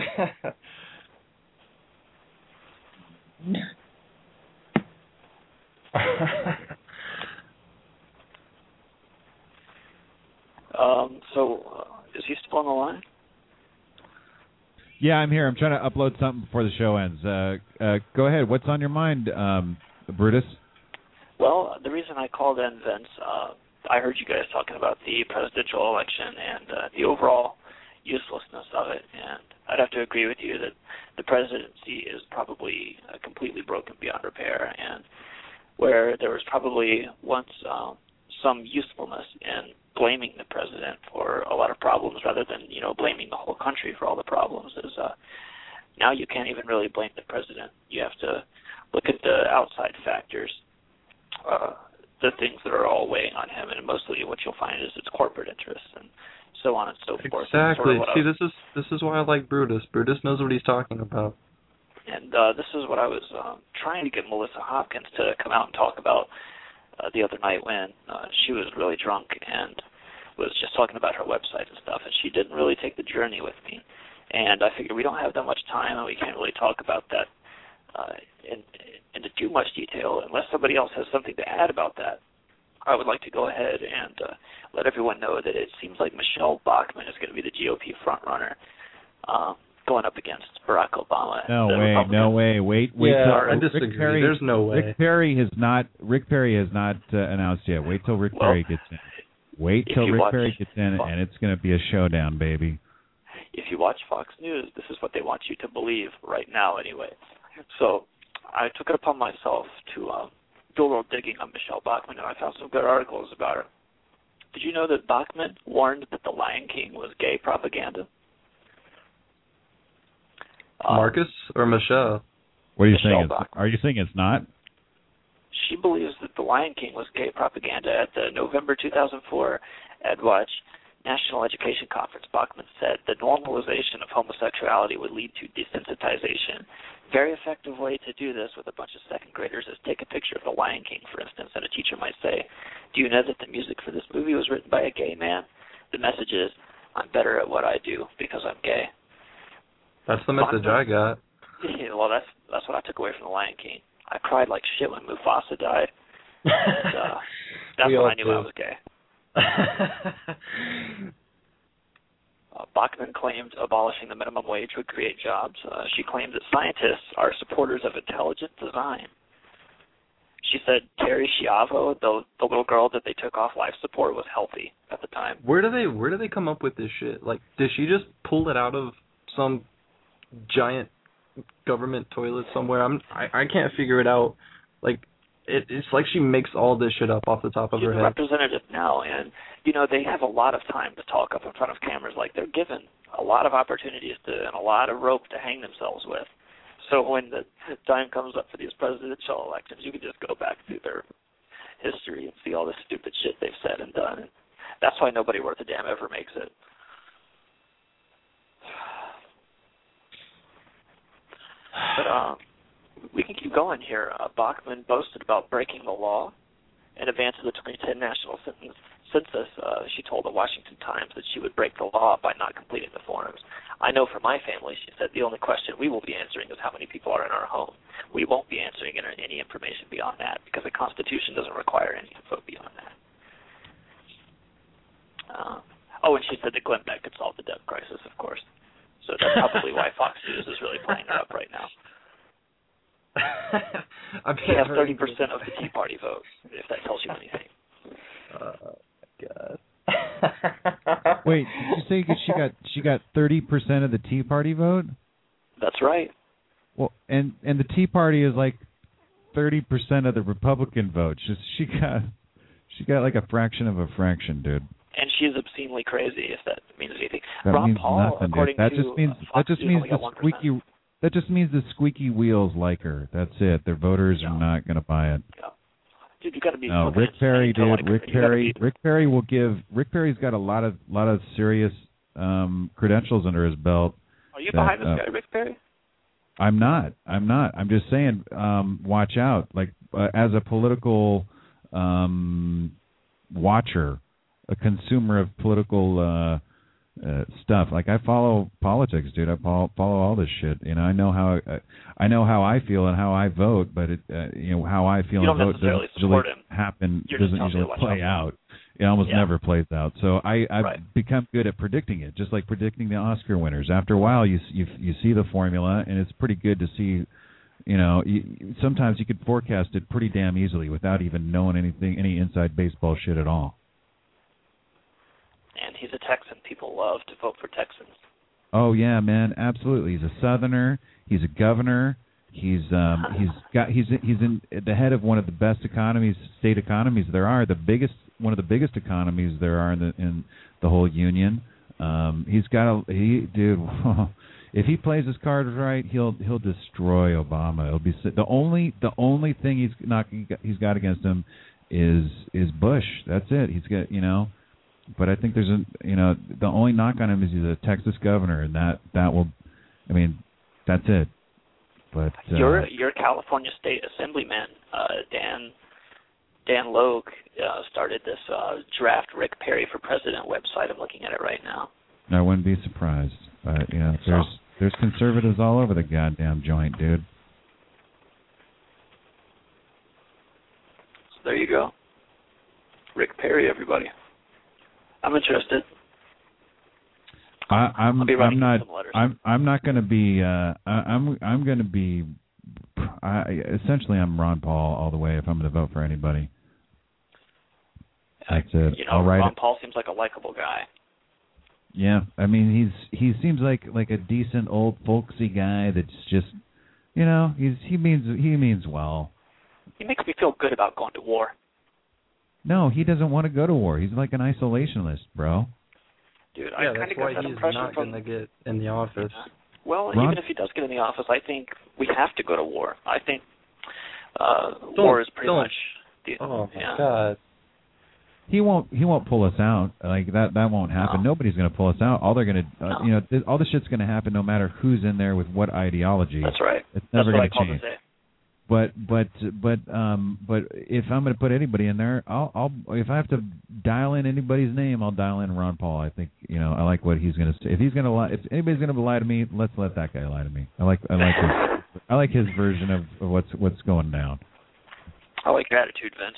um, so, uh, is he still on the line? Yeah, I'm here. I'm trying to upload something before the show ends. Uh, uh, go ahead. What's on your mind, um, Brutus? Well, the reason I called in, Vince, uh, I heard you guys talking about the presidential election and uh, the overall uselessness of it, and I'd have to agree with you that the presidency is probably uh, completely broken beyond repair, and where there was probably once um, some usefulness in blaming the president for a lot of problems rather than, you know, blaming the whole country for all the problems, is uh, now you can't even really blame the president. You have to look at the outside factors, uh, the things that are all weighing on him, and mostly what you'll find is it's corporate interests and so on and so forth. Exactly. Sort of See, was, this is this is why I like Brutus. Brutus knows what he's talking about. And uh, this is what I was um, trying to get Melissa Hopkins to come out and talk about uh, the other night when uh, she was really drunk and was just talking about her website and stuff, and she didn't really take the journey with me. And I figured we don't have that much time, and we can't really talk about that uh, in, into too much detail unless somebody else has something to add about that. I would like to go ahead and uh, let everyone know that it seems like Michelle Bachmann is going to be the G O P frontrunner um, going up against Barack Obama. No way, no way. Wait, wait. Yeah, till, I disagree. Rick Perry, There's no way. Rick Perry has not. Rick Perry has not uh, announced yet. Wait till Rick well, Perry gets in. Wait till Rick watch, Perry gets in, and it's going to be a showdown, baby. If you watch Fox News, this is what they want you to believe right now, anyway. So I took it upon myself to um, do a little digging on Michelle Bachmann, and I found some good articles about her. Did you know that Bachmann warned that The Lion King was gay propaganda? Um, Marcus or Michelle? What are you Michelle saying? It's, are you saying it's not? She believes that The Lion King was gay propaganda. At the November two thousand four EdWatch National Education Conference, Bachmann said the normalization of homosexuality would lead to desensitization. Very effective way to do this with a bunch of second graders is take a picture of The Lion King, for instance, and a teacher might say, do you know that the music for this movie was written by a gay man? The message is, I'm better at what I do because I'm gay. That's the message I got. Yeah, well, that's that's what I took away from The Lion King. I cried like shit when Mufasa died. And, uh, that's when I knew I was gay. uh, Bachmann claimed abolishing the minimum wage would create jobs. Uh, she claimed that scientists are supporters of intelligent design. She said Terry Schiavo, the the little girl that they took off life support, was healthy at the time. Where do they where do they come up with this shit? Like, did she just pull it out of some giant government toilet somewhere? I'm I, I can't figure it out. Like, it, it's like she makes all this shit up off the top of She's her a head. representative now, and you know they have a lot of time to talk up in front of cameras. Like, they're given a lot of opportunities to and a lot of rope to hang themselves with. So when the time comes up for these presidential elections, you can just go back through their history and see all the stupid shit they've said and done. And that's why nobody worth a damn ever makes it. But um, we can keep going here. Uh, Bachmann boasted about breaking the law. In advance of the twenty ten national census, uh, she told the Washington Times that she would break the law by not completing the forms. I know for my family, she said, the only question we will be answering is how many people are in our home. We won't be answering any information beyond that because the Constitution doesn't require any info beyond that. Uh, oh, and she said that Glenn Beck could solve the debt crisis, of course. So that's probably why Fox News is really playing her up right now. They have thirty percent of the Tea Party vote, if that tells you anything. Oh, God. Wait, did you say she got she got thirty percent of the Tea Party vote? That's right. Well, and and the Tea Party is like thirty percent of the Republican vote. She she got she got like a fraction of a fraction, dude. And she's obscenely crazy, if that means anything. That Ron means Paul, nothing, according dude. That to just means uh, that just News, means only the got one percent. squeaky that just means the squeaky wheels like her. That's it. Their voters Yeah. are not going to buy it. Yeah. Dude, you got to be. No, Rick Perry, dude. like, Rick Perry. be, Rick Perry will give. Rick Perry's got a lot of lot of serious um, credentials under his belt. Are you that, behind this uh, guy, Rick Perry? I'm not. I'm not. I'm just saying. Um, watch out. Like uh, as a political um, watcher, a consumer of political uh, uh, stuff. Like I follow politics, dude. I follow, follow all this shit. You know, I know how uh, I know how I feel and how I vote, but it, uh, you know how I feel You and don't vote necessarily doesn't usually support him. happen. You're just doesn't telling me usually to watch play out. out. It almost Yeah. never plays out. So I, I've Right. become good at predicting it, just like predicting the Oscar winners. After a while, you you you see the formula, and it's pretty good to see. You know, you, sometimes you could forecast it pretty damn easily without even knowing anything, any inside baseball shit at all. And he's a Texan. People love to vote for Texans. Oh yeah, man, absolutely. He's a Southerner. He's a governor. He's um he's got he's he's in at the head of one of the best economies, state economies there are. The biggest one of the biggest economies there are in the in the whole union. Um, he's got a he dude. If he plays his cards right, he'll he'll destroy Obama. It'll be the only the only thing he's not he's got against him is is Bush. That's it. He's got you know. But I think there's a you know the only knock on him is he's a Texas governor, and that that will, I mean, that's it. But uh, your your California State Assemblyman uh, Dan Dan Logue uh, started this uh, draft Rick Perry for president website. I'm looking at it right now. I wouldn't be surprised. But yeah, there's So- there's conservatives all over the goddamn joint, dude. So there you go. Rick Perry, everybody. I'm interested. I, I'm I'll be I'm writing not some letters. I'm I'm not going to be uh I, I'm I'm going to be I essentially I'm Ron Paul all the way if I'm going to vote for anybody. That's it. You know, I'll write Ron it. Paul seems like a likable guy. Yeah, I mean he's he seems like like a decent old folksy guy that's just you know he's he means he means well. He makes me feel good about going to war. No, he doesn't want to go to war. He's like an isolationist, bro. Dude, Yeah, I kind that's of why got that he's impression not from. going to get in the office. Well, Ron- even if he does get in the office, I think we have to go to war. I think uh, Don't- war is pretty don't. much. The, Oh my yeah. God! He won't. He won't pull us out. Like that. That won't happen. No. Nobody's going to pull us out. All they're going to, uh, No. you know, th- all this shit's going to happen no matter who's in there with what ideology. That's right. It's That's never what I going to called change. to say. But but but um but if I'm going to put anybody in there, I'll I'll if I have to dial in anybody's name, I'll dial in Ron Paul. I think you know I like what he's going to say. If he's going to lie, if anybody's going to lie to me, let's let that guy lie to me. I like I like his I like his version of, of what's what's going down. I like your attitude, Vince.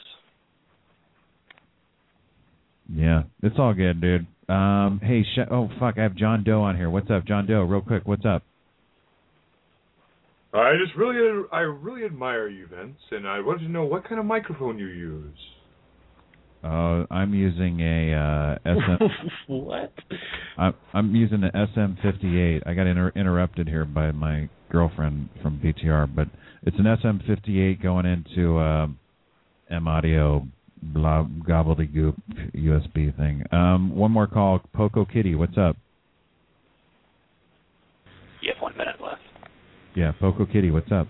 Yeah, it's all good, dude. Um, hey, sh- oh fuck, I have John Doe on here. What's up, John Doe? Real quick, what's up? I just really, I really admire you, Vince, and I wanted to know what kind of microphone you use. Uh, I'm using a uh, S M. What? I'm, I'm using an S M fifty-eight. I got inter- interrupted here by my girlfriend from B T R, but it's an S M fifty-eight going into uh, M Audio blah gobbledygook U S B thing. Um, one more call, Poco Kitty. What's up? You have one minute left. Yeah, Poco Kitty. What's up?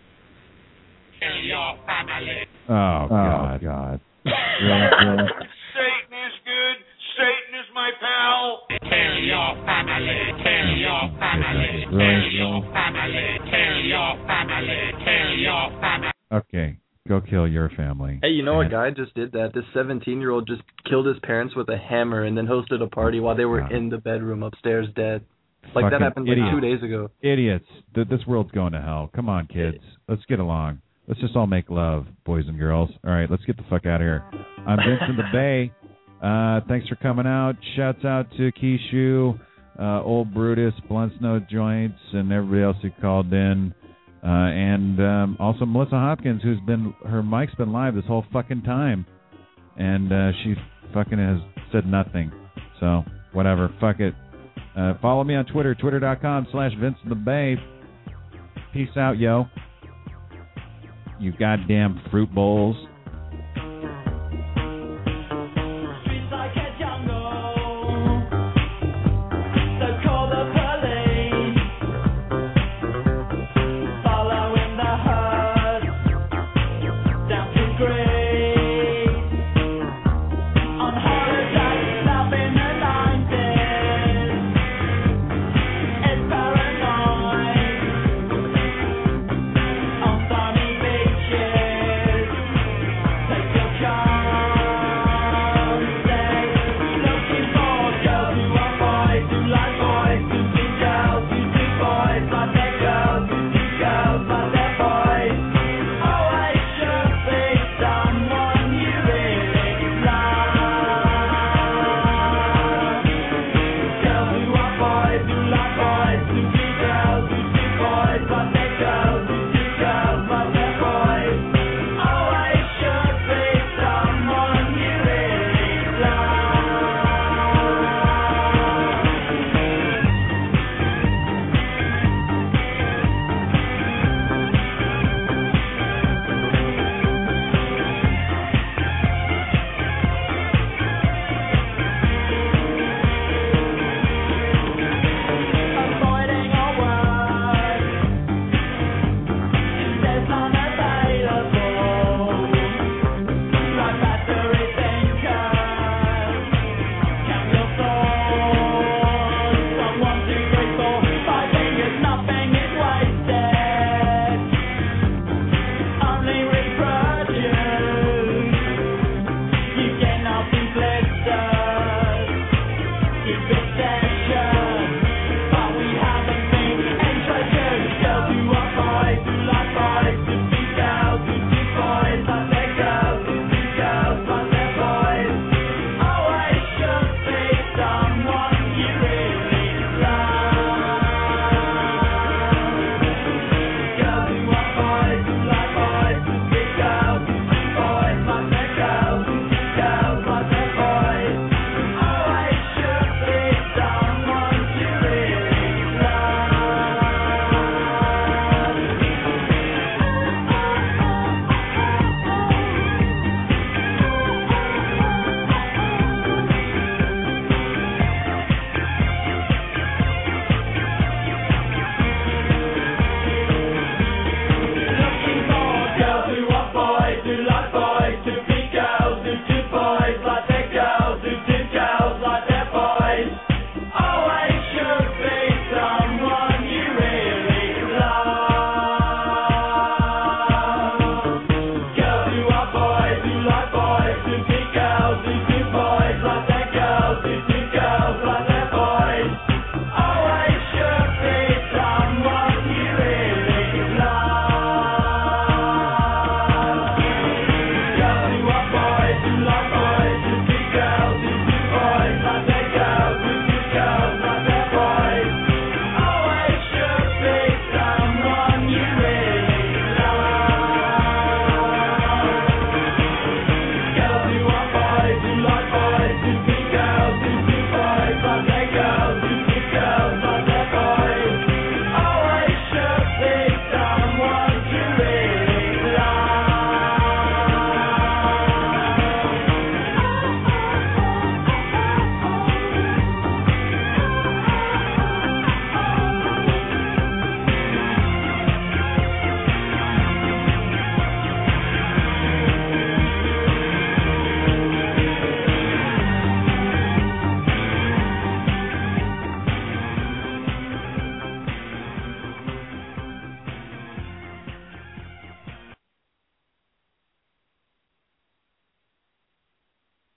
Oh God, God. Really, really? Satan is good. Satan is my pal. Tell your family. Tell your family. Really, Tell your really? family. Tell your family. Tell your family. Okay, go kill your family. Hey, you know a And- guy just did that. This seventeen-year-old just killed his parents with a hammer and then hosted a party while they were Wow. in the bedroom upstairs dead. Like that Fucking happened like idiots. two days ago. Idiots. Th- This world's going to hell. Come on, kids. Let's get along. Let's just all make love, boys and girls. All right, let's get the fuck out of here. I'm Vincent the Bay. Uh, thanks for coming out. Shouts out to Keishu, uh, Old Brutus, Blunt Snow Joints, and everybody else who called in. Uh, and um, also Melissa Hopkins, who's been, her mic's been live this whole fucking time. And uh, she fucking has said nothing. So, whatever. Fuck it. Uh, follow me on Twitter, twitter.com slash Vincent the Bay. Peace out, yo. You goddamn fruit bowls.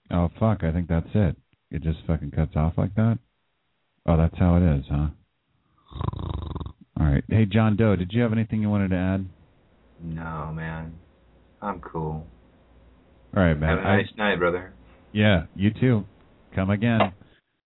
Oh, fuck, I think that's it. It just fucking cuts off like that? Oh, that's how it is, huh? All right. Hey, John Doe, did you have anything you wanted to add? No, man. I'm cool. All right, man. Have a nice I, night, brother. Yeah, you too. Come again.